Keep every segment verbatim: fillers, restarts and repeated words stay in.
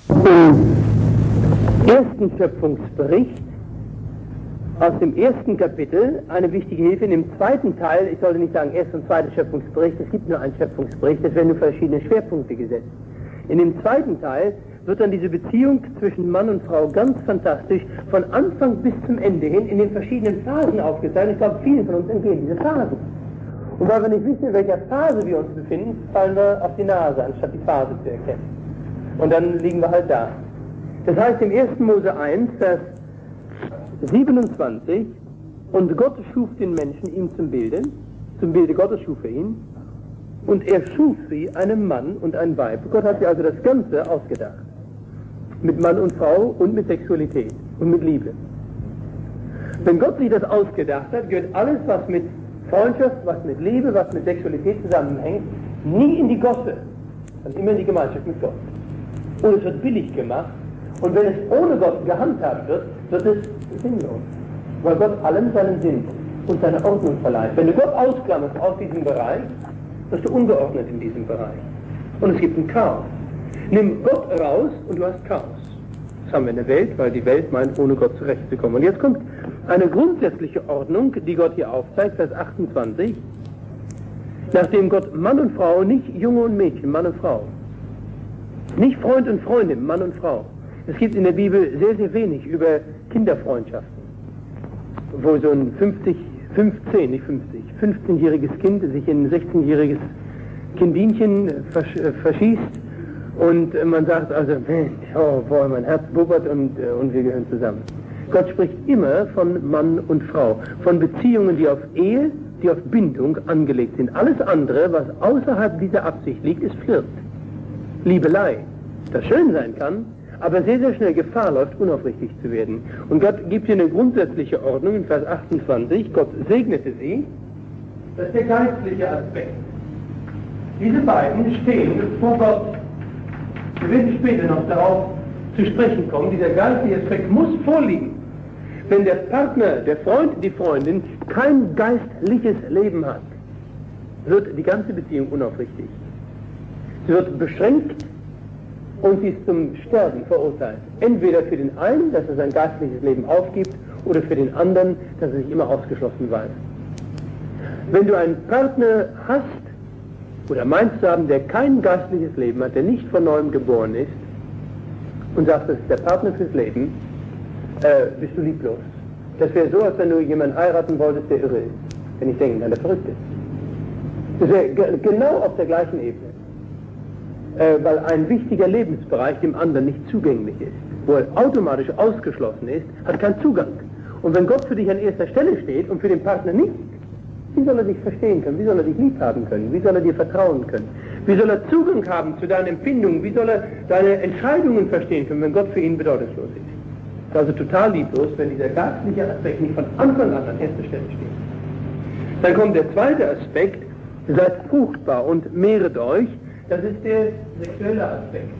Im ersten Schöpfungsbericht aus dem ersten Kapitel eine wichtige Hilfe. In dem zweiten Teil, ich sollte nicht sagen erster und zweiter Schöpfungsbericht, es gibt nur einen Schöpfungsbericht, es werden nur verschiedene Schwerpunkte gesetzt. In dem zweiten Teil wird dann diese Beziehung zwischen Mann und Frau ganz fantastisch von Anfang bis zum Ende hin in den verschiedenen Phasen aufgezeigt. Ich glaube, vielen von uns entgehen diese Phasen. Und weil wir nicht wissen, in welcher Phase wir uns befinden, fallen wir auf die Nase, anstatt die Phase zu erkennen. Und dann liegen wir halt da. Das heißt im ersten Mose eins, Vers siebenundzwanzig, und Gott schuf den Menschen ihm zum Bilde, zum Bilde Gottes schuf er ihn, und er schuf sie, einem Mann und ein Weib. Gott hat sie also das Ganze ausgedacht. Mit Mann und Frau und mit Sexualität und mit Liebe. Wenn Gott sich das ausgedacht hat, gehört alles, was mit Freundschaft, was mit Liebe, was mit Sexualität zusammenhängt, nie in die Gosse, sondern immer in die Gemeinschaft mit Gott. Und es wird billig gemacht. Und wenn es ohne Gott gehandhabt wird, wird es sinnlos. Weil Gott allem seinen Sinn und seine Ordnung verleiht. Wenn du Gott ausklammerst aus diesem Bereich, wirst du ungeordnet in diesem Bereich. Und es gibt ein Chaos. Nimm Gott raus und du hast Chaos. Das haben wir in der Welt, weil die Welt meint, ohne Gott zurechtzukommen. Und jetzt kommt eine grundsätzliche Ordnung, die Gott hier aufzeigt, Vers achtundzwanzig. Nachdem Gott Mann und Frau, nicht Junge und Mädchen, Mann und Frau, nicht Freund und Freundin, Mann und Frau. Es gibt in der Bibel sehr, sehr wenig über Kinderfreundschaften, wo so ein fünfzig, fünfzehn, nicht fünfzig, fünfzehnjähriges Kind sich in ein sechzehnjähriges Kindinchen versch äh, verschießt und äh, man sagt also, Mensch, oh boah, mein Herz bubbert und, äh, und wir gehören zusammen. Gott spricht immer von Mann und Frau, von Beziehungen, die auf Ehe, die auf Bindung angelegt sind. Alles andere, was außerhalb dieser Absicht liegt, ist Flirt, Liebelei, das schön sein kann, aber sehr, sehr schnell Gefahr läuft, unaufrichtig zu werden. Und Gott gibt hier eine grundsätzliche Ordnung in Vers achtundzwanzig. Gott segnete sie. Das ist der geistliche Aspekt. Diese beiden stehen vor Gott. Wir werden später noch darauf zu sprechen kommen. Dieser geistliche Aspekt muss vorliegen. Wenn der Partner, der Freund, die Freundin kein geistliches Leben hat, wird die ganze Beziehung unaufrichtig. Sie wird beschränkt und sie ist zum Sterben verurteilt. Entweder für den einen, dass er sein geistliches Leben aufgibt, oder für den anderen, dass er sich immer ausgeschlossen weiß. Wenn du einen Partner hast, oder meinst zu haben, der kein geistliches Leben hat, der nicht von neuem geboren ist, und sagst, das ist der Partner fürs Leben, äh, bist du lieblos. Das wäre so, als wenn du jemanden heiraten wolltest, der irre ist. Wenn ich denke, der verrückt ist. Das wäre genau auf der gleichen Ebene. Äh, weil ein wichtiger Lebensbereich dem anderen nicht zugänglich ist, wo er automatisch ausgeschlossen ist, hat keinen Zugang. Und wenn Gott für dich an erster Stelle steht und für den Partner nicht, wie soll er dich verstehen können? Wie soll er dich lieb haben können? Wie soll er dir vertrauen können? Wie soll er Zugang haben zu deinen Empfindungen? Wie soll er deine Entscheidungen verstehen können, wenn Gott für ihn bedeutungslos ist? Das ist also total lieblos, wenn dieser geistliche Aspekt nicht von Anfang an an erster Stelle steht. Dann kommt der zweite Aspekt, seid fruchtbar und mehret euch. Das ist der sexuelle Aspekt.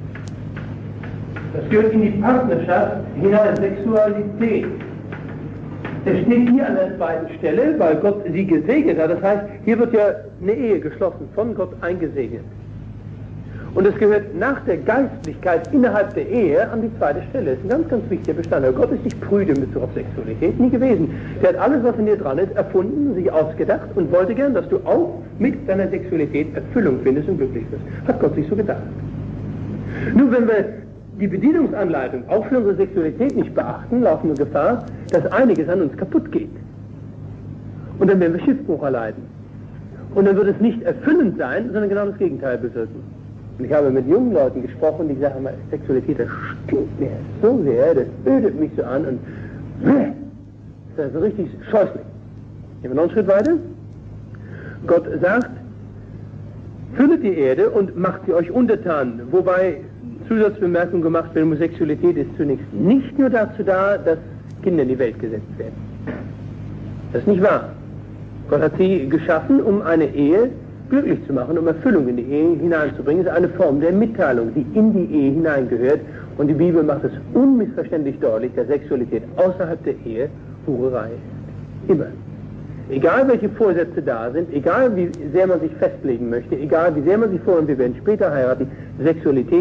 Das gehört in die Partnerschaft hinein, Sexualität. Das steht hier an der zweiten Stelle, weil Gott sie gesegnet hat. Das heißt, hier wird ja eine Ehe geschlossen, von Gott eingesegnet. Und es gehört nach der Geistlichkeit innerhalb der Ehe an die zweite Stelle. Das ist ein ganz, ganz wichtiger Bestandteil. Gott ist nicht prüde in Bezug auf Sexualität, nie gewesen. Der hat alles, was in dir dran ist, erfunden, sich ausgedacht und wollte gern, dass du auch mit deiner Sexualität Erfüllung findest und glücklich wirst. Hat Gott sich so gedacht. Nun, wenn wir die Bedienungsanleitung auch für unsere Sexualität nicht beachten, laufen wir Gefahr, dass einiges an uns kaputt geht. Und dann werden wir Schiffbruch erleiden. Und dann wird es nicht erfüllend sein, sondern genau das Gegenteil bewirken. Und ich habe mit jungen Leuten gesprochen, die sagen, Sexualität, das stinkt mir so sehr, das ödet mich so an und das ist so richtig scheußlich. Gehen wir noch einen Schritt weiter. Gott sagt, füllet die Erde und macht sie euch untertan, wobei Zusatzbemerkung gemacht wird, Homosexualität ist zunächst nicht nur dazu da, dass Kinder in die Welt gesetzt werden. Das ist nicht wahr. Gott hat sie geschaffen, um eine Ehe glücklich zu machen, um Erfüllung in die Ehe hineinzubringen. Das ist eine Form der Mitteilung, die in die Ehe hineingehört. Und die Bibel macht es unmissverständlich deutlich, dass Sexualität außerhalb der Ehe Hurerei ist. Immer. Egal welche Vorsätze da sind, egal wie sehr man sich festlegen möchte, egal wie sehr man sich vornimmt, wir werden später heiraten, Sexualität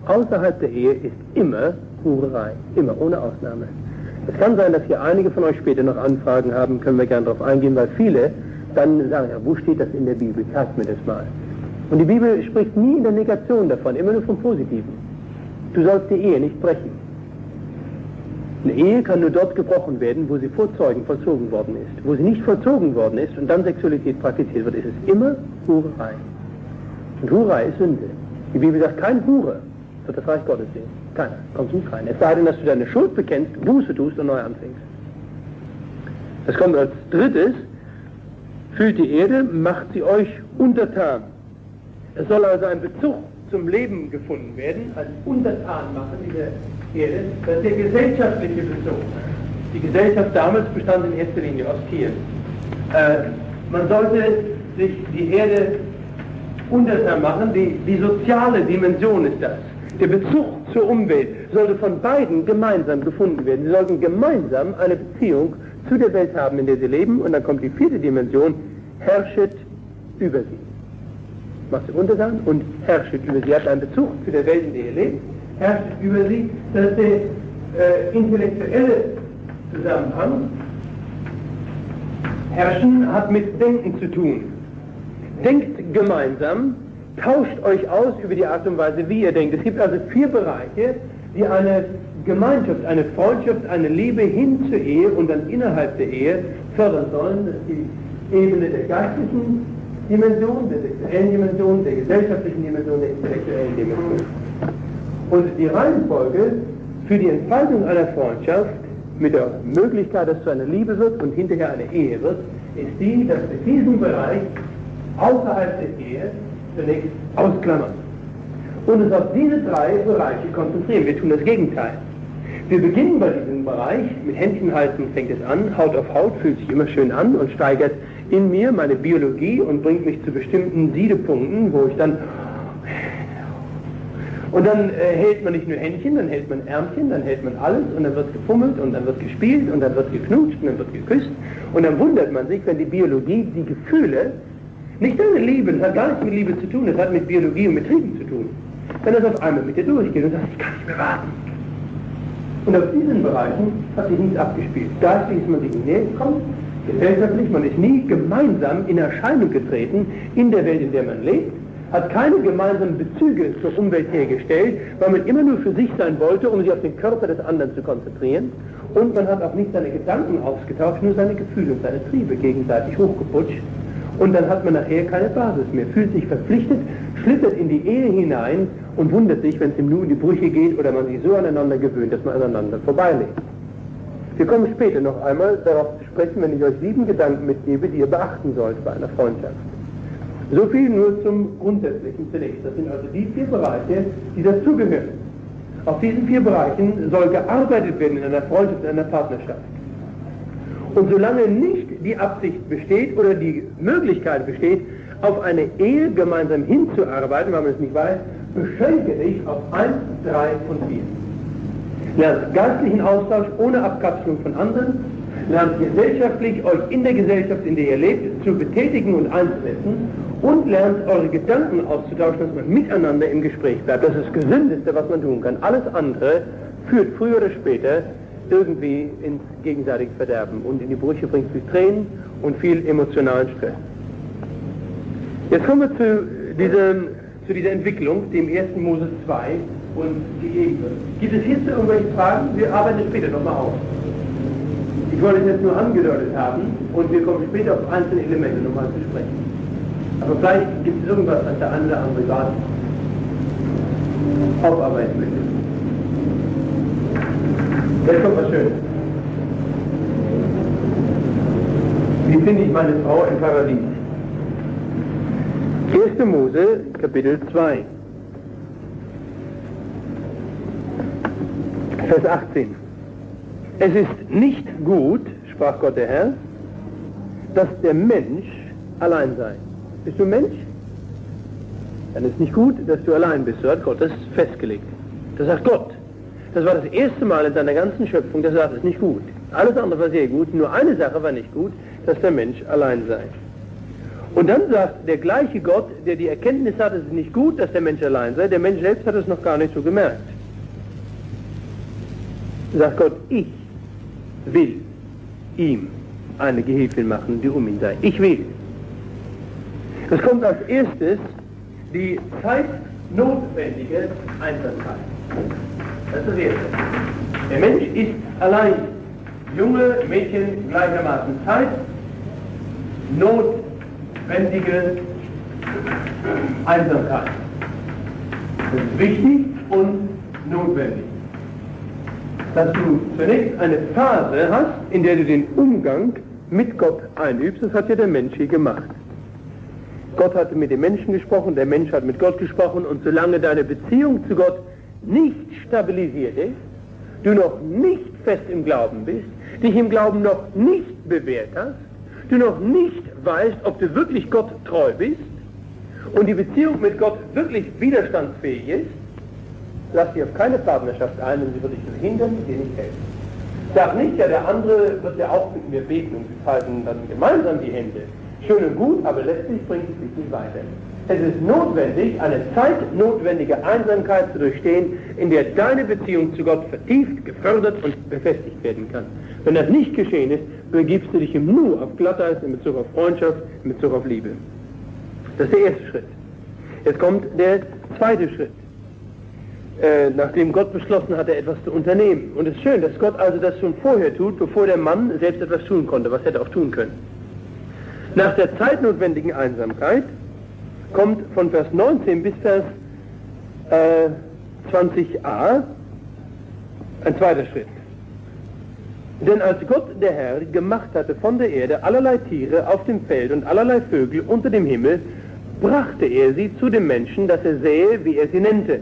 außerhalb der Ehe ist immer Hurerei, immer, ohne Ausnahme. Es kann sein, dass hier einige von euch später noch Anfragen haben, können wir gerne darauf eingehen, weil viele dann sagen, ja, wo steht das in der Bibel? Zeigt mir das mal. Und die Bibel spricht nie in der Negation davon, immer nur vom Positiven. Du sollst die Ehe nicht brechen. Eine Ehe kann nur dort gebrochen werden, wo sie vor Zeugen vollzogen worden ist. Wo sie nicht vollzogen worden ist und dann Sexualität praktiziert wird, ist es immer Hurerei. Und Hurerei ist Sünde. Die Bibel sagt, kein Hure wird das Reich Gottes sehen. Keiner. Kommst nicht rein. Es sei denn, dass du deine Schuld bekennst, Buße tust und neu anfängst. Das kommt als drittes. Füllt die Erde, macht sie euch untertan. Es soll also ein Bezug zum Leben gefunden werden, als untertan machen dieser Erde. Das ist der gesellschaftliche Bezug. Die Gesellschaft damals bestand in erster Linie aus Tieren. Äh, man sollte sich die Erde untertan machen, die, die soziale Dimension ist das. Der Bezug zur Umwelt sollte von beiden gemeinsam gefunden werden. Sie sollten gemeinsam eine Beziehung zu der Welt haben, in der sie leben, und dann kommt die vierte Dimension, herrschet über sie. Macht sie untertan und herrschet über sie. Hat einen Bezug zu der Welt, in der ihr lebt, herrschet über sie. Das ist der äh, intellektuelle Zusammenhang. Herrschen hat mit Denken zu tun. Denkt gemeinsam, tauscht euch aus über die Art und Weise, wie ihr denkt. Es gibt also vier Bereiche, die eine Gemeinschaft, eine Freundschaft, eine Liebe hin zur Ehe und dann innerhalb der Ehe fördern sollen. Das ist die Ebene der geistlichen Dimension, der sexuellen Dimension, der gesellschaftlichen Dimension, der intellektuellen Dimension. Und die Reihenfolge für die Entfaltung einer Freundschaft mit der Möglichkeit, dass es zu einer Liebe wird und hinterher eine Ehe wird, ist die, dass wir diesen Bereich außerhalb der Ehe zunächst ausklammern und uns auf diese drei Bereiche konzentrieren. Wir tun das Gegenteil. Wir beginnen bei diesem Bereich, mit Händchen halten fängt es an, Haut auf Haut, fühlt sich immer schön an und steigert in mir meine Biologie und bringt mich zu bestimmten Siedepunkten, wo ich dann... Und dann äh, hält man nicht nur Händchen, dann hält man Ärmchen, dann hält man alles und dann wird gefummelt und dann wird gespielt und dann wird geknutscht und dann wird geküsst und dann wundert man sich, wenn die Biologie, die Gefühle, nicht deine Liebe, das hat gar nichts mit Liebe zu tun, das hat mit Biologie und mit Trieben zu tun. Wenn das auf einmal mit dir durchgeht und sagt, ich kann nicht mehr warten. Und auf diesen Bereichen hat sich nichts abgespielt. Geistlich ist man sich näher gekommen, gesellschaftlich, man ist nie gemeinsam in Erscheinung getreten in der Welt, in der man lebt, hat keine gemeinsamen Bezüge zur Umwelt hergestellt, weil man immer nur für sich sein wollte, um sich auf den Körper des anderen zu konzentrieren. Und man hat auch nicht seine Gedanken ausgetauscht, nur seine Gefühle und seine Triebe gegenseitig hochgeputscht. Und dann hat man nachher keine Basis mehr, fühlt sich verpflichtet, schlittert in die Ehe hinein und wundert sich, wenn es ihm nur in die Brüche geht oder man sich so aneinander gewöhnt, dass man aneinander vorbeilebt. Wir kommen später noch einmal darauf zu sprechen, wenn ich euch sieben Gedanken mitgebe, die ihr beachten sollt bei einer Freundschaft. So viel nur zum Grundsätzlichen zunächst. Das sind also die vier Bereiche, die dazugehören. Auf diesen vier Bereichen soll gearbeitet werden in einer Freundschaft, in einer Partnerschaft. Und solange nicht die Absicht besteht oder die Möglichkeit besteht, auf eine Ehe gemeinsam hinzuarbeiten, weil man es nicht weiß, beschränke dich auf eins, drei und vier. Lernt geistlichen Austausch ohne Abkapselung von anderen, lernt gesellschaftlich euch in der Gesellschaft, in der ihr lebt, zu betätigen und einzusetzen und lernt eure Gedanken auszutauschen, dass man miteinander im Gespräch bleibt. Das ist das Gesündeste, was man tun kann. Alles andere führt früher oder später irgendwie ins gegenseitige Verderben und in die Brüche bringt viel Tränen und viel emotionalen Stress. Jetzt kommen wir zu dieser, zu dieser Entwicklung, dem ersten Mose zwei und gegeben wird. Gibt es hierzu irgendwelche Fragen? Wir arbeiten später nochmal aus. Ich wollte es jetzt nur angedeutet haben und wir kommen später auf einzelne Elemente nochmal zu sprechen. Aber vielleicht gibt es irgendwas, was der eine oder andere gerade aufarbeiten möchte. Jetzt kommt was Schönes. Wie finde ich meine Frau im Paradies? erster Mose, Kapitel zwei. Vers achtzehn. Es ist nicht gut, sprach Gott der Herr, dass der Mensch allein sei. Bist du Mensch? Dann ist es nicht gut, dass du allein bist. So hat Gott das festgelegt. Das sagt Gott. Das war das erste Mal in seiner ganzen Schöpfung, dass er sagt, es ist nicht gut. Alles andere war sehr gut, nur eine Sache war nicht gut, dass der Mensch allein sei. Und dann sagt der gleiche Gott, der die Erkenntnis hat, es ist nicht gut, dass der Mensch allein sei, der Mensch selbst hat es noch gar nicht so gemerkt. Sagt Gott, ich will ihm eine Gehilfin machen, die um ihn sei. Ich will. Es kommt als erstes die zeitnotwendige Einsamkeit. Das ist das Erste. Der Mensch ist allein. Junge Mädchen gleichermaßen Zeit, notwendige Einsamkeit. Das ist wichtig und notwendig. Dass du zunächst eine Phase hast, in der du den Umgang mit Gott einübst, das hat ja der Mensch hier gemacht. Gott hatte mit dem Menschen gesprochen, der Mensch hat mit Gott gesprochen, und solange deine Beziehung zu Gott nicht stabilisiert ist, du noch nicht fest im Glauben bist, dich im Glauben noch nicht bewährt hast, du noch nicht weißt, ob du wirklich Gott treu bist und die Beziehung mit Gott wirklich widerstandsfähig ist, lass dich auf keine Partnerschaft ein, denn sie wird dich nur hindern und dir nicht helfen. Sag nicht, ja, der andere wird ja auch mit mir beten und wir halten dann gemeinsam die Hände. Schön und gut, aber letztlich bringt es dich nicht weiter. Es ist notwendig, eine zeitnotwendige Einsamkeit zu durchstehen, in der deine Beziehung zu Gott vertieft, gefördert und befestigt werden kann. Wenn das nicht geschehen ist, begibst du dich im Nu auf Glatteis in Bezug auf Freundschaft, in Bezug auf Liebe. Das ist der erste Schritt. Jetzt kommt der zweite Schritt. Äh, nachdem Gott beschlossen hatte, etwas zu unternehmen. Und es ist schön, dass Gott also das schon vorher tut, bevor der Mann selbst etwas tun konnte, was er hätte auch tun können. Nach der zeitnotwendigen Einsamkeit kommt von Vers neunzehn bis Vers äh, zwanzig a ein zweiter Schritt. Denn als Gott der Herr gemacht hatte von der Erde allerlei Tiere auf dem Feld und allerlei Vögel unter dem Himmel, brachte er sie zu dem Menschen, dass er sähe, wie er sie nennte.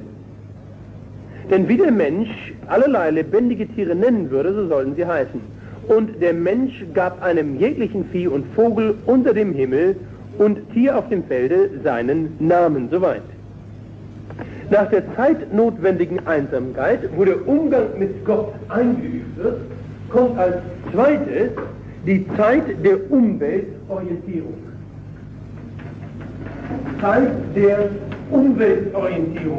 Denn wie der Mensch allerlei lebendige Tiere nennen würde, so sollten sie heißen. Und der Mensch gab einem jeglichen Vieh und Vogel unter dem Himmel und Tier auf dem Felde seinen Namen, soweit. Nach der zeitnotwendigen Einsamkeit, wo der Umgang mit Gott eingeübt wird, kommt als zweites die Zeit der Umweltorientierung. Zeit der Umweltorientierung.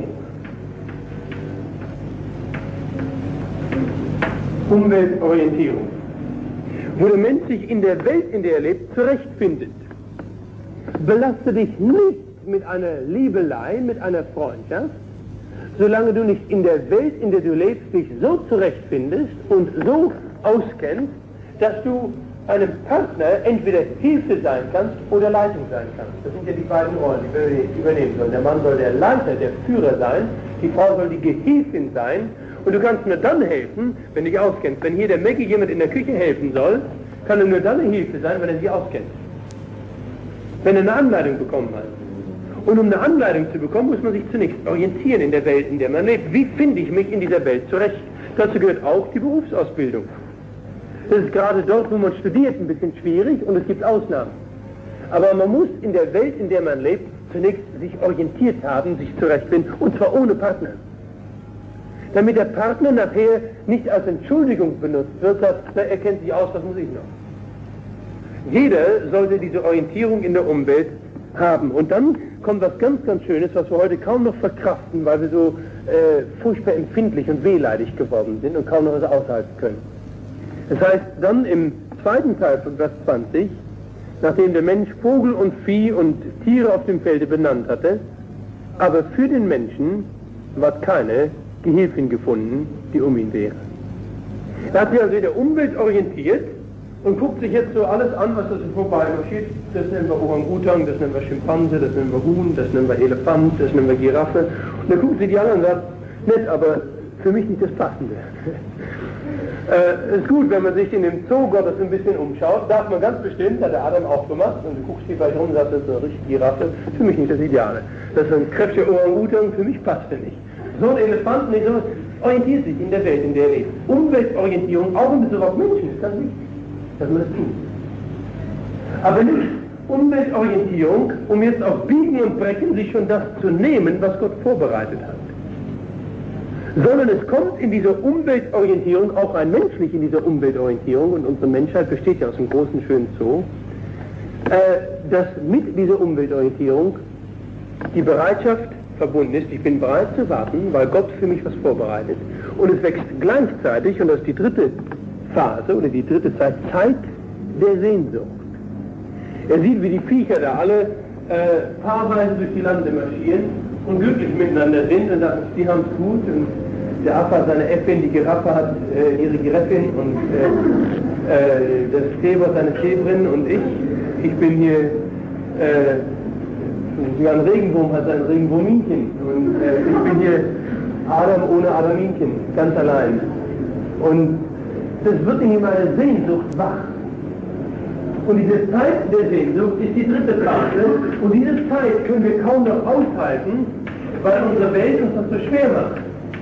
Umweltorientierung. Wo der Mensch sich in der Welt, in der er lebt, zurechtfindet. Belaste dich nicht mit einer Liebelei, mit einer Freundschaft, solange du nicht in der Welt, in der du lebst, dich so zurechtfindest und so auskennst, dass du einem Partner entweder Hilfe sein kannst oder Leitung sein kannst. Das sind ja die beiden Rollen, die wir übernehmen sollen. Der Mann soll der Leiter, der Führer sein, die Frau soll die Gehilfin sein, und du kannst nur dann helfen, wenn du dich auskennst. Wenn hier der Mäcki jemand in der Küche helfen soll, kann er nur dann eine Hilfe sein, wenn er sich auskennt. Wenn er eine Anleitung bekommen hat. Und um eine Anleitung zu bekommen, muss man sich zunächst orientieren in der Welt, in der man lebt. Wie finde ich mich in dieser Welt zurecht? Dazu gehört auch die Berufsausbildung. Das ist gerade dort, wo man studiert, ein bisschen schwierig und es gibt Ausnahmen. Aber man muss in der Welt, in der man lebt, zunächst sich orientiert haben, sich zurechtfinden, und zwar ohne Partner. Damit der Partner nachher nicht als Entschuldigung benutzt wird, sagt, na, er kennt sich aus, was muss ich noch? Jeder sollte diese Orientierung in der Umwelt haben. Und dann kommt was ganz, ganz Schönes, was wir heute kaum noch verkraften, weil wir so äh, furchtbar empfindlich und wehleidig geworden sind und kaum noch was aushalten können. Das heißt, dann im zweiten Teil von Vers zwanzig, nachdem der Mensch Vogel und Vieh und Tiere auf dem Felde benannt hatte, aber für den Menschen ward keine Gehilfin gefunden, die um ihn wäre. Er hat sich also in der Umwelt orientiert und guckt sich jetzt so alles an, was da so vorbeimarschiert. Das nennen wir Orang-Utang, das nennen wir Schimpanse, das nennen wir Huhn, das nennen wir Elefant, das nennen wir Giraffe. Und dann guckt sich die an und sagt, nett, aber für mich nicht das Passende. äh, ist gut, wenn man sich in dem Zoo Gottes ein bisschen umschaut, darf man ganz bestimmt, hat der Adam auch gemacht, und du guckst hier vielleicht rum und sagst, das ist eine richtige Giraffe, für mich nicht das Ideale. Das ist ein kräftiger Orang-Utang, für mich passt er nicht. So ein Elefant, nicht so, orientiert sich in der Welt, in der er lebt. Umweltorientierung, auch in Bezug auf Menschen, ist ganz wichtig, dass man das tut. Aber nicht Umweltorientierung, um jetzt auf Biegen und Brechen sich schon das zu nehmen, was Gott vorbereitet hat. Sondern es kommt in dieser Umweltorientierung, auch ein menschlich in dieser Umweltorientierung, und unsere Menschheit besteht ja aus einem großen, schönen Zoo, äh, dass mit dieser Umweltorientierung die Bereitschaft verbunden ist, ich bin bereit zu warten, weil Gott für mich was vorbereitet. Und es wächst gleichzeitig, und das ist die dritte Phase oder die dritte Zeit, Zeit der Sehnsucht. Er sieht, wie die Viecher da alle äh, paarweise durch die Lande marschieren und glücklich miteinander sind und sagt, die haben es gut. Und der Affe hat seine Äffin, die Giraffe hat äh, ihre Giraffin und äh, äh, das Zebra seine Zebrin und ich, ich bin hier, äh, sogar ein Regenwurm hat sein Regenwurminchen und äh, ich bin hier Adam ohne Adaminchen, ganz allein. Und das wird in ihm eine Sehnsucht wach. Und diese Zeit der Sehnsucht ist die dritte Phase und diese Zeit können wir kaum noch aushalten, weil unsere Welt uns das so schwer macht.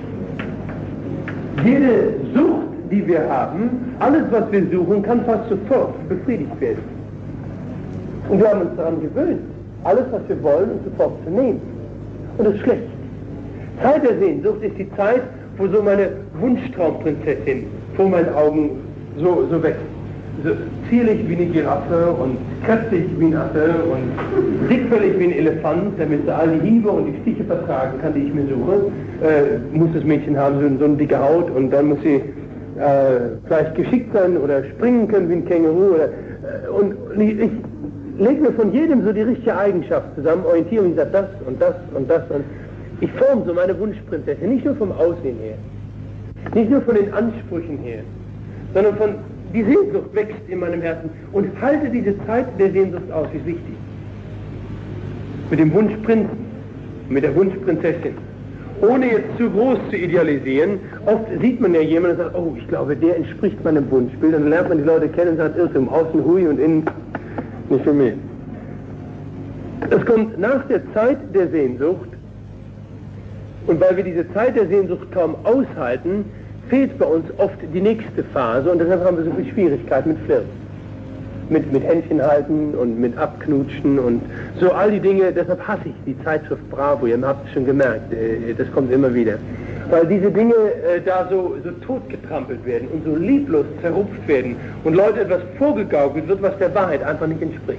Jede Sucht, die wir haben, alles was wir suchen, kann fast sofort befriedigt werden. Und wir haben uns daran gewöhnt, alles was wir wollen, uns sofort zu nehmen. Und das ist schlecht. Zeit der Sehnsucht ist die Zeit, wo so meine Wunschtraumprinzessin vor meinen Augen so, so wächst. So zierlich wie eine Giraffe und kräftig wie ein Affe und dickfällig wie ein Elefant, damit sie all die Hiebe und die Stiche vertragen kann, die ich mir suche, äh, muss das Mädchen haben, so, so eine dicke Haut und dann muss sie äh, vielleicht geschickt sein oder springen können wie ein Känguru. Oder, äh, und ich, ich lege mir von jedem so die richtige Eigenschaft zusammen, orientiere mich, sage das und das und das und ich forme so meine Wunschprinzessin, nicht nur vom Aussehen her, nicht nur von den Ansprüchen her, sondern von die Sehnsucht wächst in meinem Herzen und halte diese Zeit der Sehnsucht aus, ist wichtig. Mit dem Wunschprinzen, mit der Wunschprinzessin. Ohne jetzt zu groß zu idealisieren, oft sieht man ja jemanden und sagt, oh, ich glaube, der entspricht meinem Wunschbild. Und dann lernt man die Leute kennen und sagt, Irrtum, außen hui und innen nicht für mich. Es kommt nach der Zeit der Sehnsucht und weil wir diese Zeit der Sehnsucht kaum aushalten, fehlt bei uns oft die nächste Phase und deshalb haben wir so viel Schwierigkeit mit Flirt. Mit, mit Händchen halten und mit Abknutschen und so all die Dinge, deshalb hasse ich die Zeitschrift Bravo, ihr habt es schon gemerkt, äh, das kommt immer wieder. Weil diese Dinge äh, da so, so totgetrampelt werden und so lieblos zerrupft werden und Leuten etwas vorgegaukelt wird, was der Wahrheit einfach nicht entspricht.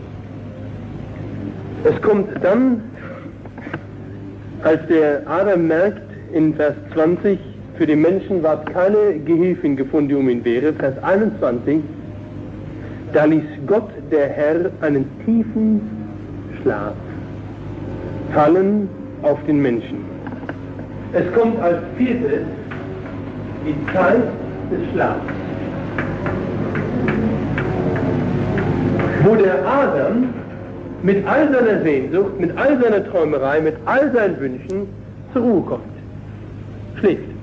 Es kommt dann, als der Adam merkt in Vers zwanzig, für den Menschen ward keine Gehilfin gefunden, die um ihn wäre. Vers einundzwanzig, da ließ Gott, der Herr, einen tiefen Schlaf fallen auf den Menschen. Es kommt als viertes die Zeit des Schlafs, wo der Adam mit all seiner Sehnsucht, mit all seiner Träumerei, mit all seinen Wünschen zur Ruhe kommt, schläft.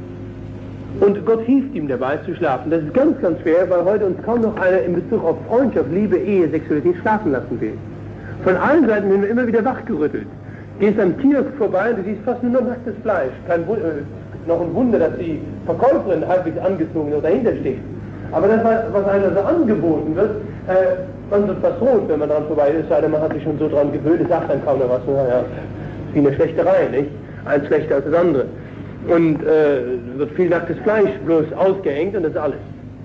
Und Gott hilft ihm dabei zu schlafen. Das ist ganz, ganz schwer, weil heute uns kaum noch einer in Bezug auf Freundschaft, Liebe, Ehe, Sexualität schlafen lassen will. Von allen Seiten werden wir immer wieder wachgerüttelt. Gehst am Kiosk vorbei und du siehst fast nur noch nacktes Fleisch. Kein, äh, noch ein Wunder, dass die Verkäuferin halbwegs angezogen noch dahinter steht. Aber das, was einer so angeboten wird, äh, man wird fast rot, wenn man dran vorbei ist, sei denn man hat sich schon so dran gewöhnt, es sagt dann kaum noch was. Naja, ist wie eine Schlächterei, nicht? Eins schlechter als das andere. Und äh, wird viel nacktes Fleisch bloß ausgehängt und das ist alles.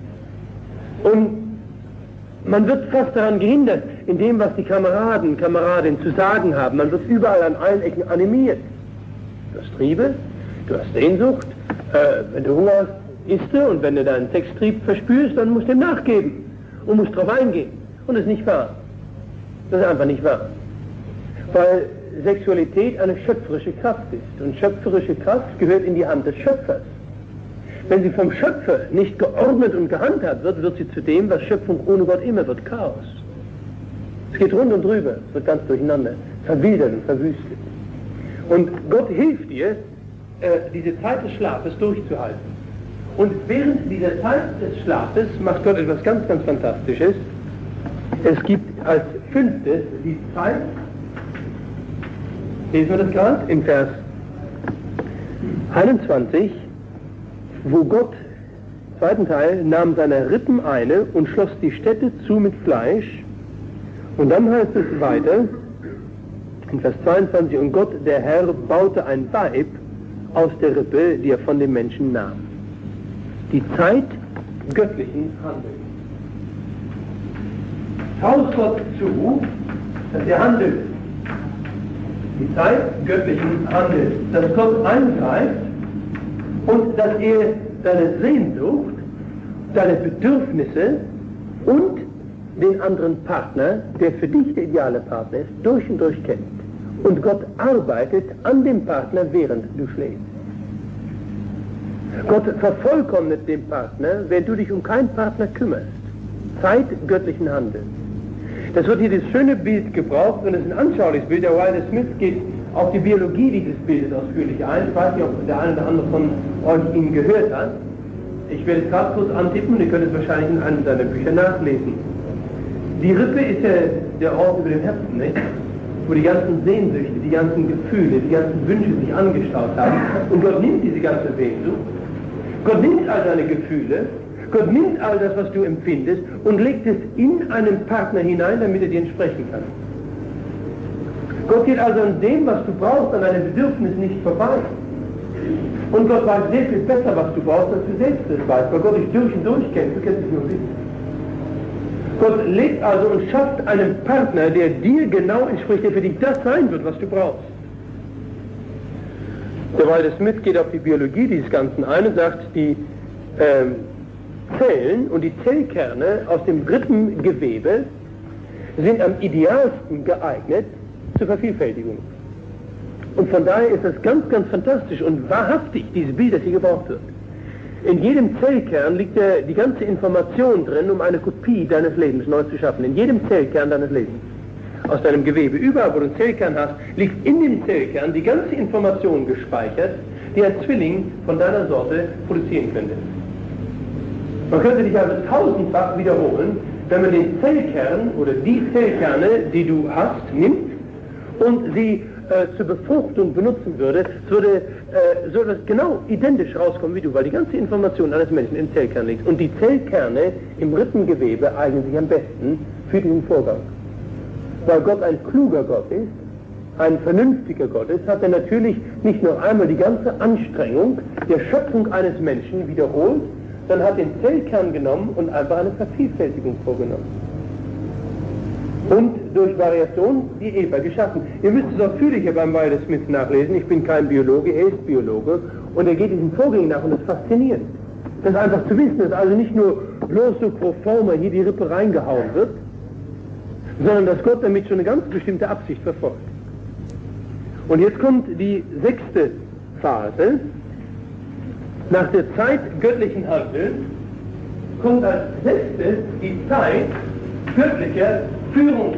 Und man wird fast daran gehindert, in dem, was die Kameraden, Kameradinnen zu sagen haben. Man wird überall an allen Ecken animiert. Du hast Triebe, du hast Sehnsucht, äh, wenn du Hunger hast, isst du und wenn du deinen Sextrieb verspürst, dann musst du ihm nachgeben und musst darauf eingehen. Und das ist nicht wahr. Das ist einfach nicht wahr. Weil Sexualität eine schöpferische Kraft ist. Und schöpferische Kraft gehört in die Hand des Schöpfers. Wenn sie vom Schöpfer nicht geordnet und gehandhabt wird, wird sie zu dem, was Schöpfung ohne Gott immer wird, Chaos. Es geht rund und drüber, es wird ganz durcheinander, verwildert und verwüstet. Und Gott hilft dir, äh, diese Zeit des Schlafes durchzuhalten. Und während dieser Zeit des Schlafes macht Gott etwas ganz, ganz Fantastisches. Es gibt als fünftes die Zeit, lesen wir das gerade, in Vers einundzwanzig, wo Gott, zweiten Teil, nahm seine Rippen eine und schloss die Städte zu mit Fleisch. Und dann heißt es weiter, in Vers zweiundzwanzig, und Gott, der Herr, baute ein Weib aus der Rippe, die er von dem Menschen nahm. Die Zeit göttlichen Handelns. Schaut Gott zu, dass er handelt. Die Zeit göttlichen Handels, dass Gott eingreift und dass er deine Sehnsucht, deine Bedürfnisse und den anderen Partner, der für dich der ideale Partner ist, durch und durch kennt. Und Gott arbeitet an dem Partner, während du schläfst. Gott vervollkommnet den Partner, wenn du dich um keinen Partner kümmerst. Zeit göttlichen Handelns. Das wird hier das schöne Bild gebraucht, und es ist ein anschauliches Bild. Der Wilder Smith geht auf die Biologie dieses Bildes ausführlich ein. Ich weiß nicht, ob der eine oder andere von euch ihn gehört hat. Ich werde es gerade kurz antippen und ihr könnt es wahrscheinlich in einem seiner Bücher nachlesen. Die Rippe ist ja der Ort über dem Herzen, nicht? Wo die ganzen Sehnsüchte, die ganzen Gefühle, die ganzen Wünsche sich angestaut haben. Und Gott nimmt diese ganze Sehnsucht, Gott nimmt all deine Gefühle, Gott nimmt all das, was du empfindest, und legt es in einen Partner hinein, damit er dir entsprechen kann. Gott geht also an dem, was du brauchst, an deinem Bedürfnis nicht vorbei. Und Gott weiß sehr viel besser, was du brauchst, als du selbst es weißt, weil Gott dich durch und durch kennt, du kennst dich nur nicht. Gott legt also und schafft einen Partner, der dir genau entspricht, der für dich das sein wird, was du brauchst. Der Wilder Smith geht auf die Biologie dieses Ganzen ein und sagt, die ähm, Zellen und die Zellkerne aus dem dritten Gewebe sind am idealsten geeignet zur Vervielfältigung. Und von daher ist das ganz, ganz fantastisch und wahrhaftig, dieses Bild, das hier gebraucht wird. In jedem Zellkern liegt ja die ganze Information drin, um eine Kopie deines Lebens neu zu schaffen. In jedem Zellkern deines Lebens. Aus deinem Gewebe. Überall, wo du einen Zellkern hast, liegt in dem Zellkern die ganze Information gespeichert, die ein Zwilling von deiner Sorte produzieren könnte. Man könnte dich also tausendfach wiederholen, wenn man den Zellkern oder die Zellkerne, die du hast, nimmt und sie äh, zur Befruchtung benutzen würde, würde äh, so etwas genau identisch rauskommen wie du, weil die ganze Information eines Menschen im Zellkern liegt. Und die Zellkerne im Rippengewebe eignen sich am besten für diesen Vorgang. Weil Gott ein kluger Gott ist, ein vernünftiger Gott ist, hat er natürlich nicht nur einmal die ganze Anstrengung der Schöpfung eines Menschen wiederholt, sondern hat den Zellkern genommen und einfach eine Vervielfältigung vorgenommen. Und durch Variation die Eva geschaffen. Ihr müsst es ausführlicher beim Wilder Smith nachlesen. Ich bin kein Biologe, er ist Biologe. Und er geht diesen Vorgängen nach und das ist faszinierend. Das ist einfach zu wissen, dass also nicht nur bloß so pro forma hier die Rippe reingehauen wird, sondern dass Gott damit schon eine ganz bestimmte Absicht verfolgt. Und jetzt kommt die sechste Phase. Nach der Zeit göttlichen Handelns kommt als letztes die Zeit göttlicher Führung.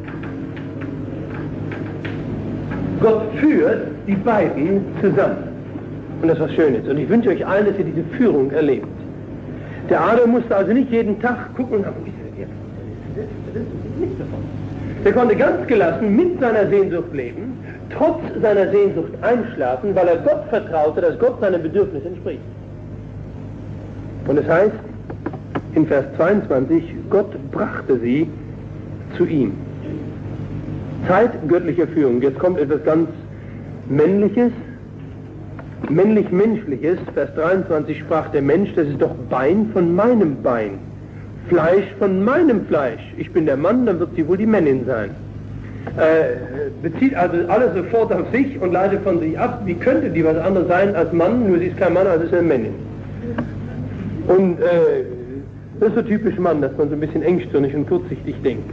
Gott führt die beiden zusammen. Und das ist was Schönes. Und ich wünsche euch allen, dass ihr diese Führung erlebt. Der Adam musste also nicht jeden Tag gucken, wo ist er jetzt? Das ist nicht davon. Der konnte ganz gelassen mit seiner Sehnsucht leben, trotz seiner Sehnsucht einschlafen, weil er Gott vertraute, dass Gott seinem Bedürfnis entspricht. Und es heißt in Vers zweiundzwanzig, Gott brachte sie zu ihm. Zeit göttlicher Führung. Jetzt kommt etwas ganz Männliches, männlich-menschliches. Vers dreiundzwanzig sprach der Mensch, das ist doch Bein von meinem Bein, Fleisch von meinem Fleisch. Ich bin der Mann, dann wird sie wohl die Männin sein. Äh, bezieht also alles sofort auf sich und leitet von sich ab. Wie könnte die was anderes sein als Mann? Nur sie ist kein Mann, also ist eine Männin. Und äh, das ist so typisch Mann, dass man so ein bisschen engstirnig und kurzsichtig denkt.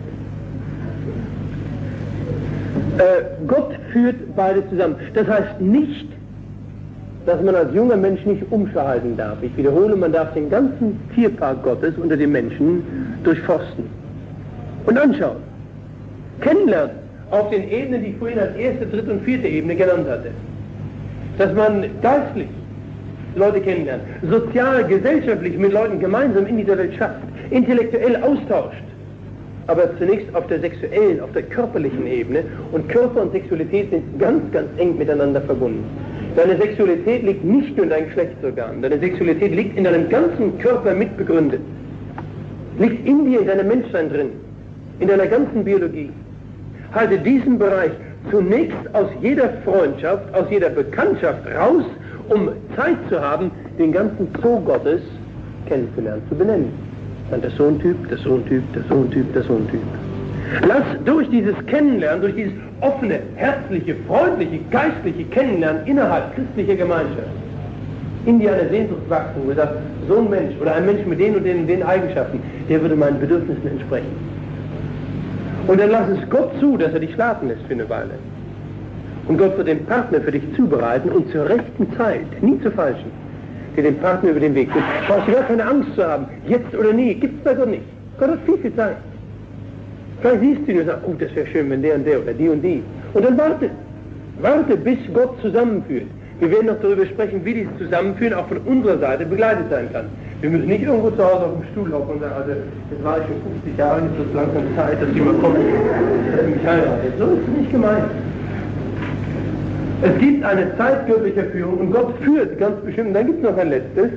Äh, Gott führt beide zusammen. Das heißt nicht, dass man als junger Mensch nicht umschalten darf. Ich wiederhole, man darf den ganzen Tierpark Gottes unter den Menschen durchforsten und anschauen. Kennenlernen auf den Ebenen, die ich vorhin als erste, dritte und vierte Ebene genannt hatte. Dass man geistlich Leute kennenlernt, sozial, gesellschaftlich mit Leuten gemeinsam in dieser Welt schafft, intellektuell austauscht, aber zunächst auf der sexuellen, auf der körperlichen Ebene, und Körper und Sexualität sind ganz, ganz eng miteinander verbunden. Deine Sexualität liegt nicht nur in deinen Geschlechtsorganen, deine Sexualität liegt in deinem ganzen Körper mitbegründet, liegt in dir, in deinem Menschsein drin, in deiner ganzen Biologie. Halte diesen Bereich zunächst aus jeder Freundschaft, aus jeder Bekanntschaft raus, um Zeit zu haben, den ganzen Zoo Gottes kennenzulernen, zu benennen. Dann der Sohntyp, der Sohntyp, der Sohntyp, der Sohntyp. Lass durch dieses Kennenlernen, durch dieses offene, herzliche, freundliche, geistliche Kennenlernen innerhalb christlicher Gemeinschaft in dir eine Sehnsucht wachsen, wo du sagst, so ein Mensch oder ein Mensch mit den und den und den Eigenschaften, der würde meinen Bedürfnissen entsprechen. Und dann lass es Gott zu, dass er dich schlafen lässt für eine Weile. Und Gott wird den Partner für dich zubereiten und zur rechten Zeit, nie zur falschen, dir den Partner über den Weg führt. Du brauchst gar keine Angst zu haben, jetzt oder nie, gibt es bei Gott nicht. Gott hat viel, viel Zeit. Vielleicht siehst du ihn und sagst, oh, das wäre schön, wenn der und der oder die und die. Und dann warte. Warte, bis Gott zusammenführt. Wir werden noch darüber sprechen, wie dieses Zusammenführen auch von unserer Seite begleitet sein kann. Wir müssen nicht irgendwo zu Hause auf dem Stuhl hocken und sagen, also jetzt war ich schon fünfzig Jahre, jetzt ist es langsam Zeit, dass jemand kommt, dass er mich heiratet. So ist es nicht gemeint. Es gibt eine Zeit göttlicher Führung und Gott führt ganz bestimmt. Und dann gibt es noch ein letztes.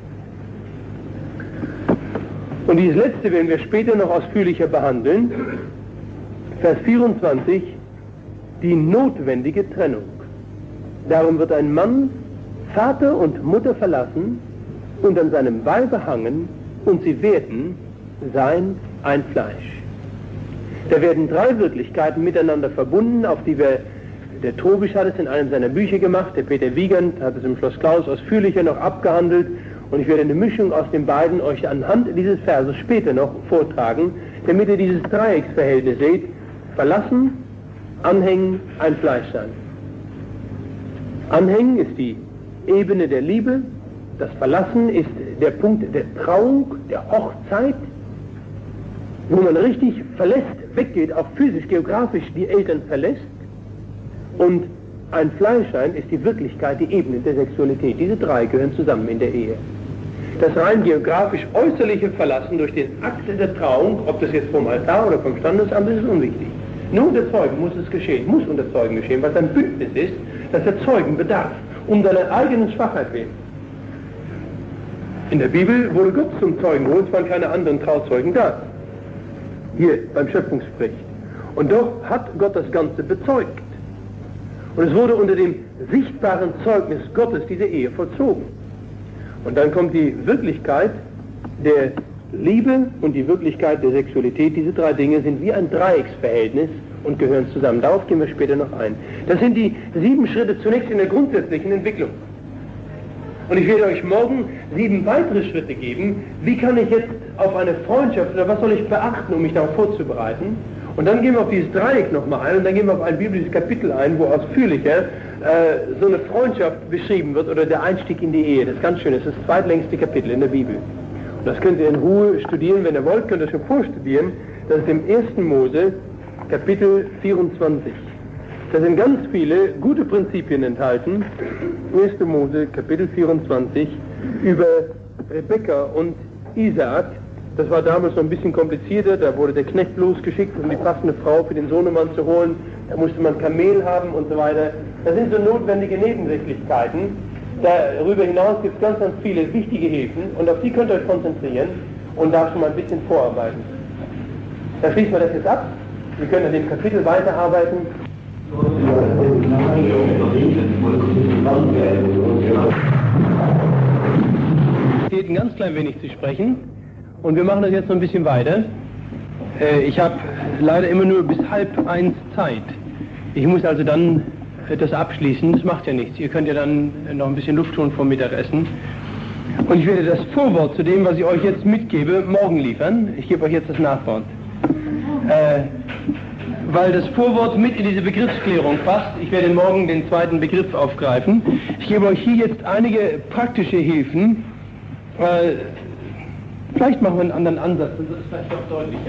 Und dieses letzte werden wir später noch ausführlicher behandeln. Vers vierundzwanzig, die notwendige Trennung. Darum wird ein Mann Vater und Mutter verlassen und an seinem Weibe hangen, und sie werden sein ein Fleisch. Da werden drei Wirklichkeiten miteinander verbunden, auf die wir, der Trobisch hat es in einem seiner Bücher gemacht, der Peter Wiegand hat es im Schloss Klaus ausführlicher noch abgehandelt, und ich werde eine Mischung aus den beiden euch anhand dieses Verses später noch vortragen, damit ihr dieses Dreiecksverhältnis seht: verlassen, anhängen, ein Fleisch sein. Anhängen ist die Ebene der Liebe, das Verlassen ist der Punkt der Trauung, der Hochzeit, wo man richtig verlässt, weggeht, auch physisch, geografisch die Eltern verlässt, und ein Fleischsein ist die Wirklichkeit, die Ebene der Sexualität. Diese drei gehören zusammen in der Ehe. Das rein geografisch äußerliche Verlassen durch den Akt der Trauung, ob das jetzt vom Altar oder vom Standesamt ist, ist unwichtig. Nur unter Zeugen muss es geschehen, muss unter Zeugen geschehen, weil es ein Bündnis ist, das der Zeugen bedarf, um seiner eigenen Schwachheit willen. In der Bibel wurde Gott zum Zeugen, wo es waren keine anderen Trauzeugen da. Hier beim Schöpfungsbericht. Und doch hat Gott das Ganze bezeugt. Und es wurde unter dem sichtbaren Zeugnis Gottes diese Ehe vollzogen. Und dann kommt die Wirklichkeit der Liebe und die Wirklichkeit der Sexualität. Diese drei Dinge sind wie ein Dreiecksverhältnis und gehören zusammen. Darauf gehen wir später noch ein. Das sind die sieben Schritte zunächst in der grundsätzlichen Entwicklung. Und ich werde euch morgen sieben weitere Schritte geben. Wie kann ich jetzt auf eine Freundschaft, oder was soll ich beachten, um mich darauf vorzubereiten? Und dann gehen wir auf dieses Dreieck nochmal ein, und dann gehen wir auf ein biblisches Kapitel ein, wo ausführlicher äh, so eine Freundschaft beschrieben wird, oder der Einstieg in die Ehe. Das ist ganz schön, das ist das zweitlängste Kapitel in der Bibel. Und das könnt ihr in Ruhe studieren, wenn ihr wollt, könnt ihr schon vorstudieren. Das ist im ersten Mose, Kapitel vierundzwanzig. Da sind ganz viele gute Prinzipien enthalten. erster Mose, Kapitel vierundzwanzig, über Rebekka und Isaak. Das war damals noch ein bisschen komplizierter, da wurde der Knecht losgeschickt, um die passende Frau für den Sohnemann zu holen. Da musste man Kamel haben und so weiter. Das sind so notwendige Nebensächlichkeiten. Darüber hinaus gibt es ganz, ganz viele wichtige Hilfen, und auf die könnt ihr euch konzentrieren und da schon mal ein bisschen vorarbeiten. Da schließen wir das jetzt ab. Wir können an dem Kapitel weiterarbeiten. Es geht ein ganz klein wenig zu sprechen, und wir machen das jetzt noch ein bisschen weiter. Äh, ich habe leider immer nur bis halb eins Zeit. Ich muss also dann das abschließen, das macht ja nichts. Ihr könnt ja dann noch ein bisschen Luft holen vom Mittagessen. Und ich werde das Vorwort zu dem, was ich euch jetzt mitgebe, morgen liefern. Ich gebe euch jetzt das Nachwort. Äh, weil das Vorwort mit in diese Begriffsklärung passt. Ich werde morgen den zweiten Begriff aufgreifen. Ich gebe euch hier jetzt einige praktische Hilfen. Äh, vielleicht machen wir einen anderen Ansatz, das ist vielleicht doch deutlicher.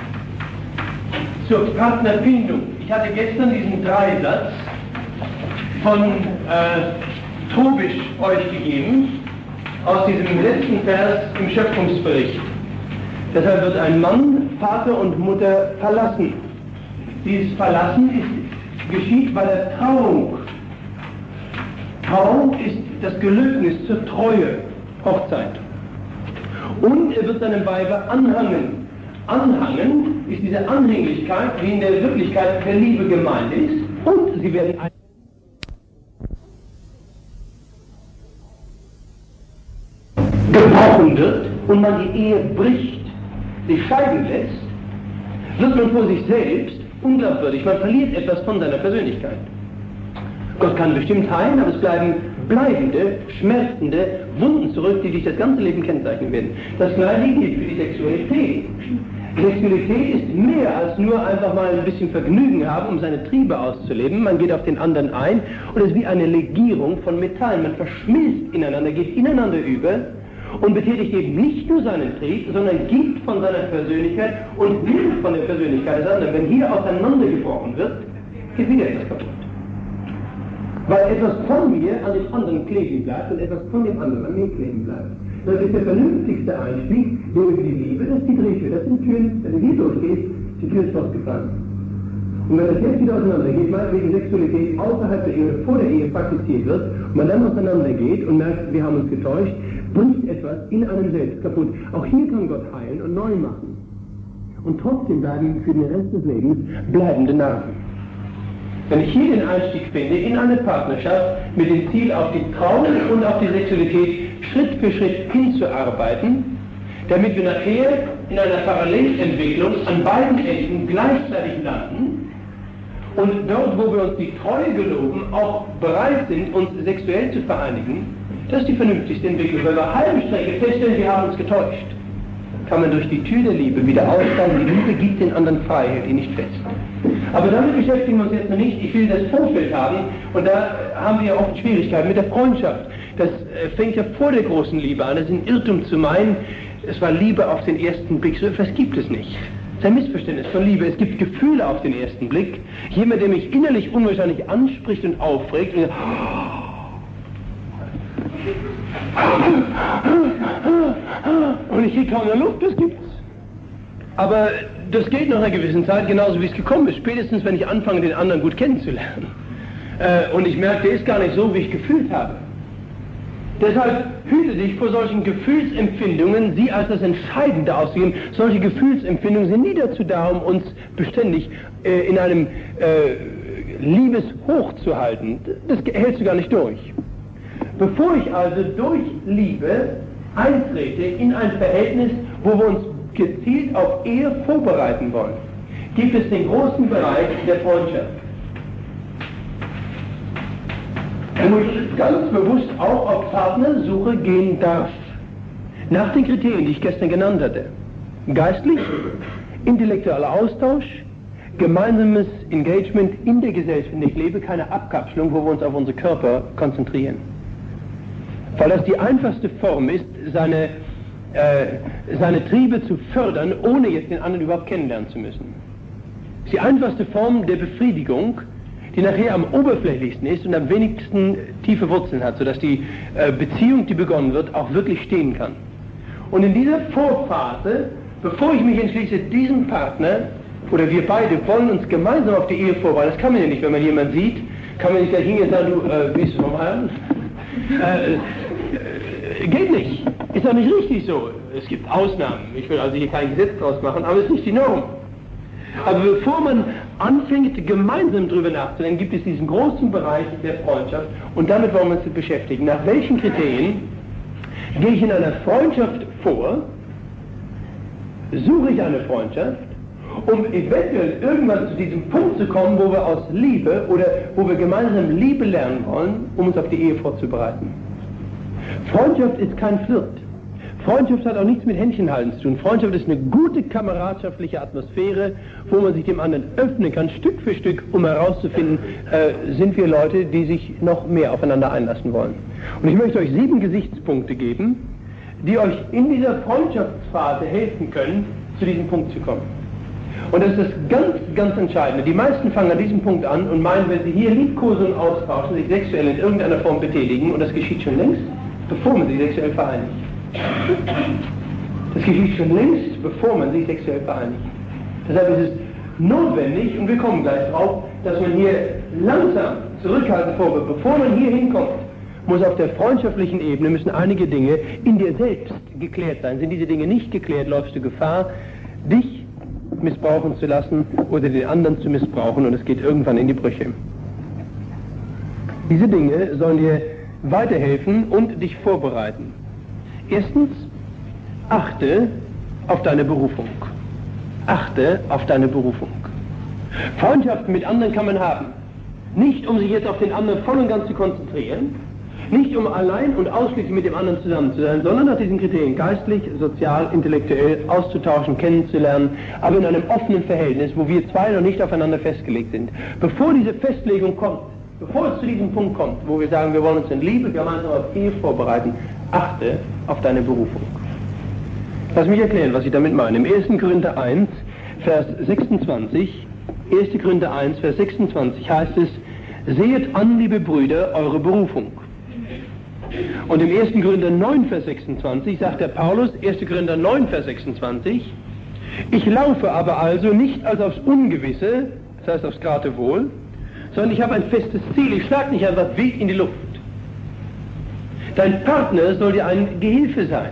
Zur Partnerfindung. Ich hatte gestern diesen Dreisatz von äh, Trobisch euch gegeben, aus diesem letzten Vers im Schöpfungsbericht. Deshalb wird ein Mann Vater und Mutter verlassen. Dieses Verlassen ist, geschieht bei der Trauung. Trauung ist das Gelöbnis zur Treue, Hochzeit. Und er wird seinem Weibe anhangen. Anhangen ist diese Anhänglichkeit, die in der Wirklichkeit der Liebe gemeint ist, und sie werden ein gebrochen wird und man die Ehe bricht, sich scheiden lässt, wird man vor sich selbst unglaubwürdig, man verliert etwas von seiner Persönlichkeit. Gott kann bestimmt heilen, aber es bleiben bleibende, schmerzende Wunden zurück, die dich das ganze Leben kennzeichnen werden. Das Gleiche gilt für die Sexualität. Sexualität ist mehr als nur einfach mal ein bisschen Vergnügen haben, um seine Triebe auszuleben. Man geht auf den anderen ein und es ist wie eine Legierung von Metall. Man verschmilzt ineinander, geht ineinander über und betätigt eben nicht nur seinen Trieb, sondern gibt von seiner Persönlichkeit und nimmt von der Persönlichkeit des anderen. Wenn hier auseinandergebrochen wird, geht wieder etwas kaputt. Weil etwas von mir an dem anderen kleben bleibt und etwas von dem anderen an mir kleben bleibt. Das ist der vernünftigste Einstieg, der über die Liebe, das ist die Drehtür, das sind Türen, wenn du hier durchgehst, die Tür ist festgefahren. Und wenn das jetzt wieder auseinandergeht, meinetwegen Sexualität außerhalb der Ehe, vor der Ehe praktiziert wird, und man dann auseinandergeht und merkt, wir haben uns getäuscht, bricht etwas in einem selbst kaputt. Auch hier kann Gott heilen und neu machen. Und trotzdem bleiben für den Rest des Lebens bleibende Narben. Wenn ich hier den Einstieg finde in eine Partnerschaft mit dem Ziel, auf die Trauung und auf die Sexualität Schritt für Schritt hinzuarbeiten, damit wir nachher in einer Parallelentwicklung an beiden Enden gleichzeitig landen und dort, wo wir uns die Treue geloben, auch bereit sind, uns sexuell zu vereinigen, das ist die vernünftigste Entwicklung. Wenn wir halbe Strecke feststellen, wir haben uns getäuscht, kann man durch die Tür der Liebe wieder aussteigen. Die Liebe gibt den anderen frei, hält ihn nicht fest. Aber damit beschäftigen wir uns jetzt noch nicht. Ich will das Vorfeld haben und da haben wir auch Schwierigkeiten mit der Freundschaft. Das fängt ja vor der großen Liebe an. Das ist ein Irrtum zu meinen, es war Liebe auf den ersten Blick. So etwas gibt es nicht. Das ist ein Missverständnis von Liebe. Es gibt Gefühle auf den ersten Blick. Jemand, der mich innerlich unwahrscheinlich anspricht und aufregt und und ich kriege kaum eine Luft, das gibt's. Aber das geht nach einer gewissen Zeit, genauso wie es gekommen ist. Spätestens, wenn ich anfange, den anderen gut kennenzulernen. Äh, und ich merke, der ist gar nicht so, wie ich gefühlt habe. Deshalb hüte dich vor solchen Gefühlsempfindungen, sie als das Entscheidende auszugeben. Solche Gefühlsempfindungen sind nie dazu da, um uns beständig äh, in einem äh, Liebeshoch zu halten. Das hältst du gar nicht durch. Bevor ich also durch Liebe eintrete in ein Verhältnis, wo wir uns gezielt auf Ehe vorbereiten wollen, gibt es den großen Bereich der Freundschaft. Wo ich ganz bewusst auch auf Partnersuche gehen darf. Nach den Kriterien, die ich gestern genannt hatte. Geistlich, intellektueller Austausch, gemeinsames Engagement in der Gesellschaft, in der ich lebe, keine Abkapselung, wo wir uns auf unsere Körper konzentrieren. Weil das die einfachste Form ist, seine, äh, seine Triebe zu fördern, ohne jetzt den anderen überhaupt kennenlernen zu müssen. Das ist die einfachste Form der Befriedigung, die nachher am oberflächlichsten ist und am wenigsten tiefe Wurzeln hat, sodass die äh, Beziehung, die begonnen wird, auch wirklich stehen kann. Und in dieser Vorphase, bevor ich mich entschließe, diesen Partner, oder wir beide wollen uns gemeinsam auf die Ehe vorbereiten, das kann man ja nicht, wenn man jemanden sieht, kann man nicht gleich hingehen und sagen, du, äh, willst du noch heiraten? äh, äh, geht nicht. Ist auch nicht richtig so. Es gibt Ausnahmen. Ich will also hier kein Gesetz draus machen, aber es ist nicht die Norm. Aber bevor man anfängt, gemeinsam darüber nachzudenken, gibt es diesen großen Bereich der Freundschaft und damit wollen wir uns beschäftigen. Nach welchen Kriterien gehe ich in einer Freundschaft vor, suche ich eine Freundschaft, um eventuell irgendwann zu diesem Punkt zu kommen, wo wir aus Liebe oder wo wir gemeinsam Liebe lernen wollen, um uns auf die Ehe vorzubereiten. Freundschaft ist kein Flirt. Freundschaft hat auch nichts mit Händchenhalten zu tun. Freundschaft ist eine gute kameradschaftliche Atmosphäre, wo man sich dem anderen öffnen kann, Stück für Stück, um herauszufinden, äh, sind wir Leute, die sich noch mehr aufeinander einlassen wollen. Und ich möchte euch sieben Gesichtspunkte geben, die euch in dieser Freundschaftsphase helfen können, zu diesem Punkt zu kommen. Und das ist das ganz, ganz Entscheidende. Die meisten fangen an diesem Punkt an und meinen, wenn sie hier liebkosen und austauschen, sich sexuell in irgendeiner Form betätigen, und das geschieht schon längst, bevor man sich sexuell vereinigt. Das geschieht schon längst, bevor man sich sexuell vereinigt. Deshalb ist es notwendig, und wir kommen gleich drauf, dass man hier langsam zurückhaltend vorgeht. Bevor man hier hinkommt, muss auf der freundschaftlichen Ebene müssen einige Dinge in dir selbst geklärt sein. Sind diese Dinge nicht geklärt, läufst du Gefahr, dich missbrauchen zu lassen oder den anderen zu missbrauchen, und es geht irgendwann in die Brüche. Diese Dinge sollen dir weiterhelfen und dich vorbereiten. Erstens, achte auf deine Berufung. achte auf deine Berufung. Freundschaften mit anderen kann man haben, nicht um sich jetzt auf den anderen voll und ganz zu konzentrieren, nicht um allein und ausschließlich mit dem anderen zusammen zu sein, sondern nach diesen Kriterien geistlich, sozial, intellektuell auszutauschen, kennenzulernen, aber in einem offenen Verhältnis, wo wir zwei noch nicht aufeinander festgelegt sind. Bevor diese Festlegung kommt, bevor es zu diesem Punkt kommt, wo wir sagen, wir wollen uns in Liebe gemeinsam auf Ehe vorbereiten, achte auf deine Berufung. Lass mich erklären, was ich damit meine. Im ersten Korinther eins, Vers sechsundzwanzig, erster Korinther eins, Vers sechsundzwanzig heißt es, sehet an, liebe Brüder, eure Berufung. Und im ersten Korinther neun, Vers sechsundzwanzig sagt der Paulus, erster Korinther neun, Vers sechsundzwanzig, ich laufe aber also nicht als aufs Ungewisse, das heißt aufs Geratewohl, sondern ich habe ein festes Ziel, ich schlage nicht einfach wild in die Luft. Dein Partner soll dir ein Gehilfe sein.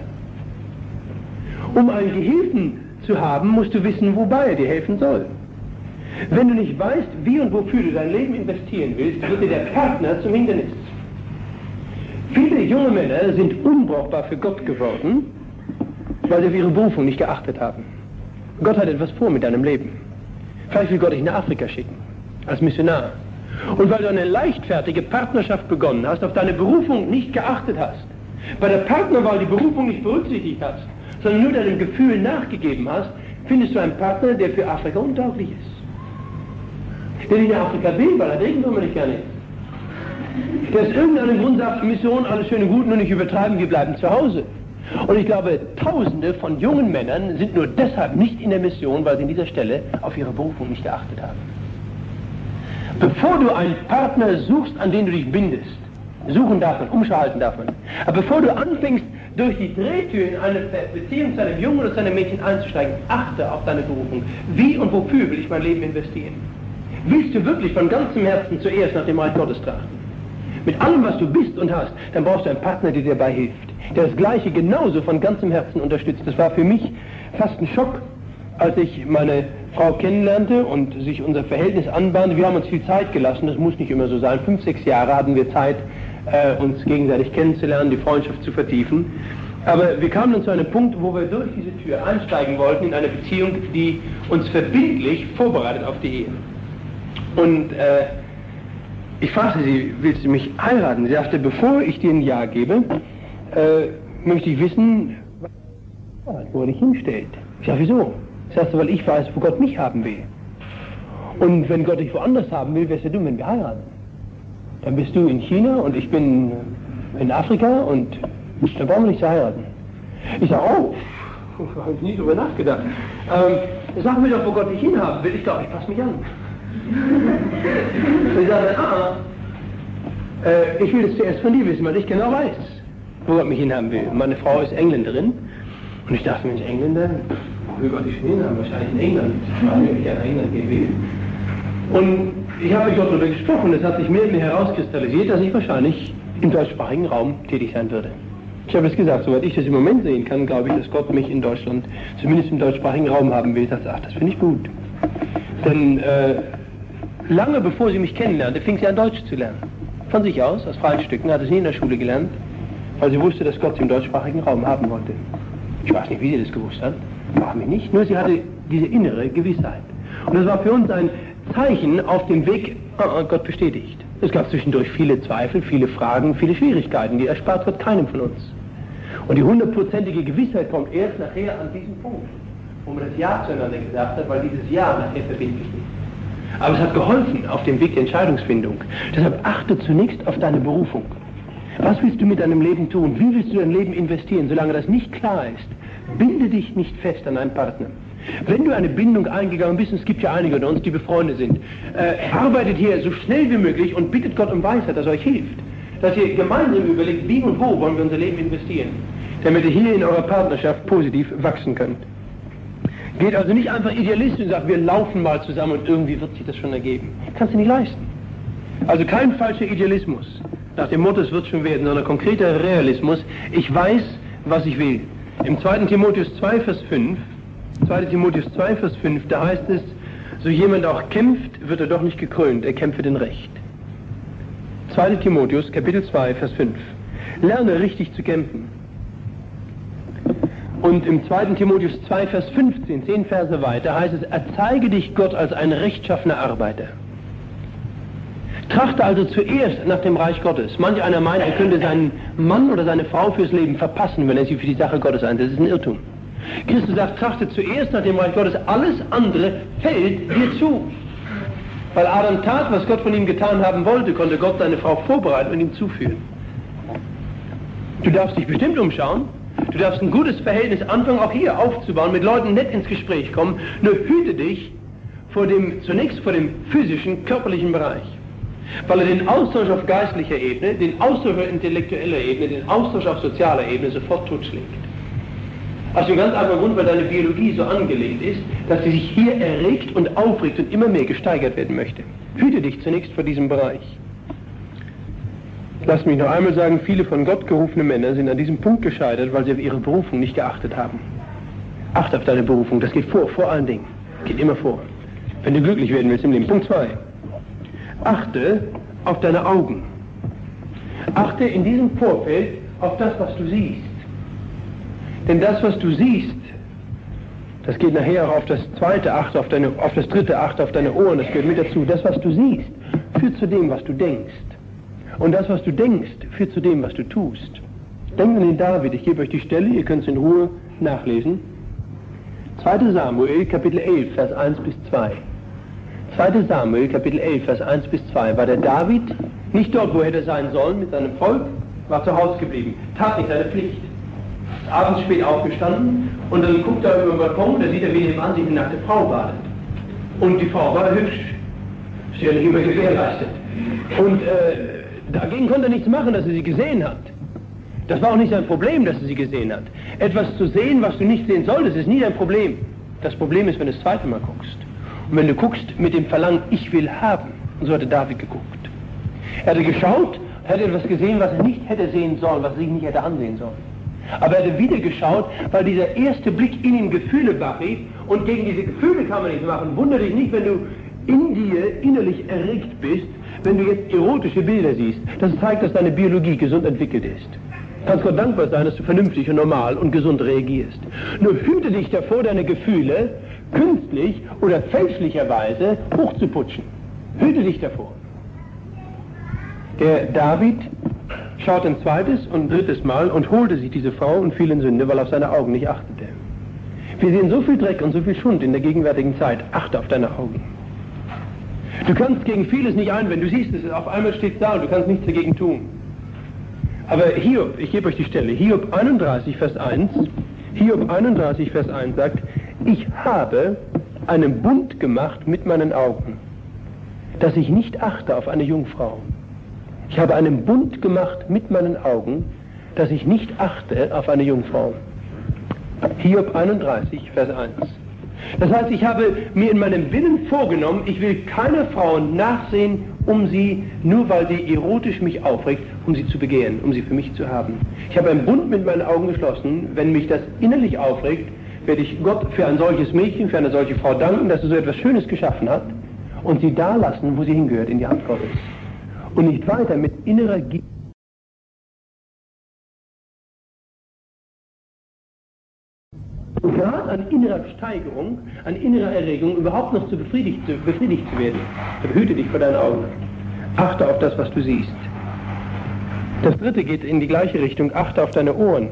Um einen Gehilfen zu haben, musst du wissen, wobei er dir helfen soll. Wenn du nicht weißt, wie und wofür du dein Leben investieren willst, wird dir der Partner zum Hindernis. Viele junge Männer sind unbrauchbar für Gott geworden, weil sie auf ihre Berufung nicht geachtet haben. Gott hat etwas vor mit deinem Leben. Vielleicht will Gott dich nach Afrika schicken, als Missionar. Und weil du eine leichtfertige Partnerschaft begonnen hast, auf deine Berufung nicht geachtet hast, bei der Partnerwahl die Berufung nicht berücksichtigt hast, sondern nur deinem Gefühl nachgegeben hast, findest du einen Partner, der für Afrika untauglich ist. Der nicht nach Afrika will, weil er Regenwürmer nicht gerne ist. Der aus irgendeinem Grund sagt, Mission, alles schön und gut, nur nicht übertreiben, wir bleiben zu Hause. Und ich glaube, Tausende von jungen Männern sind nur deshalb nicht in der Mission, weil sie an dieser Stelle auf ihre Berufung nicht geachtet haben. Bevor du einen Partner suchst, an den du dich bindest, suchen darf man, umschalten darf man, aber bevor du anfängst, durch die Drehtür in eine Beziehung zu einem Jungen oder zu einem Mädchen einzusteigen, achte auf deine Berufung. Wie und wofür will ich mein Leben investieren? Willst du wirklich von ganzem Herzen zuerst nach dem Reich Gottes trachten? Mit allem, was du bist und hast, dann brauchst du einen Partner, der dir dabei hilft, der das Gleiche genauso von ganzem Herzen unterstützt. Das war für mich fast ein Schock, als ich meine Frau kennenlernte und sich unser Verhältnis anbahnte. Wir haben uns viel Zeit gelassen, das muss nicht immer so sein. Fünf, sechs Jahre hatten wir Zeit, äh, uns gegenseitig kennenzulernen, die Freundschaft zu vertiefen. Aber wir kamen dann zu einem Punkt, wo wir durch diese Tür einsteigen wollten in eine Beziehung, die uns verbindlich vorbereitet auf die Ehe. Und äh, ich fragte sie, willst du mich heiraten? Sie sagte, bevor ich dir ein Ja gebe, äh, möchte ich wissen, wo er dich hinstellt. Ich sage, wieso? Sie sagte, weil ich weiß, wo Gott mich haben will. Und wenn Gott dich woanders haben will, wärst du dumm, wenn wir heiraten. Dann bist du in China und ich bin in Afrika und dann brauchen wir nicht zu heiraten. Ich sage, oh, da habe ich nie drüber nachgedacht. Ähm, sag mir doch, wo Gott dich hinhaben will. Ich glaube, ich passe mich an. Ich sage, ah, äh, ich will das zuerst von dir wissen, weil ich genau weiß, wo Gott mich hinhaben will. Meine Frau ist Engländerin und ich dachte, Mensch, Engländer, wo will Gott dich hinhaben? Wahrscheinlich in England. Ich frage mich, ob ich nach England gehen will. Und ich habe mit Gott darüber gesprochen, es hat sich mehr und mehr herauskristallisiert, dass ich wahrscheinlich im deutschsprachigen Raum tätig sein würde. Ich habe es gesagt, soweit ich das im Moment sehen kann, glaube ich, dass Gott mich in Deutschland, zumindest im deutschsprachigen Raum haben will. Ich dachte, ach, das finde ich gut. Denn äh, lange bevor sie mich kennenlernte, fing sie an Deutsch zu lernen. Von sich aus, aus freien Stücken, hat es nie in der Schule gelernt, weil sie wusste, dass Gott sie im deutschsprachigen Raum haben wollte. Ich weiß nicht, wie sie das gewusst hat, frage mich nicht, nur sie hatte diese innere Gewissheit. Und das war für uns ein Zeichen auf dem Weg, oh, Gott bestätigt. Es gab zwischendurch viele Zweifel, viele Fragen, viele Schwierigkeiten, die erspart wird keinem von uns. Und die hundertprozentige Gewissheit kommt erst nachher an diesem Punkt, wo man das Ja zueinander gesagt hat, weil dieses Ja nachher verbindlich ist. Aber es hat geholfen auf dem Weg der Entscheidungsfindung. Deshalb achte zunächst auf deine Berufung. Was willst du mit deinem Leben tun? Wie willst du dein Leben investieren? Solange das nicht klar ist, binde dich nicht fest an einen Partner. Wenn du eine Bindung eingegangen bist, und es gibt ja einige unter uns, die befreundet sind, äh, arbeitet hier so schnell wie möglich und bittet Gott um Weisheit, dass er euch hilft. Dass ihr gemeinsam überlegt, wie und wo wollen wir unser Leben investieren, damit ihr hier in eurer Partnerschaft positiv wachsen könnt. Geht also nicht einfach idealistisch und sagt, wir laufen mal zusammen und irgendwie wird sich das schon ergeben. Kannst du nicht leisten. Also kein falscher Idealismus, nach dem Motto, es wird schon werden, sondern konkreter Realismus. Ich weiß, was ich will. Im zweiten Timotheus zwei, Vers fünf, zweiter Timotheus zwei, Vers fünf, da heißt es, so jemand auch kämpft, wird er doch nicht gekrönt, er kämpfe den Recht. zweiter Timotheus, Kapitel zwei, Vers fünf. Lerne richtig zu kämpfen. Und im zweiten Timotheus zwei, Vers fünfzehn, zehn Verse weiter, heißt es, erzeige dich Gott als ein rechtschaffener Arbeiter. Trachte also zuerst nach dem Reich Gottes. Manch einer meint, er könnte seinen Mann oder seine Frau fürs Leben verpassen, wenn er sie für die Sache Gottes einsetzt. Das ist ein Irrtum. Christus sagt, trachte zuerst nach dem Reich Gottes, alles andere fällt dir zu. Weil Adam tat, was Gott von ihm getan haben wollte, konnte Gott seine Frau vorbereiten und ihm zuführen. Du darfst dich bestimmt umschauen. Du darfst ein gutes Verhältnis anfangen, auch hier aufzubauen, mit Leuten nett ins Gespräch kommen. Nur hüte dich vor dem, zunächst vor dem physischen, körperlichen Bereich. Weil er den Austausch auf geistlicher Ebene, den Austausch auf intellektueller Ebene, den Austausch auf sozialer Ebene sofort totschlägt. Aus dem ganz einfachen Grund, weil deine Biologie so angelegt ist, dass sie sich hier erregt und aufregt und immer mehr gesteigert werden möchte. Hüte dich zunächst vor diesem Bereich. Lass mich noch einmal sagen, viele von Gott gerufene Männer sind an diesem Punkt gescheitert, weil sie auf ihre Berufung nicht geachtet haben. Achte auf deine Berufung, das geht vor, vor allen Dingen. Geht immer vor. Wenn du glücklich werden willst im Leben. Punkt zwei. Achte auf deine Augen. Achte in diesem Vorfeld auf das, was du siehst. Denn das, was du siehst, das geht nachher auch auf das zweite, achte auf deine, auf das dritte, achte auf deine Ohren, das gehört mit dazu. Das, was du siehst, führt zu dem, was du denkst. Und das, was du denkst, führt zu dem, was du tust. Denkt an den David, ich gebe euch die Stelle, ihr könnt es in Ruhe nachlesen. zweiter Samuel, Kapitel elf, Vers eins bis zwei. zweiter Samuel, Kapitel elf, Vers eins bis zwei. War der David nicht dort, wo er hätte sein sollen, mit seinem Volk, war zu Hause geblieben, tat nicht seine Pflicht. Ist abends spät aufgestanden und dann guckt er über den Balkon, da sieht er, wie nebenan sich eine nackte Frau badet. Und die Frau war hübsch. Ist ja nicht immer gewährleistet. Und äh, dagegen konnte er nichts machen, dass er sie gesehen hat. Das war auch nicht sein Problem, dass er sie gesehen hat. Etwas zu sehen, was du nicht sehen solltest, ist nie dein Problem. Das Problem ist, wenn du das zweite Mal guckst. Und wenn du guckst mit dem Verlangen, ich will haben. Und so hatte David geguckt. Er hatte geschaut, er hatte etwas gesehen, was er nicht hätte sehen sollen, was er sich nicht hätte ansehen sollen. Aber er hatte wieder geschaut, weil dieser erste Blick in ihm Gefühle wachrief. Und gegen diese Gefühle kann man nichts machen. Wundere dich nicht, wenn du in dir innerlich erregt bist, wenn du jetzt erotische Bilder siehst. Das zeigt, dass deine Biologie gesund entwickelt ist. Du kannst Gott dankbar sein, dass du vernünftig und normal und gesund reagierst. Nur hüte dich davor, deine Gefühle künstlich oder fälschlicherweise hochzuputschen. Hüte dich davor. Der David schaut ein zweites und drittes Mal und holte sich diese Frau und fiel in Sünde, weil er auf seine Augen nicht achtete. Wir sehen so viel Dreck und so viel Schund in der gegenwärtigen Zeit. Achte auf deine Augen. Du kannst gegen vieles nicht einwenden. Du siehst es, auf einmal steht es da und du kannst nichts dagegen tun. Aber Hiob, ich gebe euch die Stelle, Hiob einunddreißig, Vers eins, Hiob einunddreißig, Vers eins sagt, ich habe einen Bund gemacht mit meinen Augen, dass ich nicht achte auf eine Jungfrau. Ich habe einen Bund gemacht mit meinen Augen, dass ich nicht achte auf eine Jungfrau. Hiob einunddreißig, Vers eins. Das heißt, ich habe mir in meinem Willen vorgenommen, ich will keiner Frau nachsehen, um sie, nur weil sie erotisch mich aufregt, um sie zu begehren, um sie für mich zu haben. Ich habe einen Bund mit meinen Augen geschlossen, wenn mich das innerlich aufregt, werde ich Gott für ein solches Mädchen, für eine solche Frau danken, dass er so etwas Schönes geschaffen hat und sie da lassen, wo sie hingehört, in die Hand Gottes. Und nicht weiter mit innerer Gier. Und gerade an innerer Steigerung, an innerer Erregung überhaupt noch zu befriedigt, zu befriedigt zu werden. Behüte dich vor deinen Augen. Achte auf das, was du siehst. Das dritte geht in die gleiche Richtung. Achte auf deine Ohren.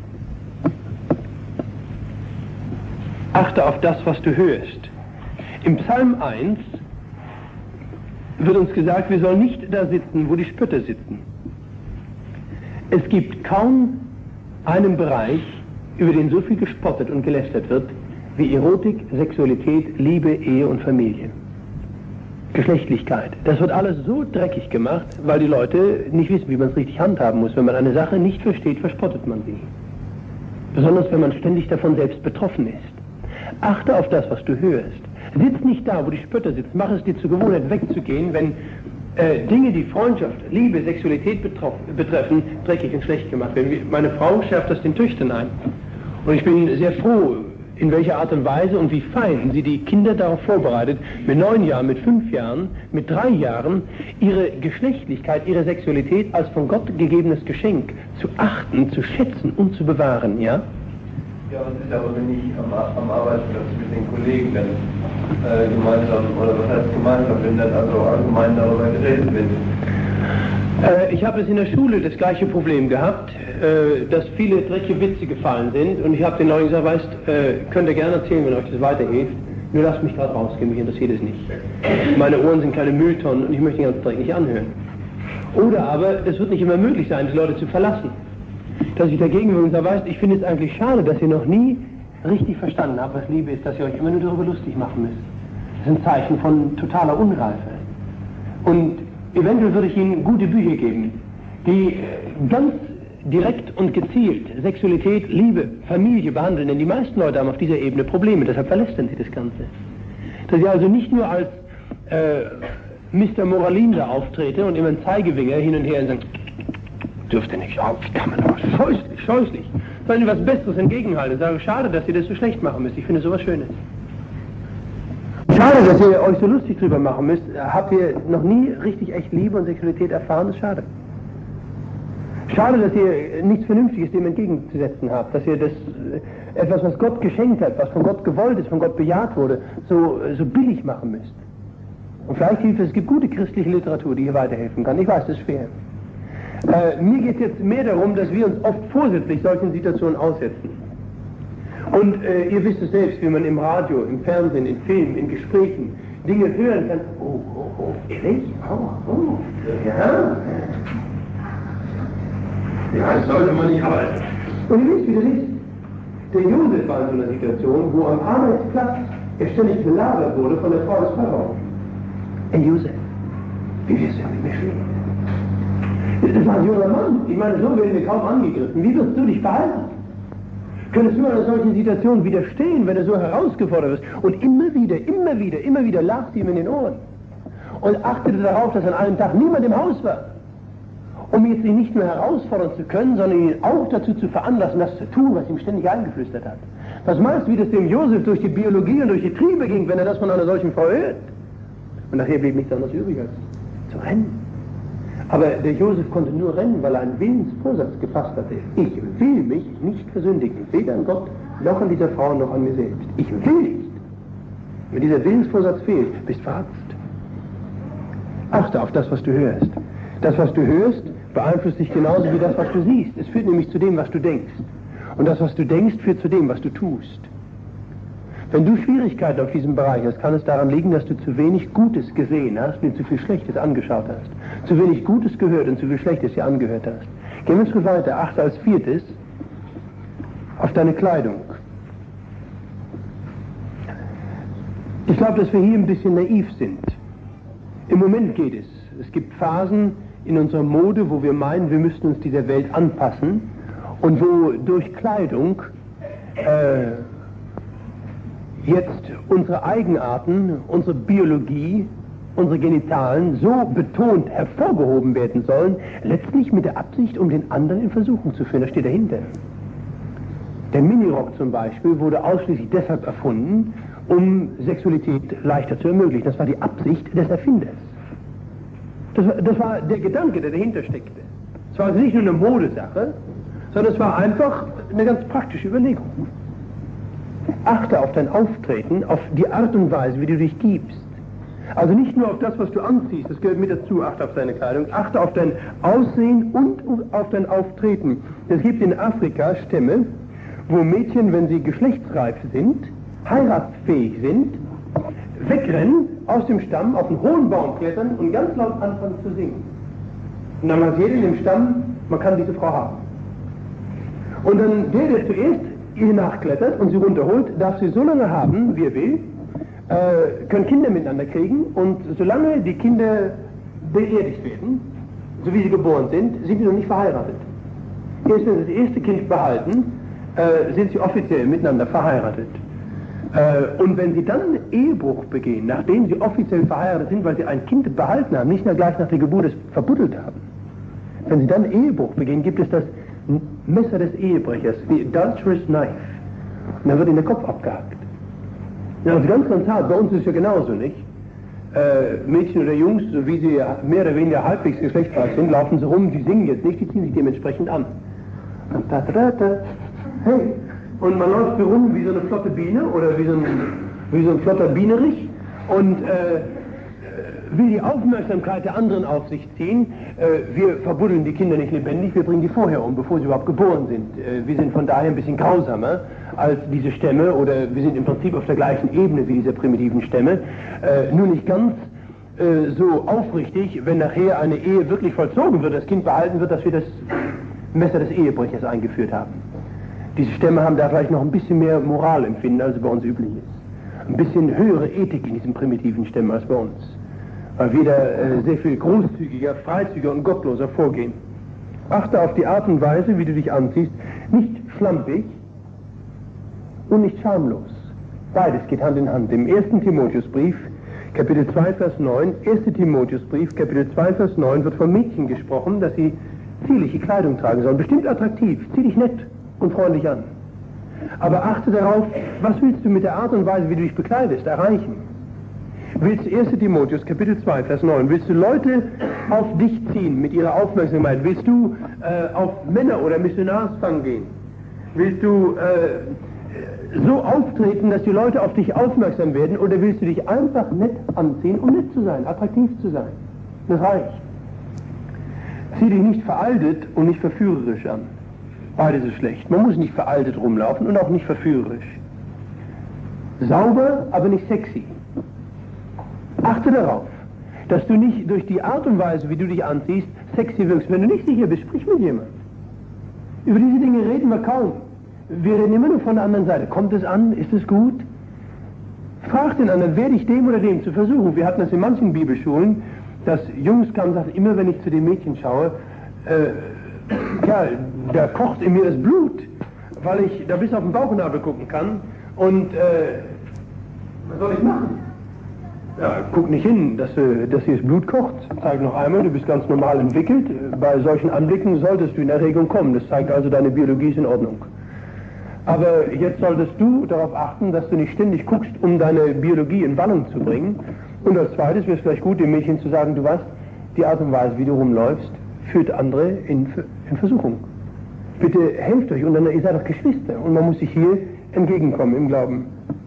Achte auf das, was du hörst. Im Psalm eins wird uns gesagt, wir sollen nicht da sitzen, wo die Spötter sitzen. Es gibt kaum einen Bereich, über den so viel gespottet und gelästert wird, wie Erotik, Sexualität, Liebe, Ehe und Familie. Geschlechtlichkeit. Das wird alles so dreckig gemacht, weil die Leute nicht wissen, wie man es richtig handhaben muss. Wenn man eine Sache nicht versteht, verspottet man sie. Besonders wenn man ständig davon selbst betroffen ist. Achte auf das, was du hörst. Sitz nicht da, wo die Spötter sitzen. Mach es dir zur Gewohnheit, wegzugehen, wenn äh, Dinge, die Freundschaft, Liebe, Sexualität betreffen, dreckig und schlecht gemacht werden. Meine Frau schärft das den Töchtern ein. Und ich bin sehr froh, in welcher Art und Weise und wie fein sie die Kinder darauf vorbereitet, mit neun Jahren, mit fünf Jahren, mit drei Jahren, ihre Geschlechtlichkeit, ihre Sexualität als von Gott gegebenes Geschenk zu achten, zu schätzen und zu bewahren, ja? Ja, was ist aber, wenn ich am, am Arbeitsplatz mit den Kollegen dann äh, gemeinsam, oder was heißt gemeinsam, wenn dann also allgemein darüber geredet wird? Äh, ich habe es in der Schule das gleiche Problem gehabt, äh, dass viele dreckige Witze gefallen sind und ich habe den Leuten gesagt, weißt, äh, könnt ihr gerne erzählen, wenn euch das weiterhilft, nur lasst mich gerade rausgehen, mich interessiert es nicht. Meine Ohren sind keine Mülltonnen und ich möchte den ganzen Dreck nicht anhören. Oder aber, es wird nicht immer möglich sein, die Leute zu verlassen. Dass ich dagegen bin und sage, weißt, ich finde es eigentlich schade, dass ihr noch nie richtig verstanden habt, was Liebe ist, dass ihr euch immer nur darüber lustig machen müsst. Das ist ein Zeichen von totaler Unreife. Und eventuell würde ich Ihnen gute Bücher geben, die ganz direkt und gezielt Sexualität, Liebe, Familie behandeln, denn die meisten Leute haben auf dieser Ebene Probleme, deshalb verlästern sie das Ganze. Dass ich also nicht nur als äh, Mister Moralin da auftrete und immer einen Zeigefinger hin und her und sagen, dürfte nicht, oh, wie kann man das? Scheußlich, scheußlich. Sollen Sie was Besseres entgegenhalten und sagen, schade, dass Sie das so schlecht machen müssen. Ich finde sowas Schönes. Schade, dass ihr euch so lustig drüber machen müsst. Habt ihr noch nie richtig echt Liebe und Sexualität erfahren? Das ist schade. Schade, dass ihr nichts Vernünftiges dem entgegenzusetzen habt. Dass ihr das, etwas, was Gott geschenkt hat, was von Gott gewollt ist, von Gott bejaht wurde, so, so billig machen müsst. Und vielleicht hilft es, es gibt gute christliche Literatur, die hier weiterhelfen kann. Ich weiß, das ist schwer. Äh, mir geht es jetzt mehr darum, dass wir uns oft vorsätzlich solchen Situationen aussetzen. Und äh, ihr wisst es selbst, wie man im Radio, im Fernsehen, in Filmen, in Gesprächen Dinge hören kann. Oh, oh, oh, ehrlich? Oh, oh, ja. Ja, das sollte man nicht arbeiten. Und ihr wisst, wie das ist. Der Josef war in so einer Situation, wo am Arbeitsplatz er ständig belagert wurde von der Frau des Pharao. Hey Josef, wie wirst du mit mir schwingen? Das war ein junger Mann. Ich meine, so werden wir kaum angegriffen. Wie wirst du dich verhalten? Könntest du einer solchen Situation widerstehen, wenn du so herausgefordert wirst? Und immer wieder, immer wieder, immer wieder lag ihm in den Ohren. Und achtete darauf, dass an einem Tag niemand im Haus war. Um jetzt ihn nicht nur herausfordern zu können, sondern ihn auch dazu zu veranlassen, das zu tun, was ihm ständig eingeflüstert hat. Was meinst du, wie das dem Josef durch die Biologie und durch die Triebe ging, wenn er das von einer solchen Frau hört? Und nachher blieb nichts anderes übrig, als zu rennen. Aber der Josef konnte nur rennen, weil er einen Willensvorsatz gefasst hatte. Ich will mich nicht versündigen, weder an Gott, noch an dieser Frau, noch an mir selbst. Ich will nicht. Wenn dieser Willensvorsatz fehlt, bist du verhatzt. Achte auf das, was du hörst. Das, was du hörst, beeinflusst dich genauso wie das, was du siehst. Es führt nämlich zu dem, was du denkst. Und das, was du denkst, führt zu dem, was du tust. Wenn du Schwierigkeiten auf diesem Bereich hast, kann es daran liegen, dass du zu wenig Gutes gesehen hast und zu viel Schlechtes angeschaut hast. Zu wenig Gutes gehört und zu viel Schlechtes dir angehört hast. Gehen wir einen Schritt weiter. Achte als viertes auf deine Kleidung. Ich glaube, dass wir hier ein bisschen naiv sind. Im Moment geht es. Es gibt Phasen in unserer Mode, wo wir meinen, wir müssten uns dieser Welt anpassen und wo durch Kleidung äh, jetzt unsere Eigenarten, unsere Biologie, unsere Genitalen so betont hervorgehoben werden sollen, letztlich mit der Absicht, um den anderen in Versuchung zu führen. Das steht dahinter. Der Minirock zum Beispiel wurde ausschließlich deshalb erfunden, um Sexualität leichter zu ermöglichen. Das war die Absicht des Erfinders. Das war, das war der Gedanke, der dahinter steckte. Es war also nicht nur eine Modesache, sondern es war einfach eine ganz praktische Überlegung. Achte auf dein Auftreten, auf die Art und Weise, wie du dich gibst. Also nicht nur auf das, was du anziehst, das gehört mit dazu, achte auf deine Kleidung, achte auf dein Aussehen und auf dein Auftreten. Es gibt in Afrika Stämme, wo Mädchen, wenn sie geschlechtsreif sind, heiratsfähig sind, wegrennen, aus dem Stamm, auf einen hohen Baum klettern und ganz laut anfangen zu singen. Und dann weiß jeder in dem Stamm, man kann diese Frau haben. Und dann der, der zuerst ihr nachklettert und sie runterholt, darf sie so lange haben, wie er will, äh, können Kinder miteinander kriegen und solange die Kinder beerdigt werden, so wie sie geboren sind, sind sie noch nicht verheiratet. Erst wenn sie das erste Kind behalten, äh, sind sie offiziell miteinander verheiratet. Äh, und wenn sie dann Ehebruch begehen, nachdem sie offiziell verheiratet sind, weil sie ein Kind behalten haben, nicht mehr gleich nach der Geburt es verbuddelt haben, wenn sie dann Ehebruch begehen, gibt es das Messer des Ehebrechers, the adulterous knife. Und dann wird ihnen der Kopf abgehackt. Ja, also ganz, ganz hart. Bei uns ist es ja genauso, nicht? Äh, Mädchen oder Jungs, so wie sie mehr oder weniger halbwegs geschlechtsreif sind, laufen sie rum, die singen jetzt nicht, die ziehen sich dementsprechend an. Und da, da, da, hey, und man läuft so rum wie so eine flotte Biene oder wie so ein, wie so ein flotter Bienerich und äh, will die Aufmerksamkeit der anderen auf sich ziehen. Äh, wir verbuddeln die Kinder nicht lebendig, wir bringen die vorher um, bevor sie überhaupt geboren sind. Äh, wir sind von daher ein bisschen grausamer als diese Stämme oder wir sind im Prinzip auf der gleichen Ebene wie diese primitiven Stämme, äh, nur nicht ganz äh, so aufrichtig, wenn nachher eine Ehe wirklich vollzogen wird, das Kind behalten wird, dass wir das Messer des Ehebrechers eingeführt haben. Diese Stämme haben da vielleicht noch ein bisschen mehr Moralempfinden, als bei uns üblich ist. Ein bisschen höhere Ethik in diesen primitiven Stämmen als bei uns. Weil wir da äh, sehr viel großzügiger, freizügiger und gottloser vorgehen. Achte auf die Art und Weise, wie du dich anziehst, nicht schlampig und nicht schamlos. Beides geht Hand in Hand. Im ersten Timotheusbrief, Kapitel zwei, Vers neun, erster Timotheusbrief, Kapitel zwei, Vers neun, wird von Mädchen gesprochen, dass sie zierliche Kleidung tragen sollen. Bestimmt attraktiv, zieh dich nett und freundlich an. Aber achte darauf, was willst du mit der Art und Weise, wie du dich bekleidest, erreichen? Willst du erster Timotheus, Kapitel zwei, Vers neun, willst du Leute auf dich ziehen mit ihrer Aufmerksamkeit? Willst du äh, auf Männer- oder Missionarsfang gehen? Willst du äh, so auftreten, dass die Leute auf dich aufmerksam werden? Oder willst du dich einfach nett anziehen, um nett zu sein, attraktiv zu sein? Das reicht. Zieh dich nicht veraltet und nicht verführerisch an. Beides ist schlecht. Man muss nicht veraltet rumlaufen und auch nicht verführerisch. Sauber, aber nicht sexy. Achte darauf, dass du nicht durch die Art und Weise, wie du dich anziehst, sexy wirkst. Wenn du nicht sicher bist, sprich mit jemandem. Über diese Dinge reden wir kaum. Wir reden immer nur von der anderen Seite. Kommt es an? Ist es gut? Frag den anderen, werde ich dem oder dem zu versuchen. Wir hatten das in manchen Bibelschulen, dass Jungs kamen und sagten, immer wenn ich zu den Mädchen schaue, äh, ja, da kocht in mir das Blut, weil ich da bis auf den Bauchnabel gucken kann. Und äh, was soll ich machen? Ja, guck nicht hin, dass, dass hier das Blut kocht. Zeig noch einmal, du bist ganz normal entwickelt. Bei solchen Anblicken solltest du in Erregung kommen. Das zeigt also, deine Biologie ist in Ordnung. Aber jetzt solltest du darauf achten, dass du nicht ständig guckst, um deine Biologie in Wallung zu bringen. Und als zweites wäre es vielleicht gut, dem Mädchen zu sagen, du weißt, die Art und Weise, wie du rumläufst, führt andere in, in Versuchung. Bitte helft euch untereinander, ihr seid doch Geschwister. Und man muss sich hier entgegenkommen im Glauben.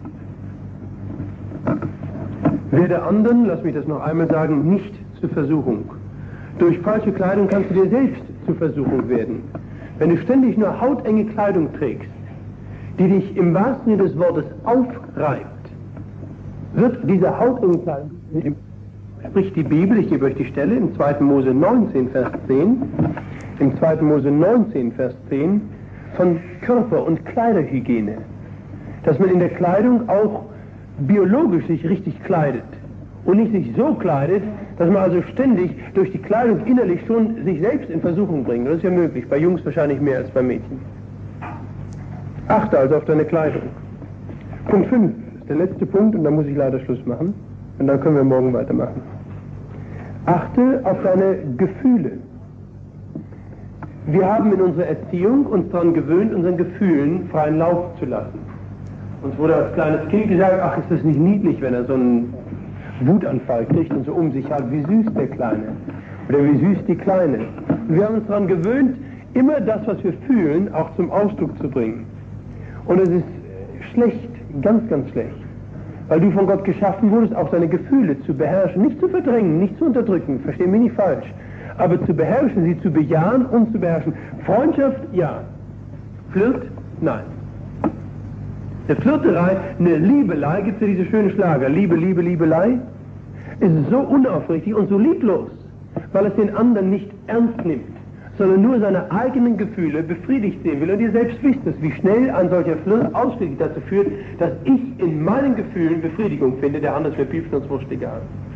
Werde anderen, lass mich das noch einmal sagen, nicht zur Versuchung. Durch falsche Kleidung kannst du dir selbst zur Versuchung werden. Wenn du ständig nur hautenge Kleidung trägst, die dich im wahrsten Sinne des Wortes aufreibt, wird diese hautenge Kleidung, spricht die Bibel, ich gebe euch die Stelle, im zweiten Mose neunzehn, Vers zehn, im zweiten Mose neunzehn, Vers zehn, von Körper- und Kleiderhygiene. Dass man in der Kleidung auch biologisch sich richtig kleidet und nicht sich so kleidet, dass man also ständig durch die Kleidung innerlich schon sich selbst in Versuchung bringt. Das ist ja möglich, bei Jungs wahrscheinlich mehr als bei Mädchen. Achte also auf deine Kleidung. Punkt fünf ist der letzte Punkt und dann muss ich leider Schluss machen und dann können wir morgen weitermachen. Achte auf deine Gefühle. Wir haben in unserer Erziehung uns daran gewöhnt, unseren Gefühlen freien Lauf zu lassen. Uns wurde als kleines Kind gesagt, ach, ist das nicht niedlich, wenn er so einen Wutanfall kriegt und so um sich hat, wie süß der Kleine oder wie süß die Kleine. Und wir haben uns daran gewöhnt, immer das, was wir fühlen, auch zum Ausdruck zu bringen. Und es ist schlecht, ganz, ganz schlecht, weil du von Gott geschaffen wurdest, auch deine Gefühle zu beherrschen, nicht zu verdrängen, nicht zu unterdrücken, versteh mich nicht falsch, aber zu beherrschen, sie zu bejahen und zu beherrschen. Freundschaft, ja. Flirt, nein. Eine Flirterei, eine Liebelei, gibt es ja diese schönen Schlager, Liebe, Liebe, Liebelei, ist so unaufrichtig und so lieblos, weil es den anderen nicht ernst nimmt, sondern nur seine eigenen Gefühle befriedigt sehen will. Und ihr selbst wisst es, wie schnell ein solcher Flirt ausschließlich dazu führt, dass ich in meinen Gefühlen Befriedigung finde, der andere verpieft uns wurscht egal.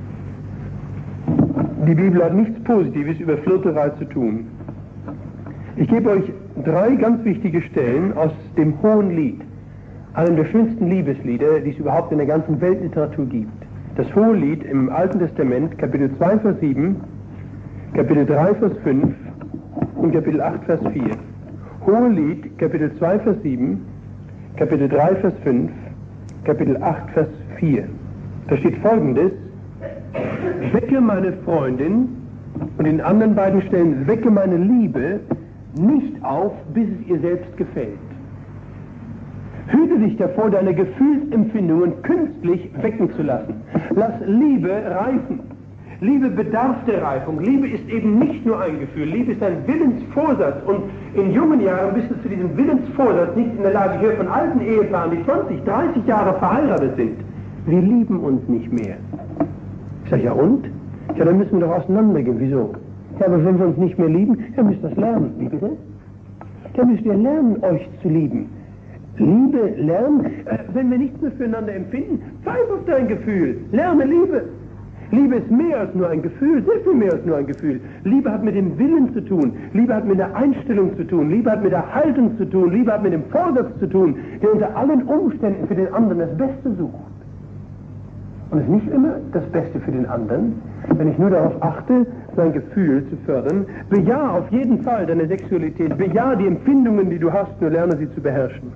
Die Bibel hat nichts Positives über Flirterei zu tun. Ich gebe euch drei ganz wichtige Stellen aus dem Hohen Lied. Einem der schönsten Liebeslieder, die es überhaupt in der ganzen Weltliteratur gibt. Das Hohelied im Alten Testament, Kapitel zwei, Vers sieben, Kapitel drei, Vers fünf und Kapitel acht, Vers vier. Hohelied, Kapitel zwei, Vers sieben, Kapitel drei, Vers fünf, Kapitel acht, Vers vier. Da steht Folgendes: Wecke meine Freundin, und in anderen beiden Stellen, wecke meine Liebe nicht auf, bis es ihr selbst gefällt. Hüte dich davor, deine Gefühlsempfindungen künstlich wecken zu lassen. Lass Liebe reifen. Liebe bedarf der Reifung. Liebe ist eben nicht nur ein Gefühl. Liebe ist ein Willensvorsatz. Und in jungen Jahren bist du zu diesem Willensvorsatz nicht in der Lage. Ich höre von alten Ehepaaren, die zwanzig, dreißig Jahre verheiratet sind. Wir lieben uns nicht mehr. Ich sage, ja und? Ja, dann müssen wir doch auseinandergehen. Wieso? Ja, aber wenn wir uns nicht mehr lieben, dann müsst ihr das lernen. Wie bitte? Dann müsst ihr lernen, euch zu lieben. Liebe, lernen. Äh, wenn wir nichts mehr füreinander empfinden, pfeif auf dein Gefühl. Lerne Liebe. Liebe ist mehr als nur ein Gefühl, sehr viel mehr als nur ein Gefühl. Liebe hat mit dem Willen zu tun. Liebe hat mit der Einstellung zu tun. Liebe hat mit der Haltung zu tun. Liebe hat mit dem Vorsatz zu tun, der unter allen Umständen für den anderen das Beste sucht. Und es ist nicht immer das Beste für den anderen, wenn ich nur darauf achte, sein Gefühl zu fördern. Bejahe auf jeden Fall deine Sexualität, bejahe die Empfindungen, die du hast, nur lerne sie zu beherrschen.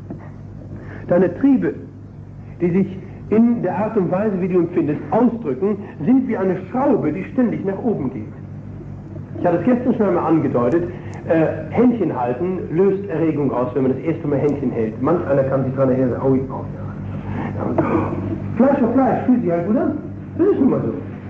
Deine Triebe, die sich in der Art und Weise, wie du empfindest, ausdrücken, sind wie eine Schraube, die ständig nach oben geht. Ich hatte es gestern schon einmal angedeutet, äh, Händchen halten löst Erregung aus, wenn man das erste Mal Händchen hält. Manch einer kann sich daran erinnern, oh, oh, ja. Fleisch auf Fleisch, fühlt sich halt gut an. Das ist nun mal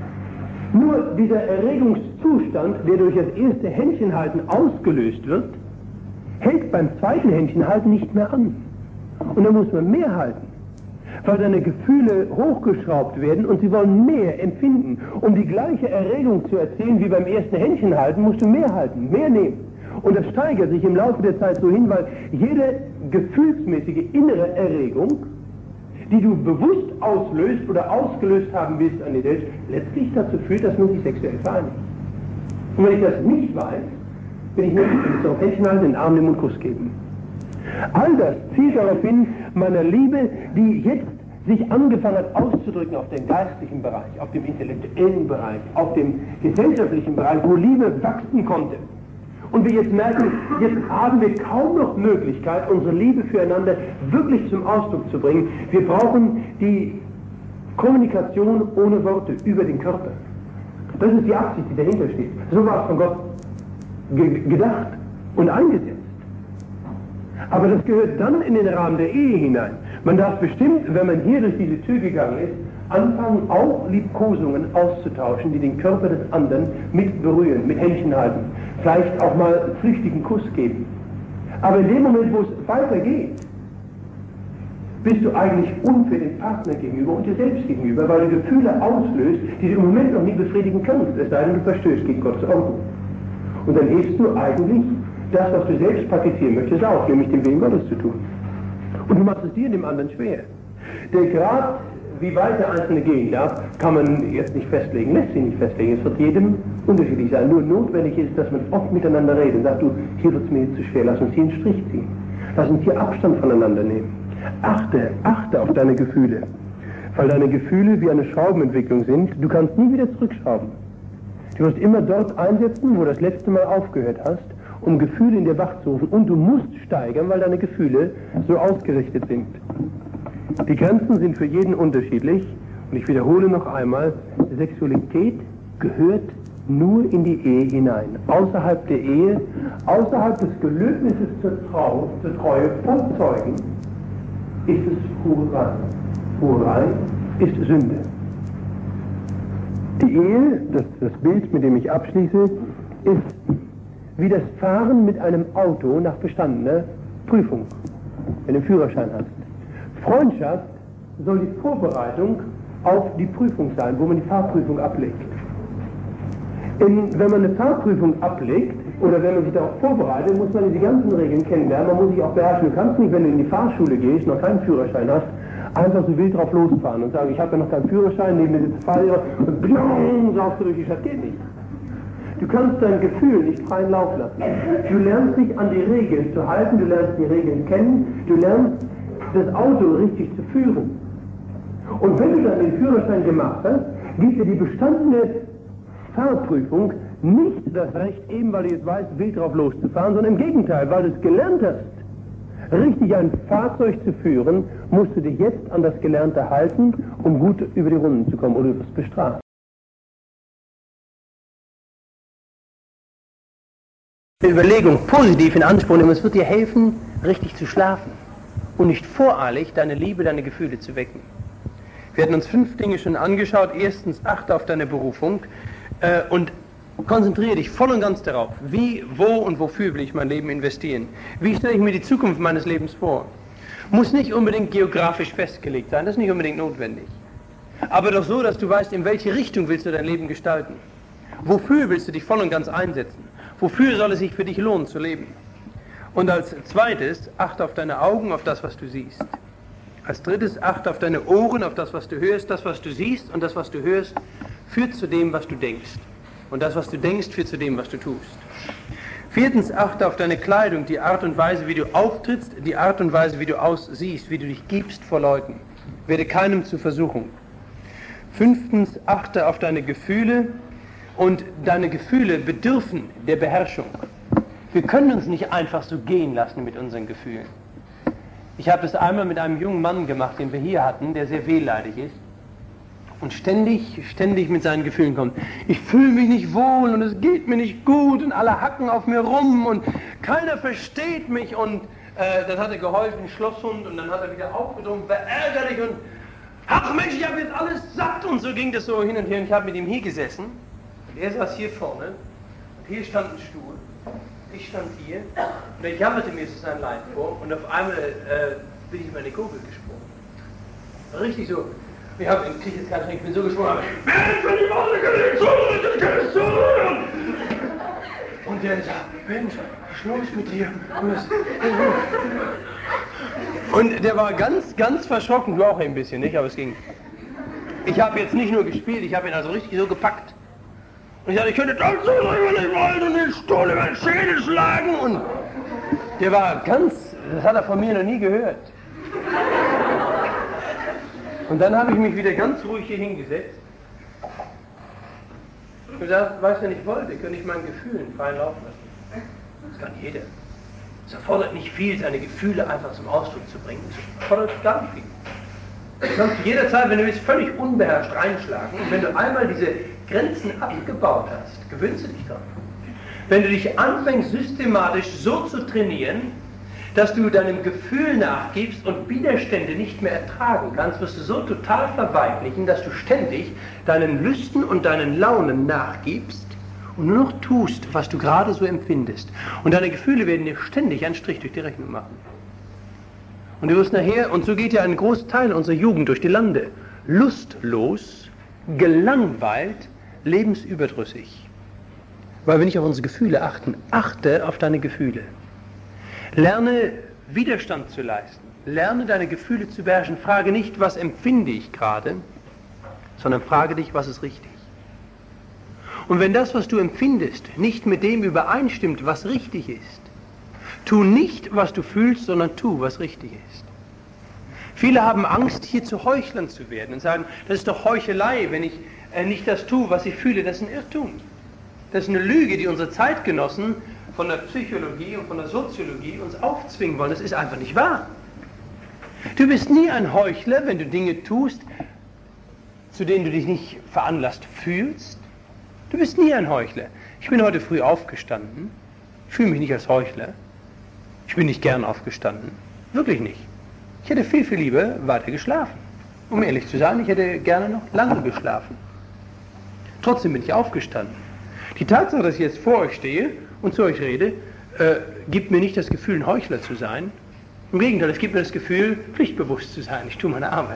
so. Nur dieser Erregungszustand, der durch das erste Händchenhalten ausgelöst wird, hält beim zweiten Händchenhalten nicht mehr an. Und dann muss man mehr halten, weil deine Gefühle hochgeschraubt werden und sie wollen mehr empfinden. Um die gleiche Erregung zu erzählen wie beim ersten Händchenhalten, musst du mehr halten, mehr nehmen. Und das steigert sich im Laufe der Zeit so hin, weil jede gefühlsmäßige innere Erregung, die du bewusst auslöst oder ausgelöst haben willst an dir selbst, letztlich dazu führt, dass man sich sexuell vereinigt. Und wenn ich das nicht weiß, bin ich nicht so auf Händchen halten, den Arm nehmen und Kuss geben. All das zielt darauf hin, meiner Liebe, die jetzt sich angefangen hat auszudrücken auf dem geistlichen Bereich, auf dem intellektuellen Bereich, auf dem gesellschaftlichen Bereich, wo Liebe wachsen konnte. Und wir jetzt merken, jetzt haben wir kaum noch Möglichkeit, unsere Liebe füreinander wirklich zum Ausdruck zu bringen. Wir brauchen die Kommunikation ohne Worte über den Körper. Das ist die Absicht, die dahinter steht. So war es von Gott ge gedacht und eingesetzt. Aber das gehört dann in den Rahmen der Ehe hinein. Man darf bestimmt, wenn man hier durch diese Tür gegangen ist, anfangen, auch Liebkosungen auszutauschen, die den Körper des anderen mit berühren, mit Händchen halten. Vielleicht auch mal einen flüchtigen Kuss geben. Aber in dem Moment, wo es weitergeht, bist du eigentlich unfair dem Partner gegenüber und dir selbst gegenüber, weil du Gefühle auslöst, die du im Moment noch nie befriedigen kannst, es sei denn, du verstößt gegen Gottes Ordnung. Und dann hebst du eigentlich das, was du selbst praktizieren möchtest, auf, nämlich den Willen Gottes zu tun. Und du machst es dir und dem anderen schwer. Der Grad, wie weit der Einzelne gehen darf, kann man jetzt nicht festlegen, lässt sich nicht festlegen. Es wird jedem unterschiedlich sein. Nur notwendig ist, dass man oft miteinander redet und sagt, du, hier wird es mir jetzt zu schwer, lass uns hier einen Strich ziehen. Lass uns hier Abstand voneinander nehmen. Achte, achte auf deine Gefühle. Weil deine Gefühle wie eine Schraubenentwicklung sind, du kannst nie wieder zurückschrauben. Du wirst immer dort einsetzen, wo du das letzte Mal aufgehört hast, um Gefühle in dir wachzurufen. Und du musst steigern, weil deine Gefühle so ausgerichtet sind. Die Grenzen sind für jeden unterschiedlich. Und ich wiederhole noch einmal, Sexualität gehört nur in die Ehe hinein. Außerhalb der Ehe, außerhalb des Gelöbnisses zur, Trau, zur Treue vom Zeugen, ist es Hurerei. Hurerei ist Sünde. Die Ehe, das, das Bild, mit dem ich abschließe, ist wie das Fahren mit einem Auto nach bestandener Prüfung, wenn du einen Führerschein hast. Freundschaft soll die Vorbereitung auf die Prüfung sein, wo man die Fahrprüfung ablegt. In, wenn man eine Fahrprüfung ablegt, oder wenn man sich darauf vorbereitet, muss man diese ganzen Regeln kennenlernen, man muss sich auch beherrschen. Du kannst nicht, wenn du in die Fahrschule gehst, noch keinen Führerschein hast, einfach so wild drauf losfahren und sagen, ich habe ja noch keinen Führerschein, neben mir sitzt Fahrlehrer und blum, saust du durch die Stadt, geht nicht. Du kannst dein Gefühl nicht freien Lauf lassen. Du lernst dich an die Regeln zu halten, du lernst die Regeln kennen, du lernst das Auto richtig zu führen. Und wenn du dann den Führerschein gemacht hast, gibt dir die bestandene Fahrprüfung nicht das Recht, eben weil du jetzt weißt, wild drauf loszufahren, sondern im Gegenteil, weil du es gelernt hast, richtig ein Fahrzeug zu führen, musst du dich jetzt an das Gelernte halten, um gut über die Runden zu kommen, oder du wirst bestraft. Die Überlegung positiv in Anspruch nehmen, es wird dir helfen, richtig zu schlafen. und nicht voreilig deine Liebe, deine Gefühle zu wecken. Wir hatten uns fünf Dinge schon angeschaut. Erstens, achte auf deine Berufung äh, und konzentriere dich voll und ganz darauf, wie, wo und wofür will ich mein Leben investieren. Wie stelle ich mir die Zukunft meines Lebens vor? Muss nicht unbedingt geografisch festgelegt sein, das ist nicht unbedingt notwendig. Aber doch so, dass du weißt, in welche Richtung willst du dein Leben gestalten. Wofür willst du dich voll und ganz einsetzen? Wofür soll es sich für dich lohnen zu leben? Und als zweites, achte auf deine Augen, auf das, was du siehst. Als drittes, achte auf deine Ohren, auf das, was du hörst. Das, was du siehst und das, was du hörst, führt zu dem, was du denkst. Und das, was du denkst, führt zu dem, was du tust. Viertens, achte auf deine Kleidung, die Art und Weise, wie du auftrittst, die Art und Weise, wie du aussiehst, wie du dich gibst vor Leuten. Werde keinem zur Versuchung. Fünftens, achte auf deine Gefühle, und deine Gefühle bedürfen der Beherrschung. Wir können uns nicht einfach so gehen lassen mit unseren Gefühlen. Ich habe das einmal mit einem jungen Mann gemacht, den wir hier hatten, der sehr wehleidig ist und ständig, ständig mit seinen Gefühlen kommt. Ich fühle mich nicht wohl und es geht mir nicht gut und alle hacken auf mir rum und keiner versteht mich und äh, dann hat er geholfen, Schlosshund, und dann hat er wieder aufgedrungen, war ärgerlich und ach Mensch, ich habe jetzt alles satt, und so ging das so hin und her und ich habe mit ihm hier gesessen. Er saß hier vorne, und hier stand ein Stuhl, ich stand hier, und er jammerte mir so sein Leid vor, und auf einmal äh, bin ich in meine Gurgel gesprungen. Richtig so. Ich habe in Krieg jetzt ganz ich bin so gesprungen, aber Mensch, wenn ich alle gelegt so, ich kann es so hören. Und der sagt, Mensch, was ist los mit dir? Und der war ganz, ganz verschrocken, du auch ein bisschen, nicht? Aber es ging. Ich habe jetzt nicht nur gespielt, ich habe ihn also richtig so gepackt. Und ich sagte, ich könnte das so sagen, wenn ich wollte, und den Stuhl über den Schädel schlagen. Und der war ganz, das hat er von mir noch nie gehört. Und dann habe ich mich wieder ganz ruhig hier hingesetzt. Und gesagt, weißt du, wenn ich wollte, könnte ich meinen Gefühlen freien Lauf lassen. Das kann jeder. Es erfordert nicht viel, seine Gefühle einfach zum Ausdruck zu bringen. Es erfordert gar nicht viel. Du kannst jederzeit, wenn du willst, völlig unbeherrscht reinschlagen. Und wenn du einmal diese Grenzen abgebaut hast, gewöhnst du dich dran. Wenn du dich anfängst, systematisch so zu trainieren, dass du deinem Gefühl nachgibst und Widerstände nicht mehr ertragen kannst, wirst du so total verweichlichen, dass du ständig deinen Lüsten und deinen Launen nachgibst und nur noch tust, was du gerade so empfindest. Und deine Gefühle werden dir ständig einen Strich durch die Rechnung machen. Und du wirst nachher, und so geht ja ein Großteil unserer Jugend durch die Lande, lustlos, gelangweilt, lebensüberdrüssig. Weil wir nicht auf unsere Gefühle achten. Achte auf deine Gefühle. Lerne Widerstand zu leisten. Lerne deine Gefühle zu beherrschen. Frage nicht, was empfinde ich gerade, sondern frage dich, was ist richtig. Und wenn das, was du empfindest, nicht mit dem übereinstimmt, was richtig ist, tu nicht, was du fühlst, sondern tu, was richtig ist. Viele haben Angst, hier zu Heuchlern zu werden und sagen, das ist doch Heuchelei, wenn ich äh, nicht das tue, was ich fühle. Das ist ein Irrtum. Das ist eine Lüge, die unsere Zeitgenossen von der Psychologie und von der Soziologie uns aufzwingen wollen. Das ist einfach nicht wahr. Du bist nie ein Heuchler, wenn du Dinge tust, zu denen du dich nicht veranlasst fühlst. Du bist nie ein Heuchler. Ich bin heute früh aufgestanden. Ich fühle mich nicht als Heuchler. Ich bin nicht gern aufgestanden. Wirklich nicht. Ich hätte viel, viel lieber weiter geschlafen. Um ehrlich zu sein, ich hätte gerne noch lange geschlafen. Trotzdem bin ich aufgestanden. Die Tatsache, dass ich jetzt vor euch stehe und zu euch rede, äh, gibt mir nicht das Gefühl, ein Heuchler zu sein. Im Gegenteil, es gibt mir das Gefühl, pflichtbewusst zu sein. Ich tue meine Arbeit.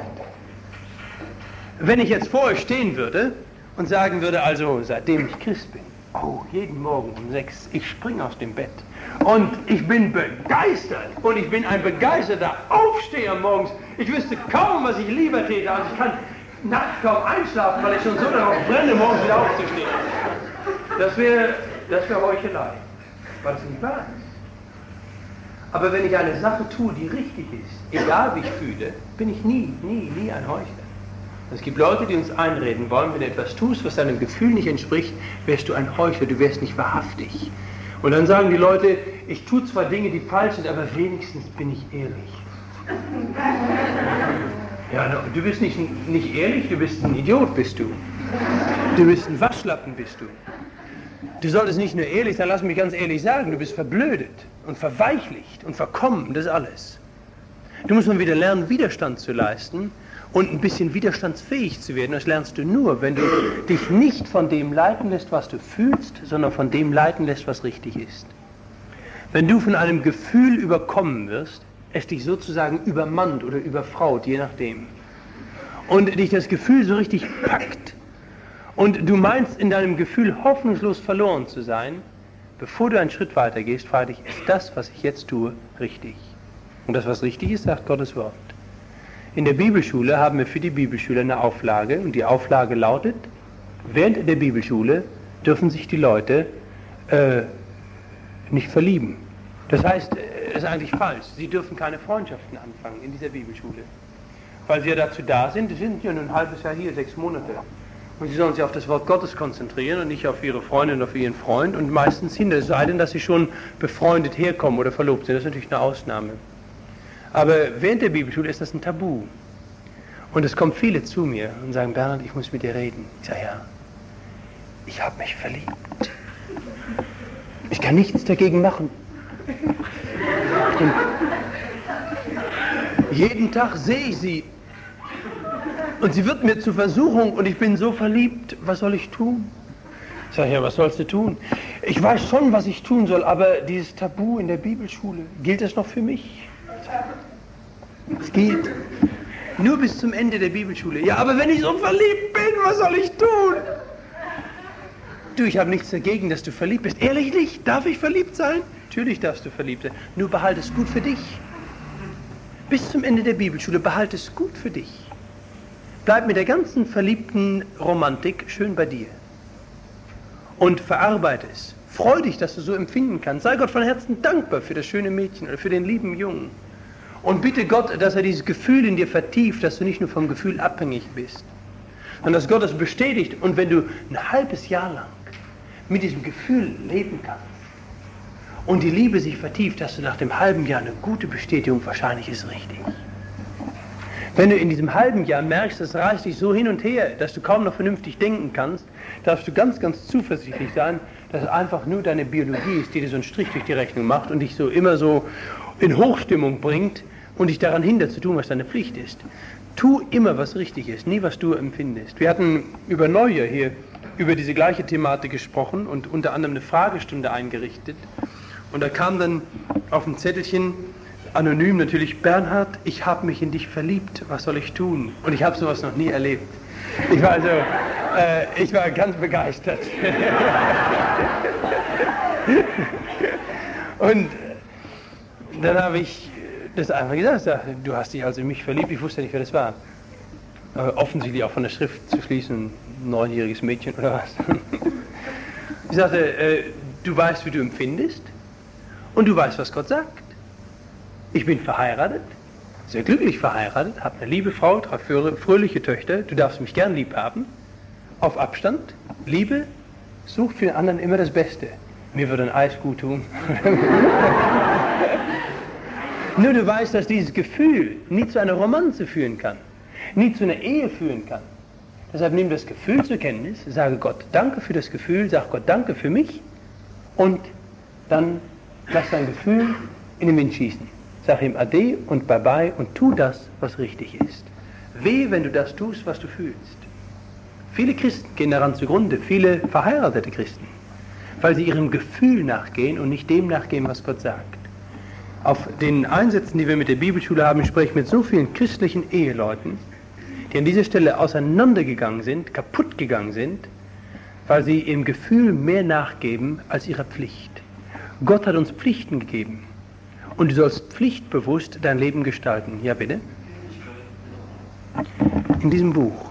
Wenn ich jetzt vor euch stehen würde und sagen würde, also seitdem ich Christ bin, oh, jeden Morgen um sechs, ich springe aus dem Bett und ich bin begeistert und ich bin ein begeisterter Aufsteher morgens. Ich wüsste kaum, was ich lieber täte, also ich kann nachts kaum einschlafen, weil ich schon so darauf brenne, morgens wieder aufzustehen. Das wäre das wäre Heuchelei, weil es nicht wahr ist. Aber wenn ich eine Sache tue, die richtig ist, egal wie ich fühle, bin ich nie, nie, nie ein Heuchler. Es gibt Leute, die uns einreden wollen, wenn du etwas tust, was deinem Gefühl nicht entspricht, wärst du ein Heuchler, du wärst nicht wahrhaftig. Und dann sagen die Leute, ich tue zwar Dinge, die falsch sind, aber wenigstens bin ich ehrlich. Ja, du bist nicht, nicht ehrlich, du bist ein Idiot, bist du. Du bist ein Waschlappen, bist du. Du solltest nicht nur ehrlich sein, lass mich ganz ehrlich sagen, du bist verblödet und verweichlicht und verkommen, das alles. Du musst mal wieder lernen, Widerstand zu leisten und ein bisschen widerstandsfähig zu werden. Das lernst du nur, wenn du dich nicht von dem leiten lässt, was du fühlst, sondern von dem leiten lässt, was richtig ist. Wenn du von einem Gefühl überkommen wirst, es dich sozusagen übermannt oder überfraut, je nachdem, und dich das Gefühl so richtig packt und du meinst in deinem Gefühl hoffnungslos verloren zu sein, bevor du einen Schritt weiter gehst, frage dich, ist das, was ich jetzt tue, richtig? Und das, was richtig ist, sagt Gottes Wort. In der Bibelschule haben wir für die Bibelschüler eine Auflage und die Auflage lautet, während der Bibelschule dürfen sich die Leute äh, nicht verlieben. Das heißt, das ist eigentlich falsch, sie dürfen keine Freundschaften anfangen in dieser Bibelschule. Weil sie ja dazu da sind, sie sind ja nur ein halbes Jahr hier, sechs Monate. Und sie sollen sich auf das Wort Gottes konzentrieren und nicht auf ihre Freundin oder auf ihren Freund und meistens hinter, es sei denn, dass sie schon befreundet herkommen oder verlobt sind. Das ist natürlich eine Ausnahme. Aber während der Bibelschule ist das ein Tabu. Und es kommen viele zu mir und sagen, Bernhard, ich muss mit dir reden. Ich sage, ja, ich habe mich verliebt. Ich kann nichts dagegen machen. Und jeden Tag sehe ich sie. Und sie wird mir zur Versuchung und ich bin so verliebt. Was soll ich tun? Ich sage, ja, was sollst du tun? Ich weiß schon, was ich tun soll, aber dieses Tabu in der Bibelschule, gilt das noch für mich? Es geht. Nur bis zum Ende der Bibelschule. Ja, aber wenn ich so verliebt bin, was soll ich tun? Du, ich habe nichts dagegen, dass du verliebt bist. Ehrlich nicht? Darf ich verliebt sein? Natürlich darfst du verliebt sein. Nur behalte es gut für dich. Bis zum Ende der Bibelschule behalte es gut für dich. Bleib mit der ganzen verliebten Romantik schön bei dir. Und verarbeite es. Freu dich, dass du so empfinden kannst. Sei Gott von Herzen dankbar für das schöne Mädchen oder für den lieben Jungen. Und bitte Gott, dass er dieses Gefühl in dir vertieft, dass du nicht nur vom Gefühl abhängig bist, sondern dass Gott das bestätigt. Und wenn du ein halbes Jahr lang mit diesem Gefühl leben kannst und die Liebe sich vertieft, hast du nach dem halben Jahr eine gute Bestätigung, wahrscheinlich ist es richtig. Wenn du in diesem halben Jahr merkst, es reißt dich so hin und her, dass du kaum noch vernünftig denken kannst, darfst du ganz, ganz zuversichtlich sein, dass es einfach nur deine Biologie ist, die dir so einen Strich durch die Rechnung macht und dich so immer so in Hochstimmung bringt und dich daran hindert zu tun, was deine Pflicht ist. Tu immer, was richtig ist, nie, was du empfindest. Wir hatten über Neujahr hier über diese gleiche Thematik gesprochen und unter anderem eine Fragestunde eingerichtet. Und da kam dann auf dem Zettelchen, anonym natürlich, Bernhard, ich habe mich in dich verliebt, was soll ich tun? Und ich habe sowas noch nie erlebt. Ich war also, äh, ich war ganz begeistert. Und dann habe ich das einfach gesagt, du hast dich also in mich verliebt, ich wusste nicht, wer das war. Aber offensichtlich auch von der Schrift zu schließen, ein neunjähriges Mädchen oder was. Ich sagte, äh, du weißt, wie du empfindest und du weißt, was Gott sagt. Ich bin verheiratet, sehr glücklich verheiratet, habe eine liebe Frau, drei fröhliche Töchter, du darfst mich gern lieb haben, auf Abstand, Liebe, such für den anderen immer das Beste. Mir würde ein Eis gut tun. Nur du weißt, dass dieses Gefühl nie zu einer Romanze führen kann, nie zu einer Ehe führen kann. Deshalb nimm das Gefühl zur Kenntnis, sage Gott danke für das Gefühl, sag Gott danke für mich und dann lass dein Gefühl in den Wind schießen. Sag ihm Ade und Bye-bye und tu das, was richtig ist. Weh, wenn du das tust, was du fühlst. Viele Christen gehen daran zugrunde, viele verheiratete Christen, weil sie ihrem Gefühl nachgehen und nicht dem nachgehen, was Gott sagt. Auf den Einsätzen, die wir mit der Bibelschule haben, spreche ich mit so vielen christlichen Eheleuten, die an dieser Stelle auseinandergegangen sind, kaputt gegangen sind, weil sie ihrem Gefühl mehr nachgeben als ihrer Pflicht. Gott hat uns Pflichten gegeben. Und du sollst pflichtbewusst dein Leben gestalten. Ja, bitte? In diesem Buch.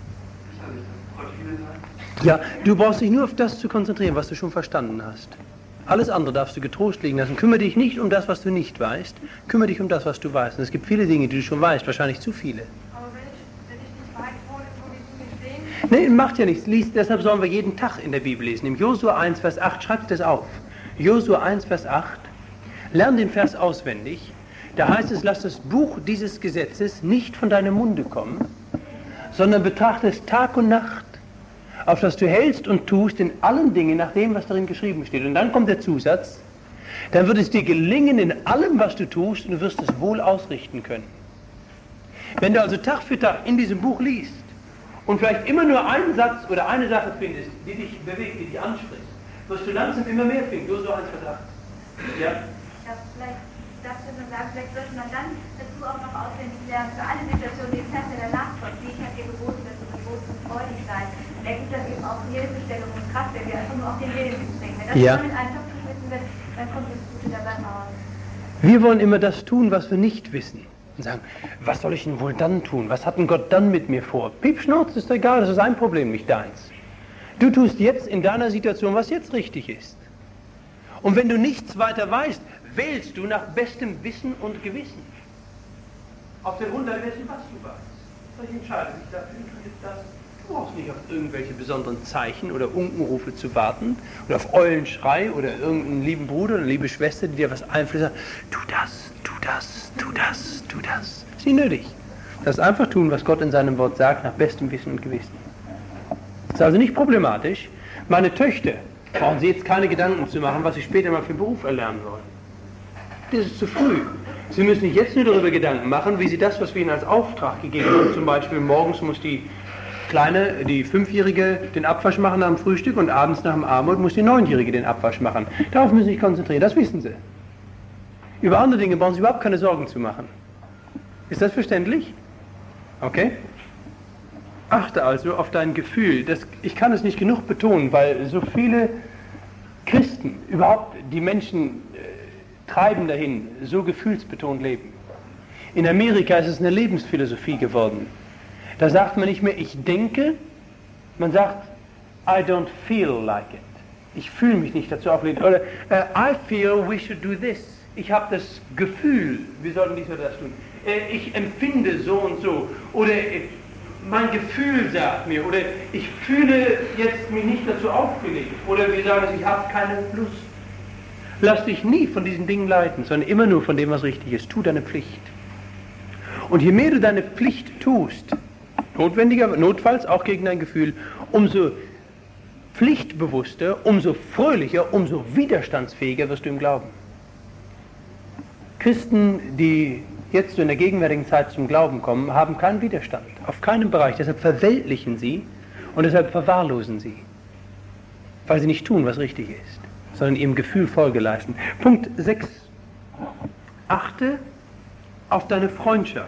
Ja, du brauchst dich nur auf das zu konzentrieren, was du schon verstanden hast. Alles andere darfst du getrost liegen lassen. Kümmere dich nicht um das, was du nicht weißt. Kümmere dich um das, was du weißt. Und es gibt viele Dinge, die du schon weißt, wahrscheinlich zu viele. Aber wenn ich, wenn ich nicht weit wohne, wo ich nicht sehen? Nee, macht ja nichts. Lies, deshalb sollen wir jeden Tag in der Bibel lesen. Im Josua eins, Vers acht, schreibt das auf. Josua eins, Vers acht. Lern den Vers auswendig. Da heißt es, lass das Buch dieses Gesetzes nicht von deinem Munde kommen, sondern betrachte es Tag und Nacht, auf das du hältst und tust in allen Dingen nach dem, was darin geschrieben steht. Und dann kommt der Zusatz, dann wird es dir gelingen in allem, was du tust, und du wirst es wohl ausrichten können. Wenn du also Tag für Tag in diesem Buch liest und vielleicht immer nur einen Satz oder eine Sache findest, die dich bewegt, die dich anspricht, wirst du langsam immer mehr finden. Nur so eins Verdacht. Ja? Ja, vielleicht darfst du nur sagen, vielleicht sollte man dann dazu auch noch auswendig lernen, für alle Situationen, die Zeit der Nachfolge, wie ich habe dir geboten, dass du geboten und freudig sein. Da gibt es eben auch Hilfestellung und Kraft, wenn wir einfach nur auf den Willen bringen. Wenn das Ja. nur mit einem Topf geschmissen wird, dann kommt das Gute dabei raus. Wir wollen immer das tun, was wir nicht wissen. Und sagen, was soll ich denn wohl dann tun? Was hat denn Gott dann mit mir vor? Piepschnurz, ist egal, das ist sein Problem, nicht deins. Du tust jetzt in deiner Situation, was jetzt richtig ist. Und wenn du nichts weiter weißt, wählst du nach bestem Wissen und Gewissen. Auf der Grundlage dessen, was du weißt. Ich entscheide mich dafür, du tust das. Du brauchst nicht auf irgendwelche besonderen Zeichen oder Unkenrufe zu warten oder auf Eulenschrei oder irgendeinen lieben Bruder oder liebe Schwester, die dir was einflößt. Tu das, tu das, tu das, tu das. Ist nicht nötig. Das ist einfach tun, was Gott in seinem Wort sagt, nach bestem Wissen und Gewissen. Das ist also nicht problematisch. Meine Töchter brauchen Sie jetzt keine Gedanken zu machen, was Sie später mal für einen Beruf erlernen wollen. Das ist zu früh. Sie müssen sich jetzt nur darüber Gedanken machen, wie Sie das, was wir Ihnen als Auftrag gegeben haben, zum Beispiel morgens muss die Kleine, die Fünfjährige, den Abwasch machen nach dem Frühstück und abends nach dem Abendbrot muss die Neunjährige den Abwasch machen. Darauf müssen Sie sich konzentrieren, das wissen Sie. Über andere Dinge brauchen Sie überhaupt keine Sorgen zu machen. Ist das verständlich? Okay? Achte also auf dein Gefühl. Das, ich kann es nicht genug betonen, weil so viele Christen, überhaupt die Menschen äh, treiben dahin, so gefühlsbetont leben. In Amerika ist es eine Lebensphilosophie geworden. Da sagt man nicht mehr, ich denke, man sagt, I don't feel like it. Ich fühle mich nicht dazu aufgelegt. Oder uh, I feel we should do this. Ich habe das Gefühl, wir sollten dies oder das tun. Äh, ich empfinde so und so. Oder äh, mein Gefühl sagt mir. Oder ich fühle jetzt mich nicht dazu aufgelegt. Oder wir sagen, ich habe keine Lust. Lass dich nie von diesen Dingen leiten, sondern immer nur von dem, was richtig ist. Tu deine Pflicht. Und je mehr du deine Pflicht tust, notwendiger, notfalls auch gegen dein Gefühl, umso pflichtbewusster, umso fröhlicher, umso widerstandsfähiger wirst du im Glauben. Christen, die jetzt in der gegenwärtigen Zeit zum Glauben kommen, haben keinen Widerstand, auf keinem Bereich. Deshalb verweltlichen sie und deshalb verwahrlosen sie, weil sie nicht tun, was richtig ist, sondern ihrem Gefühl Folge leisten. Punkt sechs. Achte auf deine Freundschaft.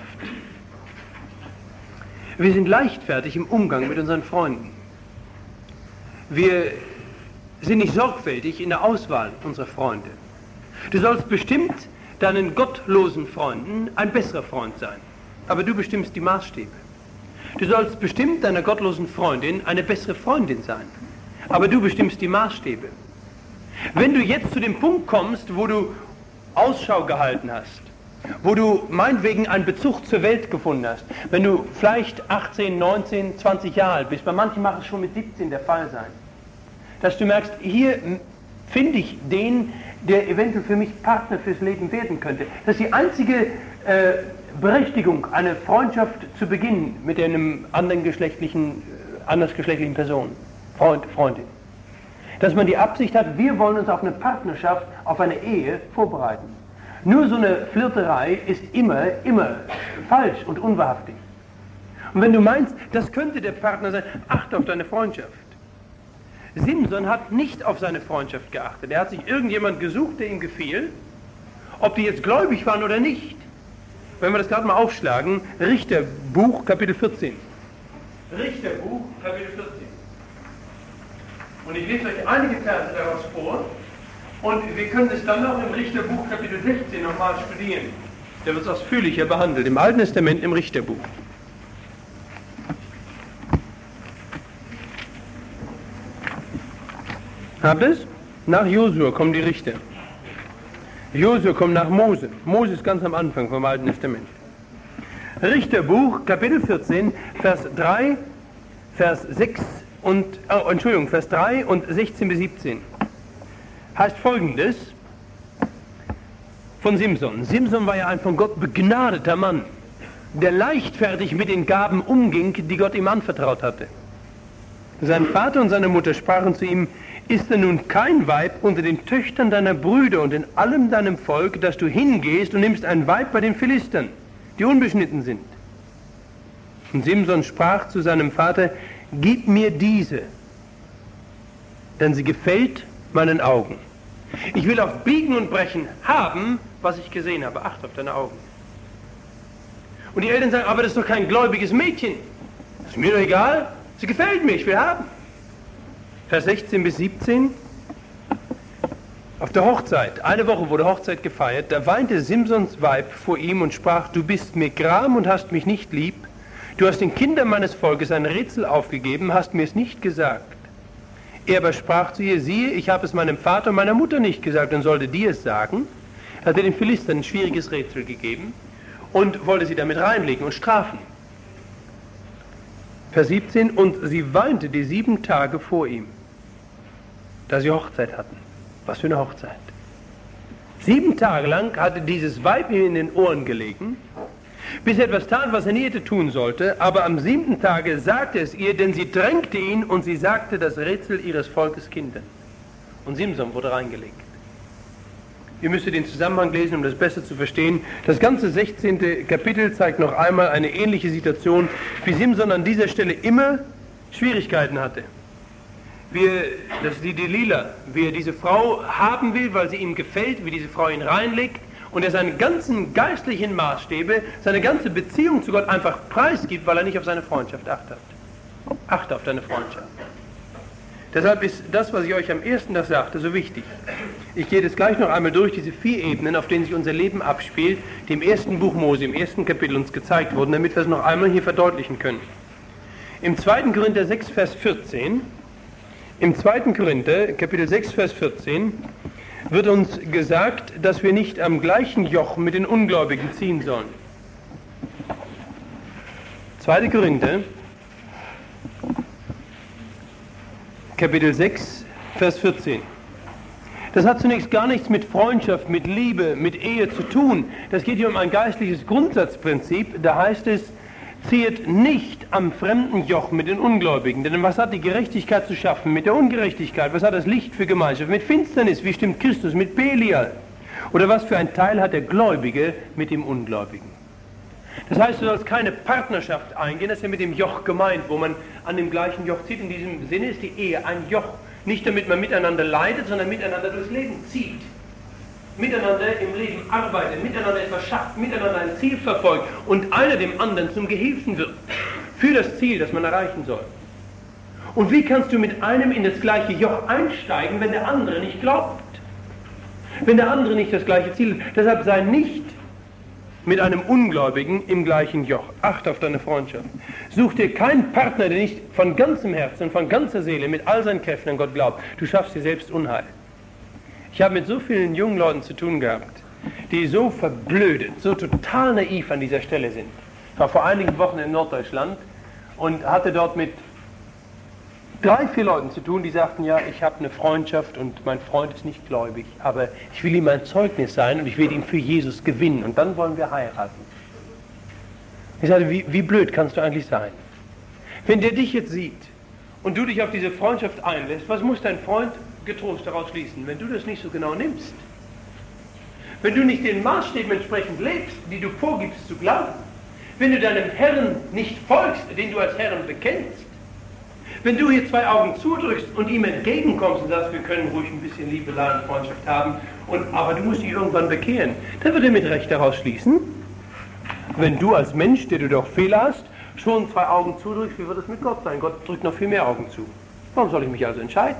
Wir sind leichtfertig im Umgang mit unseren Freunden. Wir sind nicht sorgfältig in der Auswahl unserer Freunde. Du sollst bestimmt deinen gottlosen Freunden ein besserer Freund sein, aber du bestimmst die Maßstäbe. Du sollst bestimmt deiner gottlosen Freundin eine bessere Freundin sein, aber du bestimmst die Maßstäbe. Wenn du jetzt zu dem Punkt kommst, wo du Ausschau gehalten hast, wo du meinetwegen einen Bezug zur Welt gefunden hast, wenn du vielleicht achtzehn, neunzehn, zwanzig Jahre alt bist, bei manchen mag es schon mit siebzehn der Fall sein, dass du merkst, hier finde ich den, der eventuell für mich Partner fürs Leben werden könnte. Das ist die einzige äh, Berechtigung, eine Freundschaft zu beginnen mit einem anderen geschlechtlichen, äh, andersgeschlechtlichen Person, Freund, Freundin. Dass man die Absicht hat, wir wollen uns auf eine Partnerschaft, auf eine Ehe vorbereiten. Nur so eine Flirterei ist immer, immer falsch und unwahrhaftig. Und wenn du meinst, das könnte der Partner sein, achte auf deine Freundschaft. Simson hat nicht auf seine Freundschaft geachtet. Er hat sich irgendjemand gesucht, der ihm gefiel, ob die jetzt gläubig waren oder nicht. Wenn wir das gerade mal aufschlagen, Richterbuch, Kapitel vierzehn. Richterbuch, Kapitel vierzehn. Und ich lese euch einige Verse daraus vor. Und wir können es dann noch im Richterbuch Kapitel sechzehn nochmal studieren. Da wird es ausführlicher behandelt, im Alten Testament im Richterbuch. Habt ihr es? Nach Josua kommen die Richter. Josua kommt nach Mose. Mose ist ganz am Anfang vom Alten Testament. Richterbuch Kapitel vierzehn, Vers drei, Vers sechs und, oh, Entschuldigung, Vers drei und sechzehn bis siebzehn. Heißt Folgendes von Simson. Simson war ja ein von Gott begnadeter Mann, der leichtfertig mit den Gaben umging, die Gott ihm anvertraut hatte. Sein Vater und seine Mutter sprachen zu ihm: Ist denn nun kein Weib unter den Töchtern deiner Brüder und in allem deinem Volk, dass du hingehst und nimmst ein Weib bei den Philistern, die unbeschnitten sind? Und Simson sprach zu seinem Vater: Gib mir diese, denn sie gefällt meinen Augen. Ich will auf Biegen und Brechen haben, was ich gesehen habe. Acht auf deine Augen. Und die Eltern sagen: Aber das ist doch kein gläubiges Mädchen. Das ist mir doch egal. Sie gefällt mir, ich will haben. Vers sechzehn bis siebzehn. Auf der Hochzeit, eine Woche wurde Hochzeit gefeiert, da weinte Simsons Weib vor ihm und sprach: Du bist mir Gram und hast mich nicht lieb. Du hast den Kindern meines Volkes ein Rätsel aufgegeben, hast mir es nicht gesagt. Er aber sprach zu ihr: Siehe, ich habe es meinem Vater und meiner Mutter nicht gesagt und sollte dir es sagen. Er hatte den Philistern ein schwieriges Rätsel gegeben und wollte sie damit reinlegen und strafen. Vers siebzehn. Und sie weinte die sieben Tage vor ihm, da sie Hochzeit hatten. Was für eine Hochzeit. Sieben Tage lang hatte dieses Weib ihm in den Ohren gelegen, bis er etwas tat, was er nie hätte tun sollte, aber am siebten Tage sagte es ihr, denn sie drängte ihn und sie sagte das Rätsel ihres Volkes Kindern. Und Simson wurde reingelegt. Ihr müsst den Zusammenhang lesen, um das besser zu verstehen. Das ganze sechzehnte Kapitel zeigt noch einmal eine ähnliche Situation, wie Simson an dieser Stelle immer Schwierigkeiten hatte. Wie er, das ist die Delilah, wie er diese Frau haben will, weil sie ihm gefällt, wie diese Frau ihn reinlegt und er seine ganzen geistlichen Maßstäbe, seine ganze Beziehung zu Gott einfach preisgibt, weil er nicht auf seine Freundschaft achtet. Achte auf deine Freundschaft. Deshalb ist das, was ich euch am ersten Tag sagte, so wichtig. Ich gehe das gleich noch einmal durch, diese vier Ebenen, auf denen sich unser Leben abspielt, die im ersten Buch Mose, im ersten Kapitel uns gezeigt wurden, damit wir es noch einmal hier verdeutlichen können. Im zweiten Korinther sechs, Vers vierzehn, im zweiten Korinther, Kapitel sechs, Vers vierzehn, wird uns gesagt, dass wir nicht am gleichen Joch mit den Ungläubigen ziehen sollen. zweiter Korinther, Kapitel sechs, Vers vierzehn. Das hat zunächst gar nichts mit Freundschaft, mit Liebe, mit Ehe zu tun. Das geht hier um ein geistliches Grundsatzprinzip. Da heißt es: Ziehet nicht am fremden Joch mit den Ungläubigen. Denn was hat die Gerechtigkeit zu schaffen mit der Ungerechtigkeit? Was hat das Licht für Gemeinschaft mit Finsternis? Wie stimmt Christus mit Belial? Oder was für ein Teil hat der Gläubige mit dem Ungläubigen? Das heißt, du sollst keine Partnerschaft eingehen, das ist ja mit dem Joch gemeint, wo man an dem gleichen Joch zieht. In diesem Sinne ist die Ehe ein Joch. Nicht damit man miteinander leidet, sondern miteinander durchs Leben zieht. Miteinander im Leben arbeitet, miteinander etwas schafft, miteinander ein Ziel verfolgt und einer dem anderen zum Gehilfen wird für das Ziel, das man erreichen soll. Und wie kannst du mit einem in das gleiche Joch einsteigen, wenn der andere nicht glaubt? Wenn der andere nicht das gleiche Ziel hat. Deshalb sei nicht mit einem Ungläubigen im gleichen Joch. Acht auf deine Freundschaft. Such dir keinen Partner, der nicht von ganzem Herzen und von ganzer Seele mit all seinen Kräften an Gott glaubt. Du schaffst dir selbst Unheil. Ich habe mit so vielen jungen Leuten zu tun gehabt, die so verblödet, so total naiv an dieser Stelle sind. Ich war vor einigen Wochen in Norddeutschland und hatte dort mit drei, vier Leuten zu tun, die sagten: Ja, ich habe eine Freundschaft und mein Freund ist nicht gläubig, aber ich will ihm ein Zeugnis sein und ich will ihn für Jesus gewinnen und dann wollen wir heiraten. Ich sagte: wie, wie blöd kannst du eigentlich sein? Wenn der dich jetzt sieht und du dich auf diese Freundschaft einlässt, was muss dein Freund getrost daraus schließen, wenn du das nicht so genau nimmst? Wenn du nicht den Maßstäben entsprechend lebst, die du vorgibst zu glauben, wenn du deinem Herrn nicht folgst, den du als Herrn bekennst, wenn du hier zwei Augen zudrückst und ihm entgegenkommst und sagst, wir können ruhig ein bisschen Liebelei und Freundschaft haben, und, aber du musst dich irgendwann bekehren, dann wird er mit Recht daraus schließen, wenn du als Mensch, der du doch Fehler hast, schon zwei Augen zudrückst, wie wird es mit Gott sein? Gott drückt noch viel mehr Augen zu. Warum soll ich mich also entscheiden?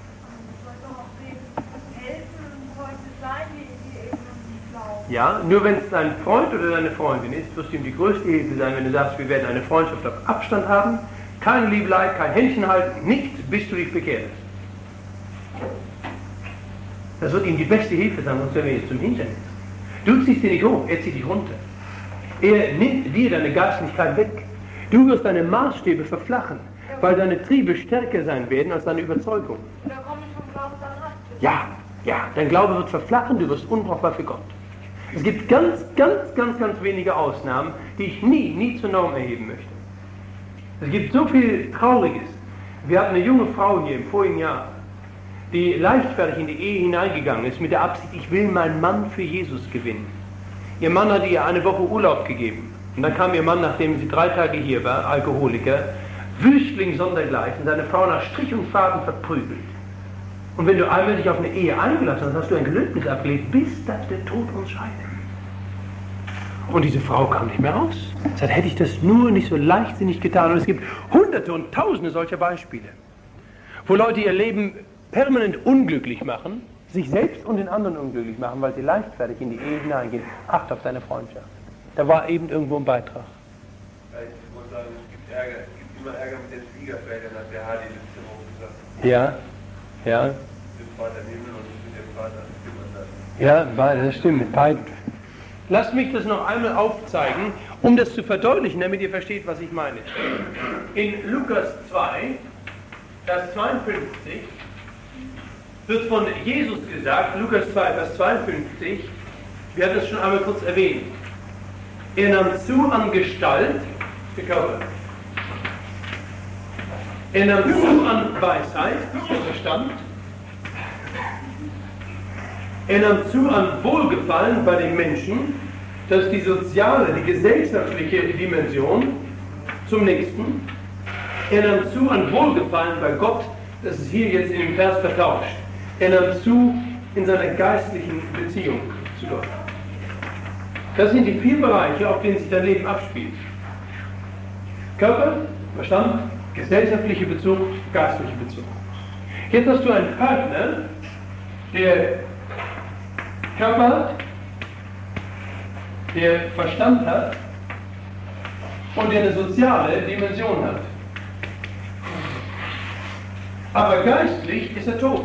Ja, nur wenn es dein Freund oder deine Freundin ist, wirst du ihm die größte Hilfe sein, wenn du sagst, wir werden eine Freundschaft auf Abstand haben, keine Liebelei, kein Händchen halten, nichts, bis du dich bekehrt hast. Das wird ihm die beste Hilfe sein, sonst wären wir jetzt zum Hindernis. Du ziehst ihn nicht hoch, er zieht dich runter. Er nimmt dir deine Geistlichkeit weg. Du wirst deine Maßstäbe verflachen, weil deine Triebe stärker sein werden als deine Überzeugung. Da komme ich vom Glauben dann ab. Ja, ja, dein Glaube wird verflachen, du wirst unbrauchbar für Gott. Es gibt ganz, ganz, ganz, ganz wenige Ausnahmen, die ich nie, nie zur Norm erheben möchte. Es gibt so viel Trauriges, Wir hatten eine junge Frau hier im vorigen Jahr, die leichtfertig in die Ehe hineingegangen ist mit der Absicht, ich will meinen Mann für Jesus gewinnen. Ihr Mann hatte ihr eine Woche Urlaub gegeben. Und dann kam ihr Mann, nachdem sie drei Tage hier war, Alkoholiker, Wüstling sondergleichen, seine Frau nach Strich und Faden verprügelt. Und wenn du einmal dich auf eine Ehe eingelassen hast, hast du ein Gelöbnis abgelegt, bis dass der Tod uns scheidet. Und diese Frau kam nicht mehr raus. Sagt, hätte ich das nur nicht so leichtsinnig getan. Und es gibt hunderte und tausende solcher Beispiele, wo Leute ihr Leben permanent unglücklich machen, sich selbst und den anderen unglücklich machen, weil sie leichtfertig in die Ehe hineingehen. Acht auf deine Freundschaft. Da war eben irgendwo ein Beitrag. Ich muss sagen, es gibt Ärger, es gibt immer Ärger mit den Schwiegervätern, hat der Hardy letzte Woche gesagt. Ja, ja. Mit dem Vater im Himmel und mit dem Vater im Himmel. Ja, beide, das stimmt, mit beiden. Lasst mich das noch einmal aufzeigen, um das zu verdeutlichen, damit ihr versteht, was ich meine. In Lukas zwei, Vers zweiundfünfzig, wird von Jesus gesagt, Lukas zwei, Vers zweiundfünfzig, wir hatten es schon einmal kurz erwähnt, er nahm zu an Gestalt, der Körper. Er nahm zu an Weisheit, der Verstand. Er nahm zu an Wohlgefallen bei den Menschen, das ist die soziale, die gesellschaftliche Dimension, zum nächsten. Er nahm zu an Wohlgefallen bei Gott, das ist hier jetzt in dem Vers vertauscht. Er nahm zu in seiner geistlichen Beziehung zu Gott. Das sind die vier Bereiche, auf denen sich dein Leben abspielt. Körper, Verstand, gesellschaftliche Bezug, geistliche Bezug. Jetzt hast du einen Partner, der Körper hat, der Verstand hat und der eine soziale Dimension hat. Aber geistlich ist er tot.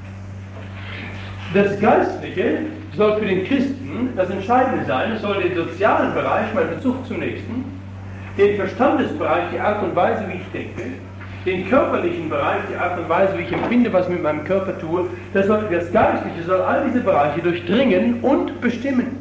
Das Geistliche soll für den Christen das Entscheidende sein. Es soll den sozialen Bereich, mein Bezug zum Nächsten, den Verstandesbereich, die Art und Weise, wie ich denke, den körperlichen Bereich, die Art und Weise, wie ich empfinde, was ich mit meinem Körper tue, das, soll, das Geistliche soll all diese Bereiche durchdringen und bestimmen.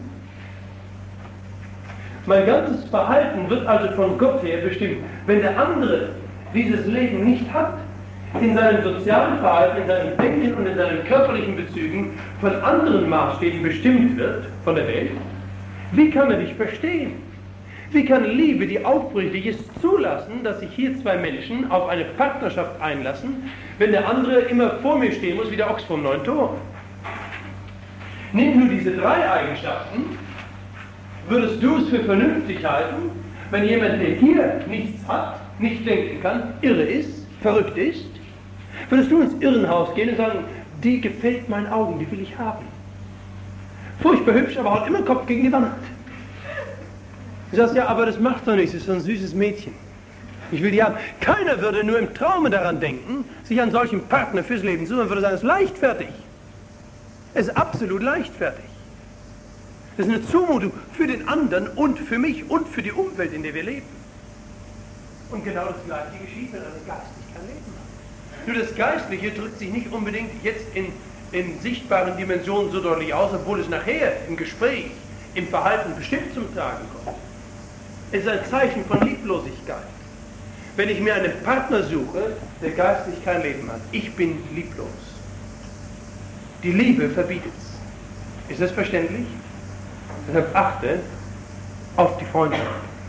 Mein ganzes Verhalten wird also von Gott her bestimmt. Wenn der andere dieses Leben nicht hat, in seinem sozialen Verhalten, in seinem Denken und in seinen körperlichen Bezügen von anderen Maßstäben bestimmt wird, von der Welt, wie kann er dich verstehen? Wie kann Liebe, die aufrichtig ist, zulassen, dass sich hier zwei Menschen auf eine Partnerschaft einlassen, wenn der andere immer vor mir stehen muss wie der Ochs vom neuen Tor? Nimm nur diese drei Eigenschaften, würdest du es für vernünftig halten, wenn jemand, der hier nichts hat, nicht denken kann, irre ist, verrückt ist, würdest du ins Irrenhaus gehen und sagen, die gefällt meinen Augen, die will ich haben. Furchtbar hübsch, aber haut immer Kopf gegen die Wand. Du sagst, ja, aber das macht doch nichts, das ist so ein süßes Mädchen. Ich will die haben. Keiner würde nur im Traume daran denken, sich einen solchen Partner fürs Leben zu suchen, würde sagen, es ist leichtfertig. Es ist absolut leichtfertig. Das ist eine Zumutung für den anderen und für mich und für die Umwelt, in der wir leben. Und genau das Gleiche geschieht, wenn einer geistig kein Leben hat. Nur das Geistliche drückt sich nicht unbedingt jetzt in, in sichtbaren Dimensionen so deutlich aus, obwohl es nachher im Gespräch, im Verhalten bestimmt zum Tragen kommt. Es ist ein Zeichen von Lieblosigkeit. Wenn ich mir einen Partner suche, der geistlich kein Leben hat, ich bin lieblos. Die Liebe verbietet es. Ist das verständlich? Deshalb achte auf die Freundschaft.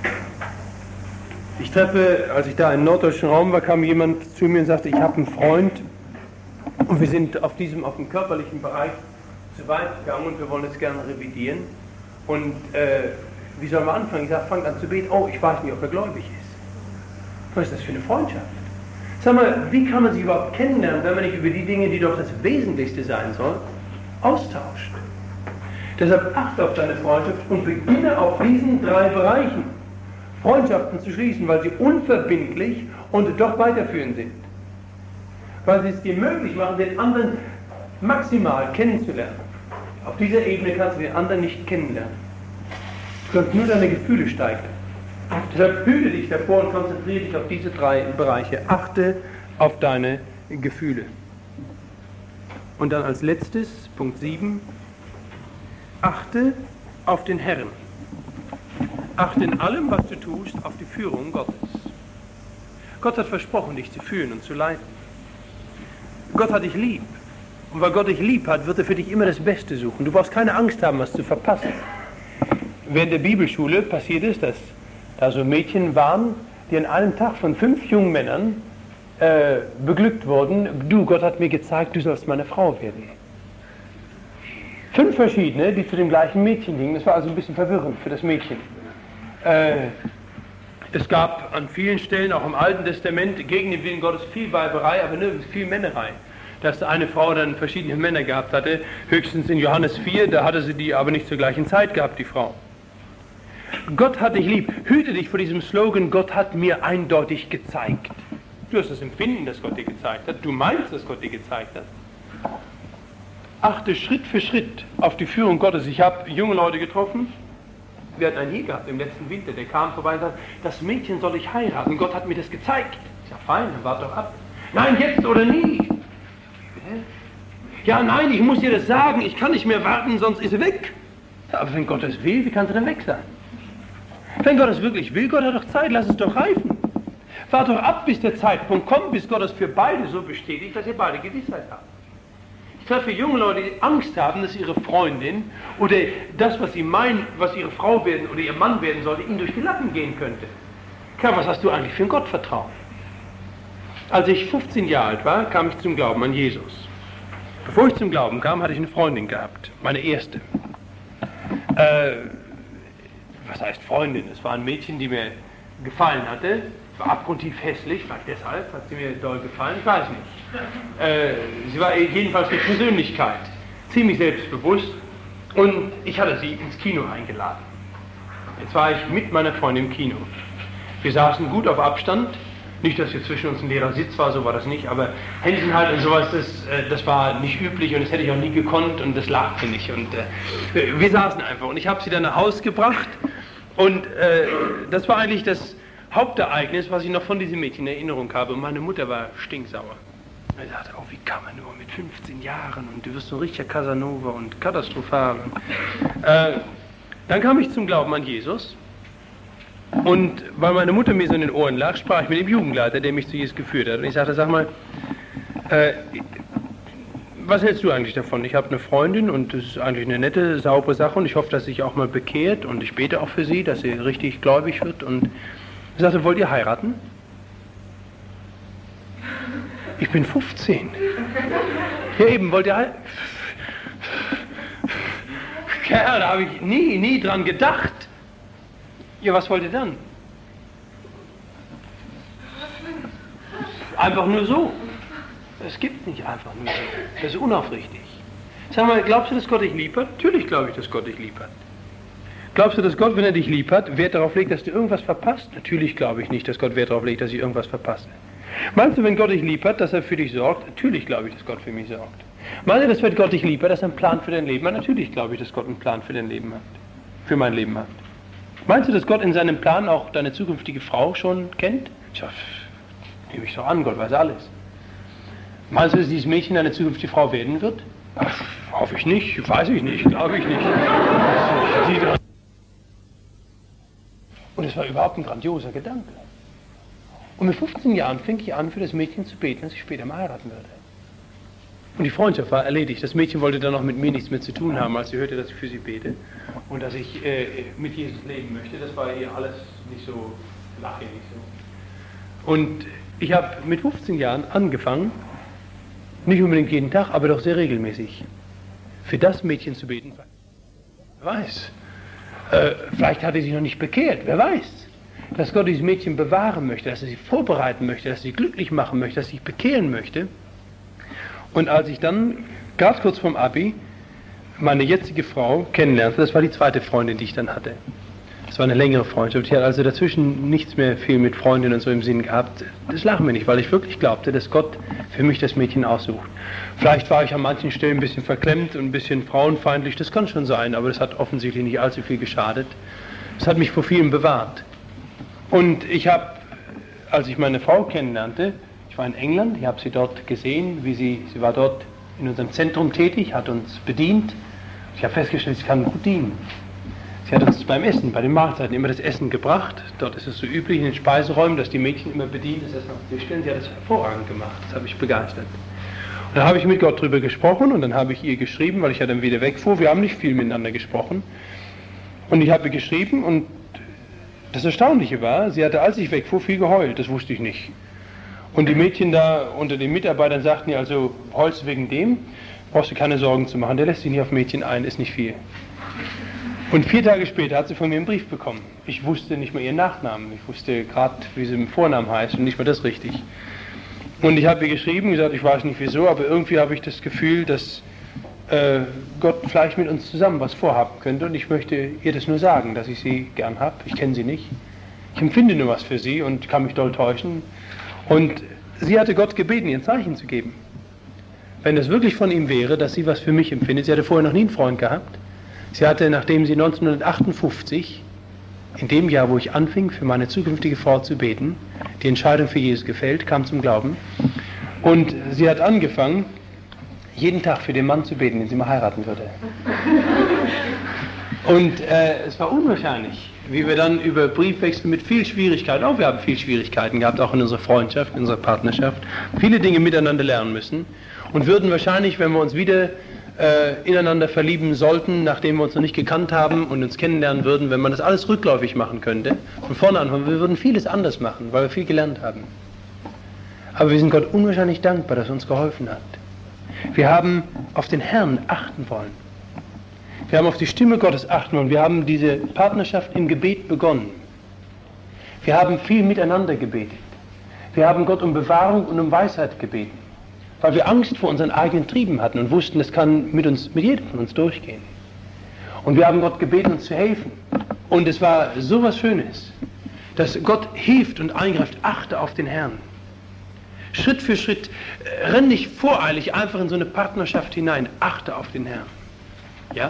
Ich treffe, als ich da im norddeutschen Raum war, kam jemand zu mir und sagte, ich habe einen Freund und wir sind auf diesem, auf dem körperlichen Bereich zu weit gegangen und wir wollen es gerne revidieren. Und äh, wie soll man anfangen? Ich sage, fang an zu beten. Oh, ich weiß nicht, ob er gläubig ist. Was ist das für eine Freundschaft? Sag mal, wie kann man sich überhaupt kennenlernen, wenn man nicht über die Dinge, die doch das Wesentlichste sein soll, austauscht? Deshalb achte auf deine Freundschaft und beginne auf diesen drei Bereichen Freundschaften zu schließen, weil sie unverbindlich und doch weiterführend sind. Weil sie es dir möglich machen, den anderen maximal kennenzulernen. Auf dieser Ebene kannst du den anderen nicht kennenlernen. Du kannst nur deine Gefühle steigern. Deshalb hüte dich davor und konzentriere dich auf diese drei Bereiche. Achte auf deine Gefühle. Und dann als letztes, Punkt sieben, achte auf den Herrn. Achte in allem, was du tust, auf die Führung Gottes. Gott hat versprochen, dich zu führen und zu leiten. Gott hat dich lieb. Und weil Gott dich lieb hat, wird er für dich immer das Beste suchen. Du brauchst keine Angst haben, was zu verpassen. Während der Bibelschule passiert ist, dass da so Mädchen waren, die an einem Tag von fünf jungen Männern äh, beglückt wurden. Du, Gott hat mir gezeigt, du sollst meine Frau werden. Fünf verschiedene, die zu dem gleichen Mädchen gingen. Das war also ein bisschen verwirrend für das Mädchen. Äh, es gab an vielen Stellen, auch im Alten Testament, gegen den Willen Gottes viel Weiberei, aber nirgends viel Männerei. Dass eine Frau dann verschiedene Männer gehabt hatte, höchstens in Johannes vier, da hatte sie die aber nicht zur gleichen Zeit gehabt, die Frau. Gott hat dich lieb. Hüte dich vor diesem Slogan, Gott hat mir eindeutig gezeigt. Du hast das Empfinden, das Gott dir gezeigt hat. Du meinst, dass Gott dir gezeigt hat. Achte Schritt für Schritt auf die Führung Gottes. Ich habe junge Leute getroffen. Wir hatten einen hier gehabt im letzten Winter, der kam vorbei und sagte, das Mädchen soll ich heiraten. Gott hat mir das gezeigt. Ich sage, fein, dann wart doch ab. Nein, jetzt oder nie. Ja, nein, ich muss dir das sagen. Ich kann nicht mehr warten, sonst ist sie weg. Aber wenn Gott es will, wie kann sie denn weg sein? Wenn Gott es wirklich will, Gott hat doch Zeit, lass es doch reifen. Wart doch ab, bis der Zeitpunkt kommt, bis Gott es für beide so bestätigt, dass ihr beide Gewissheit habt. Ich treffe junge Leute, die Angst haben, dass ihre Freundin oder das, was sie meinen, was ihre Frau werden oder ihr Mann werden sollte, ihnen durch die Lappen gehen könnte. Karl, was hast du eigentlich für ein Gottvertrauen? Als ich fünfzehn Jahre alt war, kam ich zum Glauben an Jesus. Bevor ich zum Glauben kam, hatte ich eine Freundin gehabt, meine erste. Äh, was heißt Freundin? Es war ein Mädchen, die mir gefallen hatte, war abgrundtief hässlich, vielleicht deshalb hat sie mir doll gefallen, ich weiß nicht. Äh, sie war jedenfalls eine Persönlichkeit, ziemlich selbstbewusst und ich hatte sie ins Kino eingeladen. Jetzt war ich mit meiner Freundin im Kino. Wir saßen gut auf Abstand, nicht, dass hier zwischen uns ein leerer Sitz war, so war das nicht, aber Händchen halt und sowas, das, das war nicht üblich und das hätte ich auch nie gekonnt und das lag mir nicht. Und äh, wir saßen einfach und ich habe sie dann nach Hause gebracht und äh, das war eigentlich das Hauptereignis, was ich noch von diesem Mädchen in Erinnerung habe. Und meine Mutter war stinksauer. Sie sagte, oh, wie kann man nur mit fünfzehn Jahren und du wirst so ein richtiger Casanova und katastrophal. Äh, dann kam ich zum Glauben an Jesus. Und weil meine Mutter mir so in den Ohren lag, sprach ich mit dem Jugendleiter, der mich zu Jesus geführt hat. Und ich sagte, sag mal, äh, was hältst du eigentlich davon? Ich habe eine Freundin und das ist eigentlich eine nette, saubere Sache und ich hoffe, dass sie sich auch mal bekehrt und ich bete auch für sie, dass sie richtig gläubig wird. Und ich sagte, wollt ihr heiraten? Ich bin fünfzehn. Ja eben, wollt ihr heiraten? Ja, da habe ich nie, nie dran gedacht. Ja, was wollt ihr dann? Einfach nur so. Es gibt nicht einfach nur so. Das ist unaufrichtig. Sag mal, glaubst du, dass Gott dich lieb hat? Natürlich glaube ich, dass Gott dich lieb hat. Glaubst du, dass Gott, wenn er dich lieb hat, Wert darauf legt, dass du irgendwas verpasst? Natürlich glaube ich nicht, dass Gott Wert darauf legt, dass ich irgendwas verpasse. Meinst du, wenn Gott dich lieb hat, dass er für dich sorgt? Natürlich glaube ich, dass Gott für mich sorgt. Meinst du, dass wenn Gott dich lieb hat, dass er einen Plan für dein Leben hat? Natürlich glaube ich, dass Gott einen Plan für dein Leben hat. Für mein Leben hat. Meinst du, dass Gott in seinem Plan auch deine zukünftige Frau schon kennt? Tja, nehme ich doch an, Gott weiß alles. Meinst du, dass dieses Mädchen deine zukünftige Frau werden wird? Ach, hoffe ich nicht, weiß ich nicht, glaube ich nicht. Und es war überhaupt ein grandioser Gedanke. Und mit fünfzehn Jahren fing ich an, für das Mädchen zu beten, dass ich später mal heiraten würde. Und die Freundschaft war erledigt. Das Mädchen wollte dann auch mit mir nichts mehr zu tun haben, als sie hörte, dass ich für sie bete und dass ich äh, mit Jesus leben möchte. Das war ihr alles nicht so, lag ihr nicht so. Und ich habe mit fünfzehn Jahren angefangen, nicht unbedingt jeden Tag, aber doch sehr regelmäßig, für das Mädchen zu beten. Wer weiß, äh, vielleicht hatte sie noch nicht bekehrt, wer weiß. Dass Gott dieses Mädchen bewahren möchte, dass er sie vorbereiten möchte, dass er sie glücklich machen möchte, dass er sich bekehren möchte. Und als ich dann, ganz kurz vorm Abi, meine jetzige Frau kennenlernte, das war die zweite Freundin, die ich dann hatte. Das war eine längere Freundschaft. Ich hatte also dazwischen nichts mehr viel mit Freundinnen und so im Sinn gehabt. Das lag mir nicht, weil ich wirklich glaubte, dass Gott für mich das Mädchen aussucht. Vielleicht war ich an manchen Stellen ein bisschen verklemmt und ein bisschen frauenfeindlich, das kann schon sein, aber das hat offensichtlich nicht allzu viel geschadet. Das hat mich vor vielem bewahrt. Und ich habe, als ich meine Frau kennenlernte, ich war in England, ich habe sie dort gesehen, wie sie, sie war dort in unserem Zentrum tätig, hat uns bedient. Ich habe festgestellt, sie kann gut dienen. Sie hat uns beim Essen, bei den Mahlzeiten immer das Essen gebracht. Dort ist es so üblich in den Speiseräumen, dass die Mädchen immer bedient, das Essen auf den Tisch stellen. Sie hat das hervorragend gemacht, das habe ich begeistert. Und dann habe ich mit Gott drüber gesprochen und dann habe ich ihr geschrieben, weil ich ja dann wieder wegfuhr. Wir haben nicht viel miteinander gesprochen. Und ich habe ihr geschrieben und das Erstaunliche war, sie hatte, als ich wegfuhr, viel geheult, das wusste ich nicht. Und die Mädchen da unter den Mitarbeitern sagten ihr, also heulst du wegen dem, brauchst du keine Sorgen zu machen, der lässt sich nicht auf Mädchen ein, ist nicht viel. Und vier Tage später hat sie von mir einen Brief bekommen. Ich wusste nicht mehr ihren Nachnamen. Ich wusste gerade, wie sie im Vornamen heißt und nicht mehr das richtig. Und ich habe ihr geschrieben, gesagt, ich weiß nicht wieso, aber irgendwie habe ich das Gefühl, dass äh, Gott vielleicht mit uns zusammen was vorhaben könnte. Und ich möchte ihr das nur sagen, dass ich sie gern habe. Ich kenne sie nicht. Ich empfinde nur was für sie und kann mich doll täuschen. Und sie hatte Gott gebeten, ihr ein Zeichen zu geben. Wenn das wirklich von ihm wäre, dass sie was für mich empfindet. Sie hatte vorher noch nie einen Freund gehabt. Sie hatte, nachdem sie neunzehnhundertachtundfünfzig, in dem Jahr, wo ich anfing, für meine zukünftige Frau zu beten, die Entscheidung für Jesus gefällt, kam zum Glauben. Und sie hat angefangen, jeden Tag für den Mann zu beten, den sie mal heiraten würde. Und äh, es war unwahrscheinlich, wie wir dann über Briefwechsel mit viel Schwierigkeiten, auch wir haben viel Schwierigkeiten gehabt, auch in unserer Freundschaft, in unserer Partnerschaft, viele Dinge miteinander lernen müssen und würden wahrscheinlich, wenn wir uns wieder Äh, ineinander verlieben sollten, nachdem wir uns noch nicht gekannt haben und uns kennenlernen würden, wenn man das alles rückläufig machen könnte, von vorne an, wir würden vieles anders machen, weil wir viel gelernt haben. Aber wir sind Gott unwahrscheinlich dankbar, dass er uns geholfen hat. Wir haben auf den Herrn achten wollen. Wir haben auf die Stimme Gottes achten wollen. Wir haben diese Partnerschaft im Gebet begonnen. Wir haben viel miteinander gebetet. Wir haben Gott um Bewahrung und um Weisheit gebeten. Weil wir Angst vor unseren eigenen Trieben hatten und wussten, das kann mit uns, mit jedem von uns durchgehen. Und wir haben Gott gebeten, uns zu helfen. Und es war so was Schönes, dass Gott hilft und eingreift. Achte auf den Herrn. Schritt für Schritt, äh, renn nicht voreilig einfach in so eine Partnerschaft hinein. Achte auf den Herrn. Ja?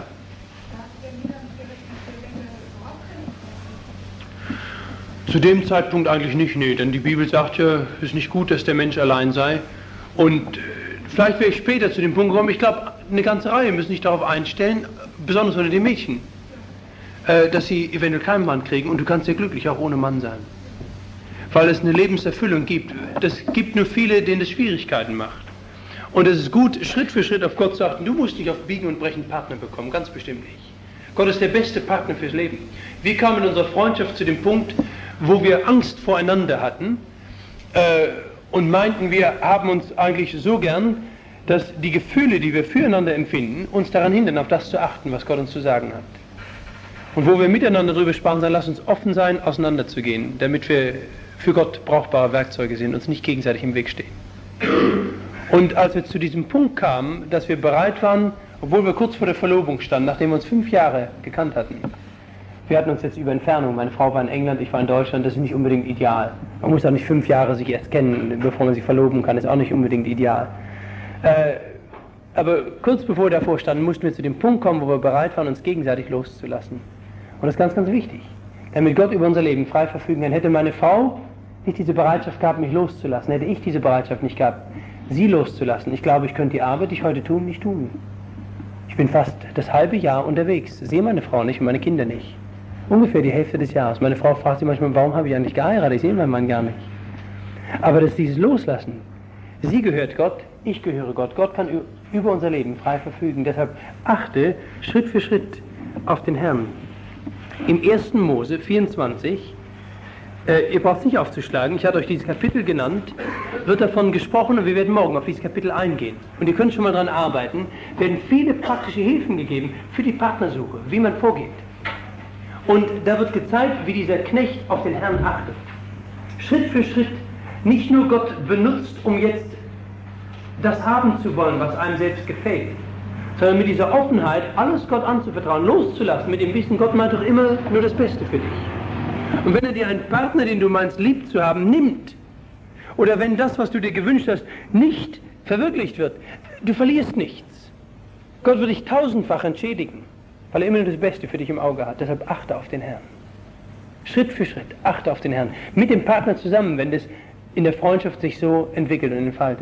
Zu dem Zeitpunkt eigentlich nicht, nee, denn die Bibel sagt ja, es ist nicht gut, dass der Mensch allein sei. Und äh, vielleicht wäre ich später zu dem Punkt gekommen, ich glaube, eine ganze Reihe müssen sich darauf einstellen, besonders unter den Mädchen, äh, dass sie eventuell keinen Mann kriegen und du kannst ja glücklich auch ohne Mann sein. Weil es eine Lebenserfüllung gibt. Das gibt nur viele, denen das Schwierigkeiten macht. Und es ist gut, Schritt für Schritt auf Gott zu achten. Du musst nicht auf Biegen und Brechen einen Partner bekommen, ganz bestimmt nicht. Gott ist der beste Partner fürs Leben. Wir kamen in unserer Freundschaft zu dem Punkt, wo wir Angst voreinander hatten, äh, und meinten, wir haben uns eigentlich so gern, dass die Gefühle, die wir füreinander empfinden, uns daran hindern, auf das zu achten, was Gott uns zu sagen hat. Und wo wir miteinander darüber sprachen, sagen, lass uns offen sein, auseinanderzugehen, damit wir für Gott brauchbare Werkzeuge sind, uns nicht gegenseitig im Weg stehen. Und als wir zu diesem Punkt kamen, dass wir bereit waren, obwohl wir kurz vor der Verlobung standen, nachdem wir uns fünf Jahre gekannt hatten, wir hatten uns jetzt über Entfernung, meine Frau war in England, ich war in Deutschland, das ist nicht unbedingt ideal. Man muss auch nicht fünf Jahre sich erst kennen, bevor man sich verloben kann, ist auch nicht unbedingt ideal. Äh, aber kurz bevor wir davor standen, mussten wir zu dem Punkt kommen, wo wir bereit waren, uns gegenseitig loszulassen. Und das ist ganz, ganz wichtig. Damit Gott über unser Leben frei verfügen kann. Hätte meine Frau nicht diese Bereitschaft gehabt, mich loszulassen, hätte ich diese Bereitschaft nicht gehabt, sie loszulassen, ich glaube, ich könnte die Arbeit, die ich heute tue, nicht tun. Ich bin fast das halbe Jahr unterwegs, sehe meine Frau nicht und meine Kinder nicht. Ungefähr die Hälfte des Jahres. Meine Frau fragt sich manchmal, warum habe ich eigentlich geheiratet? Ich sehe meinen Mann gar nicht. Aber das ist dieses Loslassen. Sie gehört Gott, ich gehöre Gott. Gott kann über unser Leben frei verfügen. Deshalb achte Schritt für Schritt auf den Herrn. Im ersten Mose vierundzwanzig, äh, ihr braucht es nicht aufzuschlagen, ich hatte euch dieses Kapitel genannt, wird davon gesprochen und wir werden morgen auf dieses Kapitel eingehen. Und ihr könnt schon mal daran arbeiten, werden viele praktische Hilfen gegeben für die Partnersuche, wie man vorgeht. Und da wird gezeigt, wie dieser Knecht auf den Herrn achtet. Schritt für Schritt nicht nur Gott benutzt, um jetzt das haben zu wollen, was einem selbst gefällt, sondern mit dieser Offenheit, alles Gott anzuvertrauen, loszulassen, mit dem Wissen, Gott meint doch immer nur das Beste für dich. Und wenn er dir einen Partner, den du meinst, lieb zu haben, nimmt, oder wenn das, was du dir gewünscht hast, nicht verwirklicht wird, du verlierst nichts. Gott wird dich tausendfach entschädigen, weil er immer nur das Beste für dich im Auge hat. Deshalb achte auf den Herrn. Schritt für Schritt, achte auf den Herrn. Mit dem Partner zusammen, wenn das in der Freundschaft sich so entwickelt und entfaltet.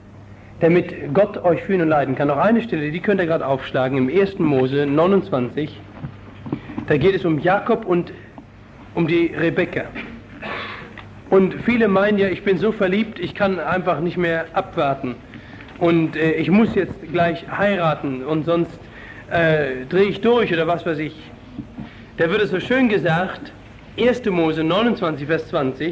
Damit Gott euch führen und leiten kann. Noch eine Stelle, die könnt ihr gerade aufschlagen, im ersten Mose neunundzwanzig. Da geht es um Jakob und um die Rebekka. Und viele meinen ja, ich bin so verliebt, ich kann einfach nicht mehr abwarten. Und äh, ich muss jetzt gleich heiraten und sonst äh, drehe ich durch oder was weiß ich. Da wird es so schön gesagt, erster Mose neunundzwanzig, Vers zwanzig,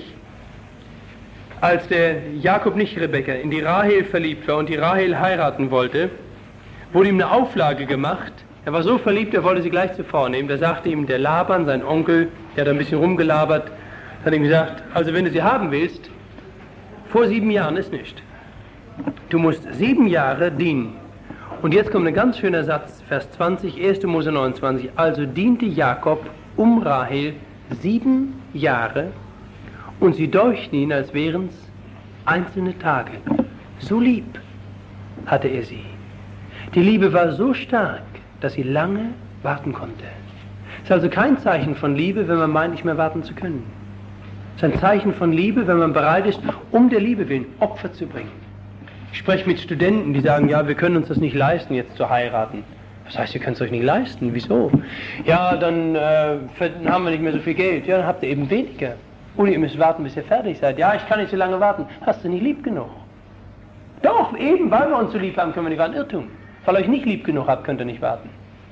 als der Jakob, nicht Rebekka, in die Rahel verliebt war und die Rahel heiraten wollte, wurde ihm eine Auflage gemacht. Er war so verliebt, er wollte sie gleich zuvor nehmen. Da sagte ihm der Laban, sein Onkel, der hat ein bisschen rumgelabert, hat ihm gesagt, also wenn du sie haben willst, vor sieben Jahren ist nicht. Du musst sieben Jahre dienen. Und jetzt kommt ein ganz schöner Satz, Vers zwanzig, erster Mose neunundzwanzig. Also diente Jakob um Rahel sieben Jahre und sie deuchten ihn, als wären es einzelne Tage. So lieb hatte er sie. Die Liebe war so stark, dass sie lange warten konnte. Es ist also kein Zeichen von Liebe, wenn man meint, nicht mehr warten zu können. Es ist ein Zeichen von Liebe, wenn man bereit ist, um der Liebe willen Opfer zu bringen. Ich spreche mit Studenten, die sagen, ja, wir können uns das nicht leisten, jetzt zu heiraten. Was heißt, ihr könnt es euch nicht leisten? Wieso? Ja, dann äh, haben wir nicht mehr so viel Geld. Ja, dann habt ihr eben weniger. Oder ihr müsst warten, bis ihr fertig seid. Ja, ich kann nicht so lange warten. Hast du nicht lieb genug? Doch, eben, weil wir uns so lieb haben, können wir nicht warten. Irrtum. Weil ihr euch nicht lieb genug habt, könnt ihr nicht warten.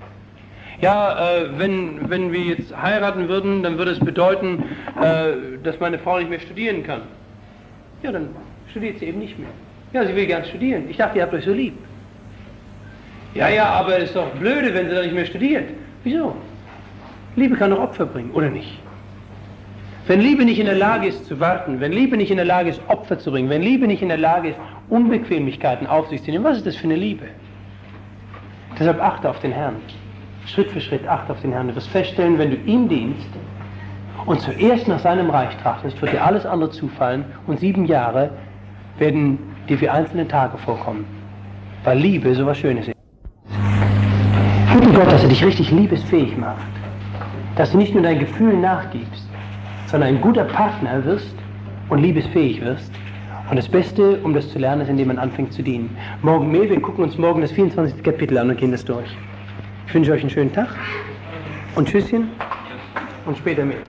Ja, äh, wenn, wenn wir jetzt heiraten würden, dann würde es bedeuten, äh, dass meine Frau nicht mehr studieren kann. Ja, dann studiert sie eben nicht mehr. Ja, sie will gern studieren. Ich dachte, ihr habt euch so lieb. Ja, ja, aber es ist doch blöde, wenn sie dann nicht mehr studiert. Wieso? Liebe kann doch Opfer bringen, oder nicht? Wenn Liebe nicht in der Lage ist zu warten, wenn Liebe nicht in der Lage ist, Opfer zu bringen, wenn Liebe nicht in der Lage ist, Unbequemlichkeiten auf sich zu nehmen, was ist das für eine Liebe? Deshalb achte auf den Herrn. Schritt für Schritt achte auf den Herrn. Du wirst feststellen, wenn du ihm dienst und zuerst nach seinem Reich trachtest, wird dir alles andere zufallen und sieben Jahre werden dir für einzelne Tage vorkommen. Weil Liebe so was Schönes ist. Bitte Gott, dass er dich richtig liebesfähig macht. Dass du nicht nur dein Gefühl nachgibst, sondern ein guter Partner wirst und liebesfähig wirst. Und das Beste, um das zu lernen, ist, indem man anfängt zu dienen. Morgen mehr, wir gucken uns morgen das vierundzwanzigste Kapitel an und gehen das durch. Ich wünsche euch einen schönen Tag und Tschüsschen und später mehr.